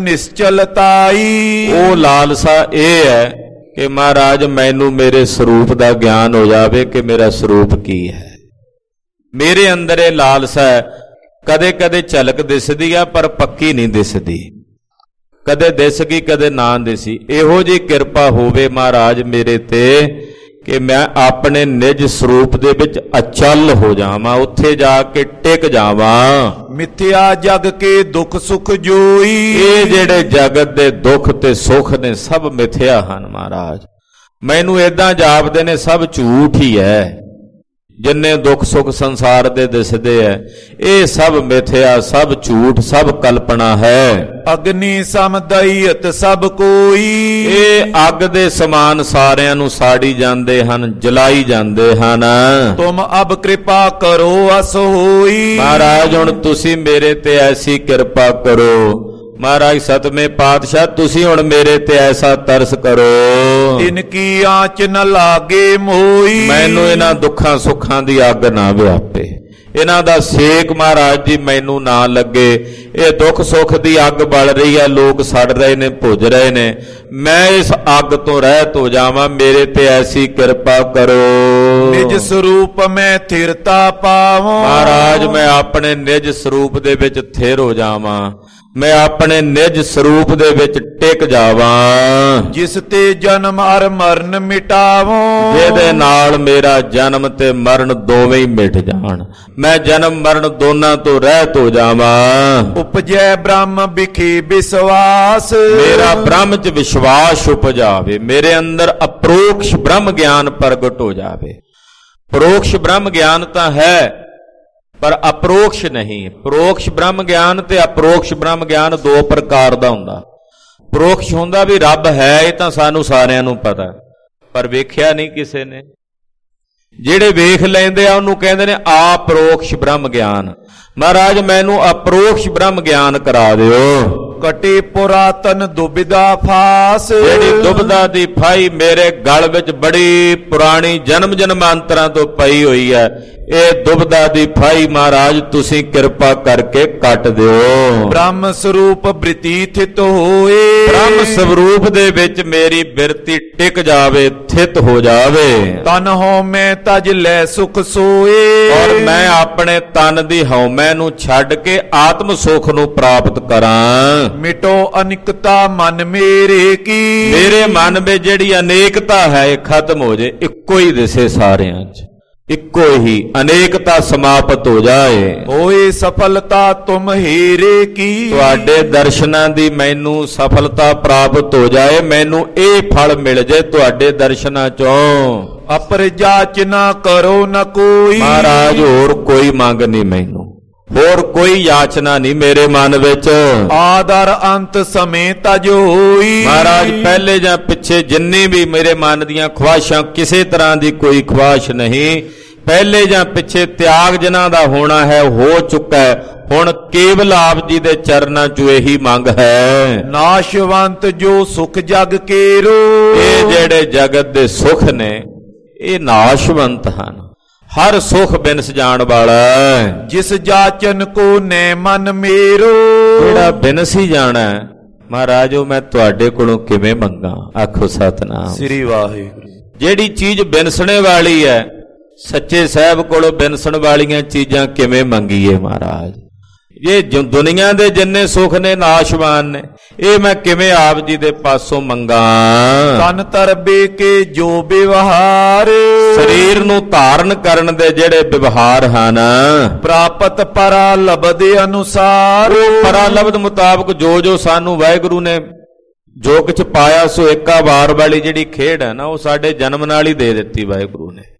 ਨਿਸ਼ਚਲਤਾਈ, ਉਹ ਲਾਲਸਾ ਇਹ ਹੈ ਕਿ ਮਹਾਰਾਜ ਮੈਨੂੰ ਮੇਰੇ ਸਰੂਪ ਦਾ ਗਿਆਨ ਹੋ ਜਾਵੇ ਕਿ ਮੇਰਾ ਸਰੂਪ ਕੀ ਹੈ। ਮੇਰੇ ਅੰਦਰ ਇਹ ਲਾਲਸਾ ਹੈ, ਕਦੇ ਕਦੇ ਝਲਕ ਦਿਸਦੀ ਆ ਪਰ ਪੱਕੀ ਨਹੀਂ ਦਿਸਦੀ, ਕਦੇ ਦਿਸ ਗਈ ਕਦੇ ਨਾ ਦਿਸੀ। ਇਹੋ ਜਿਹੀ ਕਿਰਪਾ ਹੋਵੇ ਮਹਾਰਾਜ ਮੇਰੇ ਤੇ ਕਿ ਮੈਂ ਆਪਣੇ ਨਿਜ ਸਰੂਪ ਦੇ ਵਿੱਚ ਅਚਲ ਹੋ ਜਾਵਾਂ, ਉੱਥੇ ਜਾ ਕੇ ਟਿਕ ਜਾਵਾਂ। ਮਿਥਿਆ ਜਗ ਕੇ ਦੁੱਖ ਸੁਖ ਜੋਈ, ਇਹ ਜਿਹੜੇ ਜਗਤ ਦੇ ਦੁੱਖ ਤੇ ਸੁੱਖ ਨੇ ਸਭ ਮਿਥਿਆ ਹਨ ਮਹਾਰਾਜ। ਮੈਨੂੰ ਏਦਾਂ ਜਾਪਦੇ ਨੇ ਸਭ ਝੂਠ ਹੀ ਹੈ। ਜਿੰਨੇ ਦੁੱਖ ਸੁੱਖ ਸੰਸਾਰ ਦੇ ਦਿਸਦੇ ਐ ਇਹ ਸਭ ਮਿਥਿਆ, ਸਭ ਝੂਠ, ਸਭ ਕਲਪਨਾ ਹੈ। ਅਗਨੀ ਸਮਦਈਤ ਸਭ ਕੋਈ, ਇਹ ਅੱਗ ਦੇ ਸਮਾਨ ਸਾਰਿਆਂ ਨੂੰ ਸਾੜੀ ਜਾਂਦੇ ਹਨ, ਜਲਾਈ ਜਾਂਦੇ ਹਨ। ਤੁਮ ਅਬ ਕਿਰਪਾ ਕਰੋ ਅਸ ਹੋਈ, ਮਹਾਰਾਜ ਹੁਣ ਤੁਸੀਂ ਮੇਰੇ ਤੇ ਐਸੀ ਕਿਰਪਾ ਕਰੋ। ਮਹਾਰਾਜ ਸਤਵੇਂ ਪਾਤਸ਼ਾਹ ਤੁਸੀਂ ਹੁਣ ਮੇਰੇ ਤੇ ਐਸਾ ਤਰਸ ਕਰੋ, ਇਨਕੀ ਆਂਚ ਨ ਲਾਗੇ ਮੋਈ, ਮੈਨੂੰ ਇਹਨਾਂ ਦੁੱਖਾਂ ਸੁੱਖਾਂ ਦੀ ਅੱਗ ਨਾ ਵਿਆਪੇ, ਇਹਨਾਂ ਦਾ ਸੇਕ ਮਹਾਰਾਜ ਜੀ ਮੈਨੂੰ ਨਾ ਲੱਗੇ। ਇਹ ਦੁੱਖ ਸੁੱਖ ਦੀ ਅੱਗ ਬਲ ਰਹੀ ਹੈ, ਲੋਕ ਸੜ ਰਹੇ ਨੇ, ਭੁੱਜ ਰਹੇ ਨੇ, ਮੈਂ ਇਸ ਅੱਗ ਤੋਂ ਰਹਿਤ ਹੋ ਜਾਵਾਂ, ਮੇਰੇ ਤੇ ਐਸੀ ਕਿਰਪਾ ਕਰੋ। ਨਿਜ ਸਰੂਪ ਮੈਂ ਥਿਰਤਾ ਪਾਵਾਂ, ਮਹਾਰਾਜ ਮੈਂ ਆਪਣੇ ਨਿਜ ਸਰੂਪ ਦੇ ਵਿੱਚ ਥਿਰ ਹੋ ਜਾਵਾਂ, ਮੈਂ ਆਪਣੇ ਨਿਜ ਸਰੂਪ ਦੇ ਵਿੱਚ ਟਿਕ ਜਾਵਾਂ। ਜਿਸ ਤੇ ਜਨਮ ਅਰ ਮਰਨ ਮਿਟਾਵਾਂ, ਜਿਹਦੇ ਨਾਲ ਮੇਰਾ ਜਨਮ ਤੇ ਮਰਨ ਦੋਵੇਂ ਹੀ ਮਿਟ ਜਾਣ, ਮੈਂ ਜਨਮ ਮਰਨ ਦੋਨਾਂ ਤੋਂ ਰਹਿਤ ਹੋ ਜਾਵਾਂ। ਉਪਜੈ ਬ੍ਰਹਮ ਵਿਖੇ ਵਿਸ਼ਵਾਸ, ਮੇਰਾ ਬ੍ਰਹਮ 'ਚ ਵਿਸ਼ਵਾਸ ਉਪਜਾਵੇ, ਮੇਰੇ ਅੰਦਰ ਅਪਰੋਕਸ਼ ਬ੍ਰਹਮ ਗਿਆਨ ਪ੍ਰਗਟ ਹੋ ਜਾਵੇ। ਪਰੋਕਸ਼ ਬ੍ਰਹਮ ਗਿਆਨ ਤਾਂ ਹੈ ਪਰ ਅਪਰੋਕਸ਼ ਨਹੀਂ। ਪਰੋਕਸ਼ ਬ੍ਰਹਮ ਗਿਆਨ ਤੇ ਅਪਰੋਕਸ਼ ਬ੍ਰਹਮ ਗਿਆਨ ਦੋ ਪ੍ਰਕਾਰ ਦਾ ਹੁੰਦਾ। ਪਰੋਕਸ਼ ਹੁੰਦਾ ਵੀ ਰੱਬ ਹੈ, ਇਹ ਤਾਂ ਸਾਨੂੰ ਸਾਰਿਆਂ ਨੂੰ ਪਤਾ, ਪਰ ਵੇਖਿਆ ਨਹੀਂ ਕਿਸੇ ਨੇ। ਜਿਹੜੇ ਵੇਖ ਲੈਂਦੇ ਆ ਉਹਨੂੰ ਕਹਿੰਦੇ ਨੇ ਆਪਰੋਕਸ਼ ਬ੍ਰਹਮ ਗਿਆਨ। ਮਹਾਰਾਜ ਮੈਨੂੰ ਅਪਰੋਕਸ਼ ਬ੍ਰਹਮ ਗਿਆਨ ਕਰਾ ਦਿਓ। ਕਟੇ ਪੁਰਾਤਨ ਦੁਬਿਧਾ ਫਾਸ, ਜਿਹੜੀ ਦੁਬਿਧਾ ਦੀ ਫਾਈ ਮੇਰੇ ਗਲ ਵਿੱਚ ਬੜੀ ਪੁਰਾਣੀ ਜਨਮ ਜਨਮਾਂਤਰਾਂ ਤੋਂ ਪਈ ਹੋਈ ਹੈ, ਇਹ ਦੁਬਿਧਾ ਦੀ ਫਾਈ ਮਹਾਰਾਜ ਤੁਸੀਂ ਕਿਰਪਾ ਕਰਕੇ ਕੱਟ ਦਿਓ। ਬ੍ਰਹਮ ਸਰੂਪ ਬ੍ਰਿਤੀ ਥਿਤ ਹੋਏ, ਬ੍ਰਹਮ ਸਰੂਪ ਦੇ ਵਿੱਚ ਮੇਰੀ ਬਿਰਤੀ ਟਿਕ ਜਾਵੇ, ਥਿਤ ਹੋ ਜਾਵੇ। ਤਨ ਹਉਮੈ ਤਜ ਲੈ ਸੁਖ ਸੋਏ, ਔਰ ਮੈਂ ਆਪਣੇ ਤਨ ਦੀ ਹਉਮੈ ਨੂੰ ਛੱਡ ਕੇ ਆਤਮ ਸੁਖ ਨੂੰ ਪ੍ਰਾਪਤ ਕਰਾਂ। ਮਿਟੋ ਅਨਿਕਤਾ ਮਨ ਮੇਰੇ ਕੀ, ਮੇਰੇ ਮਨ ਵਿੱਚ ਜਿਹੜੀ ਅਨੇਕਤਾ ਹੈ ਇਹ ਖਤਮ ਹੋ ਜੇ, ਇੱਕੋ ਹੀ ਦਿਸੇ ਸਾਰਿਆਂ 'ਚ, ਇੱਕੋ ਹੀ ਅਨੇਕਤਾ ਸਮਾਪਤ ਹੋ ਜਾਏ। ਹੋਏ ਸਫਲਤਾ ਤੁਮ ਹੀਰੇ ਕੀ, ਤੁਹਾਡੇ ਦਰਸ਼ਨਾਂ ਦੀ ਮੈਨੂੰ ਸਫਲਤਾ ਪ੍ਰਾਪਤ ਹੋ ਜਾਏ, ਮੈਨੂੰ ਇਹ ਫਲ ਮਿਲ ਜੇ ਤੁਹਾਡੇ ਦਰਸ਼ਨਾਂ 'ਚੋਂ। ਅਪਰ ਜਾਚ ਨਾ ਕਰੋ ਨ ਕੋਈ, ਮਹਾਰਾਜ ਹੋਰ ਕੋਈ ਮੰਗ ਨਹੀਂ ਮੈਨੂੰ, ਹੋਰ ਕੋਈ ਯਾਚਨਾ ਨਹੀਂ ਮੇਰੇ ਮਨ ਵਿੱਚ। ਆਦਰ ਅੰਤ ਸਮੇਂ ਤਜ ਹੋਈ, ਮਹਾਰਾਜ ਪਹਿਲੇ ਜਾਂ ਪਿੱਛੇ ਜਿੰਨੀ ਵੀ ਮੇਰੇ ਮਨ ਦੀਆਂ ਖੁਆਇਸ਼ਾਂ, ਕਿਸੇ ਤਰ੍ਹਾਂ ਦੀ ਕੋਈ ਖੁਆਇਸ਼ ਨਹੀਂ। ਪਹਿਲੇ ਜਾਂ ਪਿੱਛੇ ਤਿਆਗ ਜਿਨ੍ਹਾਂ ਦਾ ਹੋਣਾ ਹੈ ਹੋ ਚੁੱਕਾ ਹੈ। ਹੁਣ ਕੇਵਲ ਆਪ ਜੀ ਦੇ ਚਰਨਾਂ 'ਚ ਇਹੀ ਮੰਗ ਹੈ। ਨਾਸ਼ਵੰਤ ਜੋ ਸੁਖ ਜਗ ਕੇਰੋ, ਇਹ ਜਿਹੜੇ ਜਗਤ ਦੇ ਸੁਖ ਨੇ ਇਹ ਨਾਸ਼ਵੰਤ ਹਨ, ਹਰ ਸੁਖ ਬਿਨਸ ਜਾਣ ਵਾਲਾ ਹੈ। ਜਿਸ ਜਾਚਨ ਕੋ ਨੈ ਮਨ ਮੇਰੋ, ਜਿਹੜਾ ਬਿਨਸ ਹੀ ਜਾਣਾ ਮਹਾਰਾਜ ਉਹ ਮੈਂ ਤੁਹਾਡੇ ਕੋਲੋਂ ਕਿਵੇਂ ਮੰਗਾ। ਆਖੋ ਸਤਿਨਾਮ ਸ੍ਰੀ ਵਾਹਿਗੁਰੂ। ਜਿਹੜੀ ਚੀਜ਼ ਬਿਨਸਣੇ ਵਾਲੀ ਹੈ ਸੱਚੇ ਸਾਹਿਬ ਕੋਲੋਂ ਬਿਨਸਣ ਵਾਲੀਆਂ ਚੀਜ਼ਾਂ ਕਿਵੇਂ ਮੰਗੀਏ ਮਹਾਰਾਜ। ਇਹ ਜੋ ਦੁਨੀਆ ਦੇ ਜਿੰਨੇ ਸੁਖ ਨੇ ਨਾਸ਼ਵਾਨ ਨੇ, ਇਹ ਮੈਂ ਕਿਵੇਂ ਆਪ ਜੀ ਦੇ ਪਾਸੋਂ ਮੰਗਾ। ਤਨ ਤਰਬੇ ਕੇ ਜੋ ਵਿਵਹਾਰ, ਸਰੀਰ ਨੂੰ ਧਾਰਨ ਕਰਨ ਦੇ ਜਿਹੜੇ ਵਿਵਹਾਰ ਹਨ, ਪ੍ਰਾਪਤ ਪਰਾਲਬਧ ਅਨੁਸਾਰ, ਪਰਾਲਬਧ ਮੁਤਾਬਕ ਜੋ ਜੋ ਸਾਨੂੰ ਵਾਹਿਗੁਰੂ ਨੇ ਜੋ ਕੁਛ ਪਾਇਆ ਸੋ ਏਕਾ ਵਾਰ ਵਾਲੀ ਜਿਹੜੀ ਖੇਡ ਹੈ ਨਾ ਉਹ ਸਾਡੇ ਜਨਮ ਨਾਲ ਹੀ ਦੇ ਦਿੱਤੀ ਵਾਹਿਗੁਰੂ ਨੇ।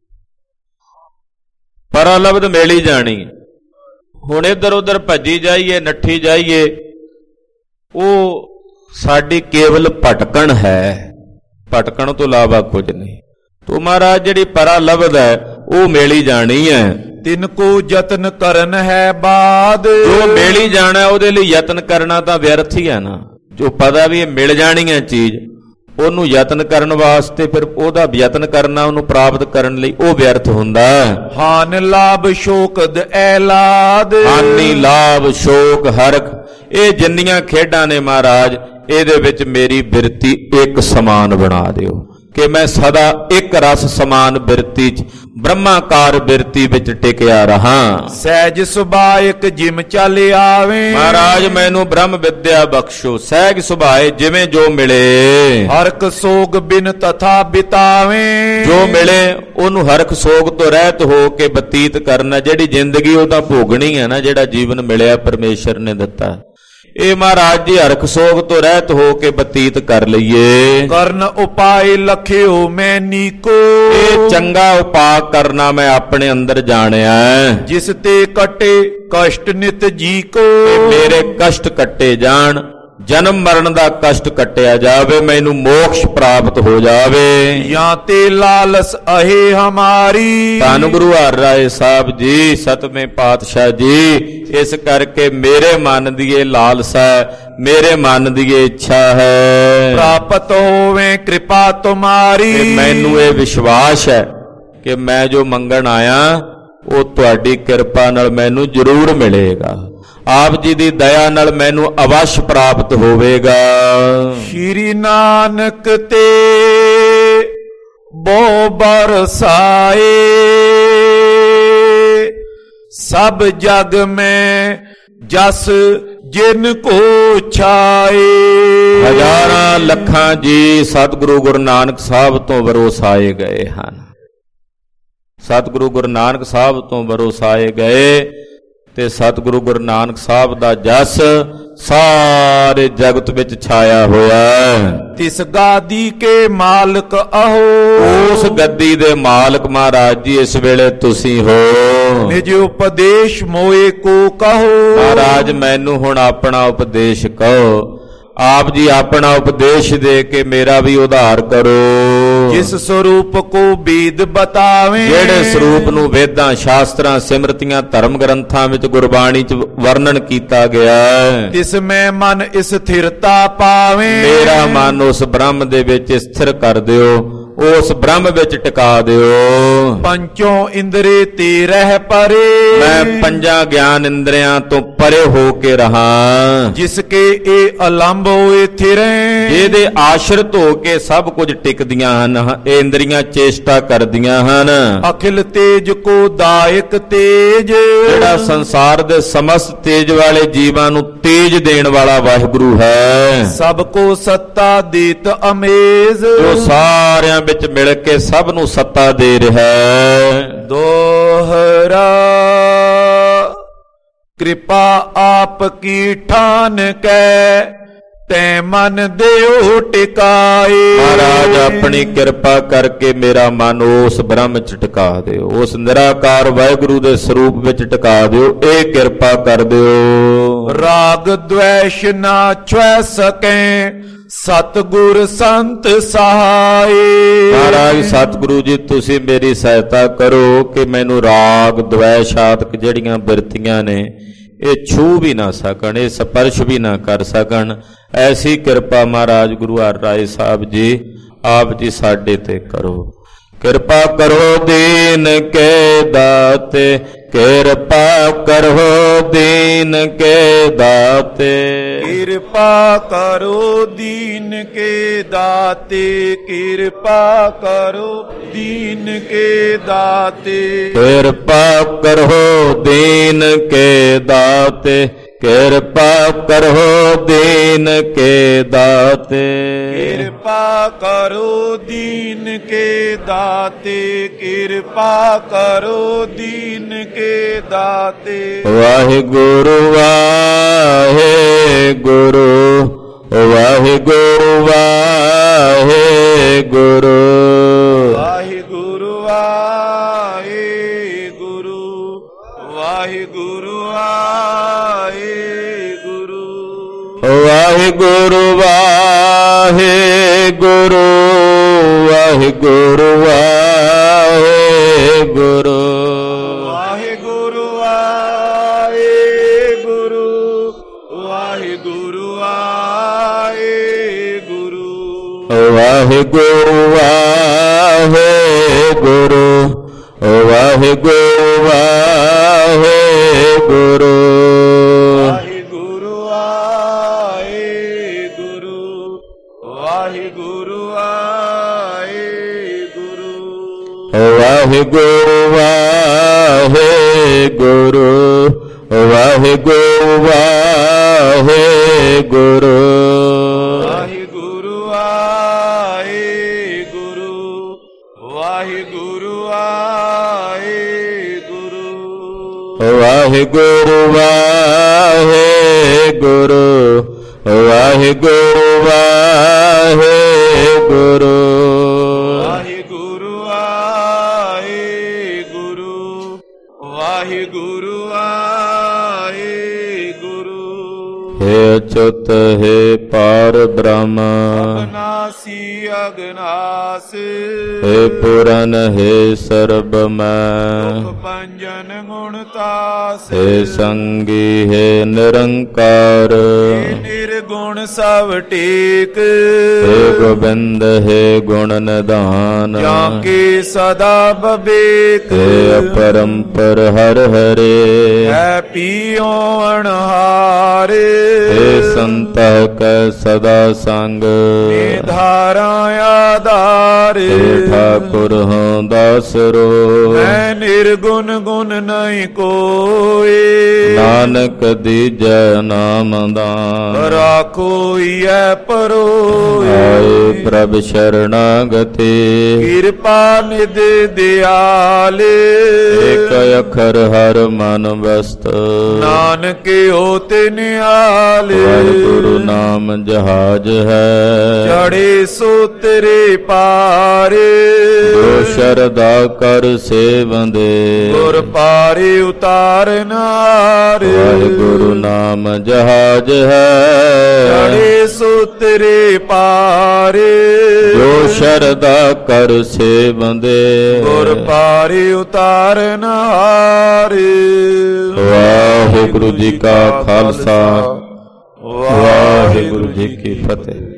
ਪਰਾਲਬਧ ਮੇਲੀ ਜਾਣੀ। ਹੁਣ ਇੱਧਰ ਉੱਧਰ ਭੱਜੀ ਜਾਈਏ ਨੱਠੀ ਜਾਈਏ ਉਹ ਸਾਡੀ ਕੇਵਲ ਭਟਕਣ ਹੈ, ਭਟਕਣ ਤੋਂ ਇਲਾਵਾ ਕੁਝ ਨਹੀਂ। ਤੋ ਮਹਾਰਾਜ ਜਿਹੜੀ ਪਰਾਲਬਧ ਹੈ ਉਹ ਮੇਲੀ ਜਾਣੀ ਹੈ। ਤਿਨ ਕੋ ਯਤਨ ਕਰਨ ਹੈ ਬਾਦ, ਜੋ ਮੇਲੀ ਜਾਣਾ ਉਹਦੇ ਲਈ ਯਤਨ ਕਰਨਾ ਤਾਂ ਵਿਅਰਥ ਹੀ ਹੈ ਨਾ। ਜੋ ਪਤਾ ਵੀ ਇਹ ਮਿਲ ਜਾਣੀ ਹੈ ਚੀਜ਼, ਉਹਨੂੰ ਯਤਨ ਕਰਨ ਵਾਸਤੇ ਫਿਰ ਉਹਦਾ ਯਤਨ ਕਰਨਾ, ਉਹਨੂੰ ਪ੍ਰਾਪਤ ਕਰਨ ਲਈ ਉਹ ਵਿਅਰਥ ਹੁੰਦਾ। ਹਾਨ ਲਾਭ ਸ਼ੋਕਦ ਐਲਾਦ, ਹਾਨੀ ਲਾਭ ਸ਼ੋਕ ਹਰਖ, ਇਹ ਜਿੰਨੀਆਂ ਖੇਡਾਂ ਨੇ ਮਹਾਰਾਜ ਇਹਦੇ ਵਿੱਚ ਮੇਰੀ ਬਿਰਤੀ ਇੱਕ ਸਮਾਨ ਬਣਾ ਦਿਓ ਕਿ ਮੈਂ ਸਦਾ ਇੱਕ ਰਸ ਸਮਾਨ ਬਿਰਤੀ 'ਚ ਬ੍ਰਹਮਾਕਾਰ ਬਿਰਤੀ ਵਿੱਚ ਟਿਕਿਆ ਰਹਾ। ਸਹਿਜ ਸੁਭਾਇਕ ਜਿਮ ਚੱਲ ਆਵੇ, ਮਹਾਰਾਜ ਮੈਨੂੰ ਬ੍ਰਹਮ ਵਿਦਿਆ ਬਖਸ਼ੋ। ਸਹਿਜ ਸੁਭਾਏ ਜਿਵੇਂ ਜੋ ਮਿਲੇ, ਹਰਕ ਸੋਗ ਬਿਨ ਤਥਾ ਬਿਤਾਵੇ, ਜੋ ਮਿਲੇ ਉਹਨੂੰ ਹਰਖ ਸੋਗ ਤੋਂ ਰਹਿਤ ਹੋ ਕੇ ਬਤੀਤ ਕਰਨਾ। ਜਿਹੜੀ ਜ਼ਿੰਦਗੀ ਉਹ ਤਾਂ ਭੋਗਣੀ ਹੈ ਨਾ, ਜਿਹੜਾ ਜੀਵਨ ਮਿਲਿਆ ਪਰਮੇਸ਼ਰ ਨੇ ਦਿੱਤਾ, ਇਹ ਮਹਾਰਾਜ ਜੀ ਹਰਖ ਸੋਗ ਤੋਂ ਰਹਿਤ ਹੋ ਕੇ ਬਤੀਤ ਕਰ ਲਈਏ। ਕਰਨ ਉਪਾਏ ਲਖਿਓ ਮੈਂ ਨੀਕੋ, ਇਹ ਚੰਗਾ ਉਪਾਅ ਕਰਨਾ ਮੈਂ ਆਪਣੇ ਅੰਦਰ ਜਾਣਿਆ। ਜਿਸ ਤੇ ਕਟੇ ਕਸ਼ਟ ਨਿਤ ਜੀ ਕੋ, ਮੇਰੇ ਕਸ਼ਟ ਕੱਟੇ ਜਾਣ, ਜਨਮ ਮਰਨ ਦਾ ਕਸ਼ਟ ਕੱਟਿਆ ਜਾਵੇ, ਮੈਨੂੰ ਮੋਕਸ਼ ਪ੍ਰਾਪਤ ਹੋ ਜਾਵੇ। ਜਾਂ ਤੇ ਲਾਲਸ ਅਹੇ ਹਮਾਰੀ, ਧੰਨ ਗੁਰੂ ਹਰਿ ਰਾਏ ਸਾਹਿਬ ਜੀ ਸਤਵੇਂ ਪਾਤਸ਼ਾਹ ਜੀ। ਇਸ ਕਰਕੇ ਮੇਰੇ ਮਨ ਦੀ ਇਹ ਲਾਲਸਾ, ਮੇਰੇ ਮਨ ਦੀ ਇਹ ਇੱਛਾ ਹੈ ਪ੍ਰਾਪਤ ਹੋਵੇ ਕਿਰਪਾ ਤੁਮਾਰੀ। ਮੈਨੂੰ ਇਹ ਵਿਸ਼ਵਾਸ ਹੈ ਕਿ ਮੈਂ ਜੋ ਮੰਗਣ ਆਇਆ ਉਹ ਤੁਹਾਡੀ ਕਿਰਪਾ ਨਾਲ ਮੈਨੂੰ ਜ਼ਰੂਰ ਮਿਲੇਗਾ। ਆਪ ਜੀ ਦੀ ਦਇਆ ਨਾਲ ਮੈਨੂੰ ਅਵਸ਼ ਪ੍ਰਾਪਤ ਹੋਵੇਗਾ। ਸ਼੍ਰੀ ਨਾਨਕ ਤੇ ਬਹੁ ਬਰਸਾਏ, ਸਭ ਜਗ ਮੈਂ ਜਸ ਜਿਨ ਕੋ ਛਾਏ। ਹਜ਼ਾਰਾਂ ਲੱਖਾਂ ਜੀ ਸਤਿਗੁਰੂ ਗੁਰੂ ਨਾਨਕ ਸਾਹਿਬ ਤੋਂ ਵਰੋਸਾਏ ਗਏ ਹਨ। ਸਤਿਗੁਰੂ ਗੁਰੂ ਨਾਨਕ ਸਾਹਿਬ ਤੋਂ ਵਰੋਸਾਏ ਗਏ ਤੇ ਸਤਿਗੁਰੂ ਗੁਰੂ ਨਾਨਕ ਸਾਹਿਬ ਦਾ ਜਸ ਸਾਰੇ ਜਗਤ ਵਿੱਚ ਛਾਇਆ ਹੋਇਆ। ਤਿਸ ਗਾਦੀ ਕੇ ਮਾਲਕ ਅਹੋ, ਉਸ ਗੱਦੀ ਦੇ ਮਾਲਕ ਮਹਾਰਾਜ ਜੀ ਇਸ ਵੇਲੇ ਤੁਸੀਂ ਹੋ। ਨਿਜ ਉਪਦੇਸ਼ ਮੋਏ ਕੋ ਕਹੋ, ਮਹਾਰਾਜ ਮੈਨੂੰ ਹੁਣ ਆਪਣਾ ਉਪਦੇਸ਼ ਕਹੋ। ਆਪ ਜੀ ਆਪਣਾ ਉਪਦੇਸ਼ ਦੇ ਕੇ ਮੇਰਾ ਵੀ ਉਧਾਰ ਕਰੋ। ਜਿਸ ਸਰੂਪ ਕੋ ਵੇਦ ਬਤਾਵੇ, ਜਿਹੜੇ ਸਰੂਪ ਨੂੰ ਵੇਦਾਂ ਸ਼ਾਸਤਰਾਂ ਸਿਮਰਤੀਆਂ ਧਰਮ ਗ੍ਰੰਥਾਂ ਵਿੱਚ ਗੁਰਬਾਣੀ 'ਚ ਵਰਣਨ ਕੀਤਾ ਗਿਆ, ਤਿਸ ਮੈਂ ਮਨ ਸਥਿਰਤਾ ਪਾਵੇ। ਮੇਰਾ ਮਨ ਉਸ ਬ੍ਰਹਮ ਦੇ ਵਿੱਚ ਸਥਿਰ ਕਰ ਦਿਓ, ਉਸ ਬ੍ਰਹਮ ਵਿੱਚ ਟਿਕਾ ਦਿਓ। ਪੰਚੋਂ ਇੰਦਰੇ ਤੇ ਰਹਿ ਪਰੇ, ਮੈਂ ਪੰਜਾਂ ਗਿਆਨ ਇੰਦਰੀਆਂ ਤੋਂ ਪਰੇ ਹੋ ਕੇ ਰਹਾ। ਜਿਸ ਕੇ ਇਹ ਅਲੰਭ ਹੋਏ ਥਿਰੇ, ਜਿਹਦੇ ਆਸ਼ਰਿਤ ਹੋ ਕੇ ਸਭ ਕੁਝ ਟਿਕਦੀਆਂ ਹਨ, ਇਹ ਇੰਦਰੀਆਂ ਚੇਸ਼ਟਾ ਕਰਦੀਆਂ ਹਨ। ਅਖਿਲ ਤੇਜ ਕੋ ਦਾਇਕ ਤੇਜ, ਜਿਹੜਾ ਸੰਸਾਰ ਦੇ ਸਮਸਤ ਤੇਜ ਵਾਲੇ ਜੀਵਾਂ ਨੂੰ ਤੇਜ ਦੇਣ ਵਾਲਾ ਵਾਹਿਗੁਰੂ ਹੈ। ਸਭ ਕੋ ਸੱਤਾ ਦੇਤ ਅਮੇਜ਼, ਜੋ ਸਾਰਿਆਂ ਵਿੱਚ ਮਿਲ ਕੇ ਸਭ ਨੂੰ ਸੱਤਾ ਦੇ ਰਿਹਾ ਹੈ। ਦੋਹਰਾ ਕਿਰਪਾ ਆਪ ਕੀ ਠਾਨ ਕੈ, ਤੈ ਮਨ ਦਿਓ ਟਿਕਾਏ। ਮਹਾਰਾਜ ਆਪਣੀ ਕਿਰਪਾ ਕਰਕੇ ਮੇਰਾ ਮਨ ਉਸ ਬ੍ਰਹਮ ਚ ਟਿਕਾ ਦਿਓ, ਉਸ ਨਿਰਾਕਾਰ ਵਾਹਿਗੁਰੂ ਦੇ ਸਰੂਪ ਵਿੱਚ ਟਿਕਾ ਦਿਓ, ਇਹ ਕਿਰਪਾ ਕਰ ਦਿਓ। ਰਾਗ ਦ્વੈਸ਼ ਨਾ ਛੁਐ ਸਕੈ, ਸਤਿਗੁਰ ਸੰਤ ਸਹਾਏ। ਮਹਾਰਾਜ ਸਤਿਗੁਰੂ ਜੀ ਤੁਸੀਂ ਮੇਰੀ ਸਹਾਇਤਾ ਕਰੋ ਕਿ ਮੈਨੂੰ ਰਾਗ ਦ્વੈਸ਼ ਆਦਿਕ ਜਿਹੜੀਆਂ ਬਿਰਤੀਆਂ ਨੇ ਇਹ ਛੂ ਵੀ ਨਾ ਸਕਣ, ਇਹ ਸਪਰਸ਼ ਵੀ ਨਾ ਕਰ ਸਕਣ। ਐਸੀ ਕਿਰਪਾ ਮਹਾਰਾਜ ਗੁਰੂ ਹਰਿਰਾਏ ਸਾਹਿਬ ਜੀ ਆਪ ਜੀ ਸਾਡੇ ਤੇ ਕਰੋ। ਕਿਰਪਾ ਕਰੋ ਦੀਨ ਕੇ ਦਾਤੇ, ਕਿਰਪਾ ਕਰੋ ਦੀਨ ਕੇ ਦਾਤੇ। ਕਿਰਪਾ ਕਰੋ ਦੀਨ ਕੇ ਦਾਤੇ, ਕਿਰਪਾ ਕਰੋ ਦੀਨ ਕੇ ਦਾਤੇ। ਕਿਰਪਾ ਕਰੋ ਦੀਨ ਕੇ ਦਾਤੇ, ਕਿਰਪਾ ਕਰੋ ਦੀਨ ਕੇ ਦਾਤੇ। ਕਿਰਪਾ ਕਰੋ ਦੀਨ ਕੇ ਦਾਤੇ, ਕਿਰਪਾ ਕਰੋ ਦੀਨ ਕੇ ਦਾਤੇ। ਵਾਹਿਗੁਰੂ ਵਾਹਿਗੁਰੂ, ਵਾਹਿਗੁਰੂ ਵਾਹਿਗੁਰੂ, ਵਾਹਿਗੁਰੂ ਵਾਹਿਗੁਰੂ, ਵਾਹਿਗੁਰੂ ਵਾਹਿਗੁਰੂ, ਵਾਹਿਗੁਰੂ ਵਾਹਿਗੁਰੂ, ਵਾਹਿਗੁਰੂ ਵਾਹਿਗੁਰੂ, ਵਾਹਿਗੁਰੂ ਵਾਹਿਗੁਰੂ, ਵਾਹਿਗੁਰੂ ਵਾਹਿਗੁਰੂ, ਵਾਹਿਗੁਰੂ ਵਾਹਿਗੁਰੂ, ਵਾਹਿਗੁਰੂ ਵਾਹਿਗੁਰੂ, ਵਾਹਿਗੁਰੂ ਵਾਹਿਗੁਰੂ, ਵਾਹਿਗੁਰੂ ਵਾਹਿਗੁਰੂ, ਵਾਹਿਗੁਰੂ ਵਾਹਿਗੁਰੂ, ਵਾਹਿਗੁਰੂ ਵਾਹਿਗੁਰੂ, ਵਾਹਿਗੁਰੂ ਵਾਹਿਗੁਰੂ, ਵਾਹਿਗੁਰੂ ਵਾਹਿਗੁਰੂ, ਵਾਹਿਗੁਰੂ ਵਾਹਿਗੁਰੂ, ਵਾਹਿਗੁਰੂ ਵਾਹਿਗੁਰੂ, ਵਾਹਿਗੁਰੂ ਵਾਹਿਗੁਰੂ, ਵਾਹਿਗੁਰੂ ਵਾਹਿਗੁਰੂ। ਹੇ ਅਚੁੱਤ ਹੈ ਪਾਰ ਬ੍ਰਹਮ, ਅਗਨਾਸੀ ਅਗਨਾਸ, ਹੇ ਪੁਰਨ ਹੈ ਸਰਬ ਮੈਂ, ਦੁਖ ਭੰਜਨ ਗੁਣ ਤਾਸ, ਹੇ ਸੰਗੀ ਹੈ ਨਿਰੰਕਾਰ, ਨਿਰਗੁਣ ਸਭ ਟੇਕ, ਹੇ ਗੋਬਿੰਦ ਹੈ ਗੁਣ ਨਿਧਾਨ, ਜਾਂ ਕੇ ਸਦਾ ਬਵੇਕ, ਹੇ ਅਪਰੰਪਰ ਹਰ ਹਰੇ, ਹੈ ਪੀਓ ਅਣਹਾਰ, ਹੇ ਸੰਤਹਿ ਕੈ ਸਦਾ ਸੰਗ, ਧਾਰਾ ਆਧਾਰ, ਹੇ ਠਾਕੁਰ ਹਾਂ ਦਾਸਰੋ, ਮੈਂ ਨਿਰਗੁਣ ਗੁਣ ਨਹੀਂ ਕੋਏ, ਨਾਨਕ ਦੀਜੈ ਨਾਮ ਦਾਨ, ਰਾਖੋਈ ਐ ਪਰੋਏ, ਆਏ ਪ੍ਰਭ ਸ਼ਰਣਾਗਤੀ, ਕਿਰਪਾ ਨਿਧ ਦਿਆਲ, ਏਕ ਅਖਰ ਹਰ ਮਨ ਵਸਤ, ਨਾਨਕ ਹੋਤੇ ਨਿਹਾਲ, ਵਾਹਿਗੁਰੂ ਨਾਮ ਜਹਾਜ ਹੈ, ਚੜੇ ਸੋ ਤੇਰੇ ਪਾਰ, ਜੋ ਸ਼ਰਧਾ ਕਰ ਸੇਵੰਦੇ, ਗੁਰ ਪਾਰੇ ਉਤਾਰਨਾਰ, ਵਾਹਿਗੁਰੂ ਨਾਮ ਜਹਾਜ ਹੈ, ਚੜੇ ਸੋ ਤੇਰੇ ਪਾਰ, ਜੋ ਸ਼ਰਧਾ ਕਰ ਸੇਵੰਦੇ, ਗੁਰ ਪਾਰੇ ਉਤਾਰਨਾਰ। ਵਾਹਿਗੁਰੂ ਜੀ ਕਾ ਖਾਲਸਾ, ਵਾਹਿਗੁਰੂ ਜੀ ਕੀ ਫਤਿਹ।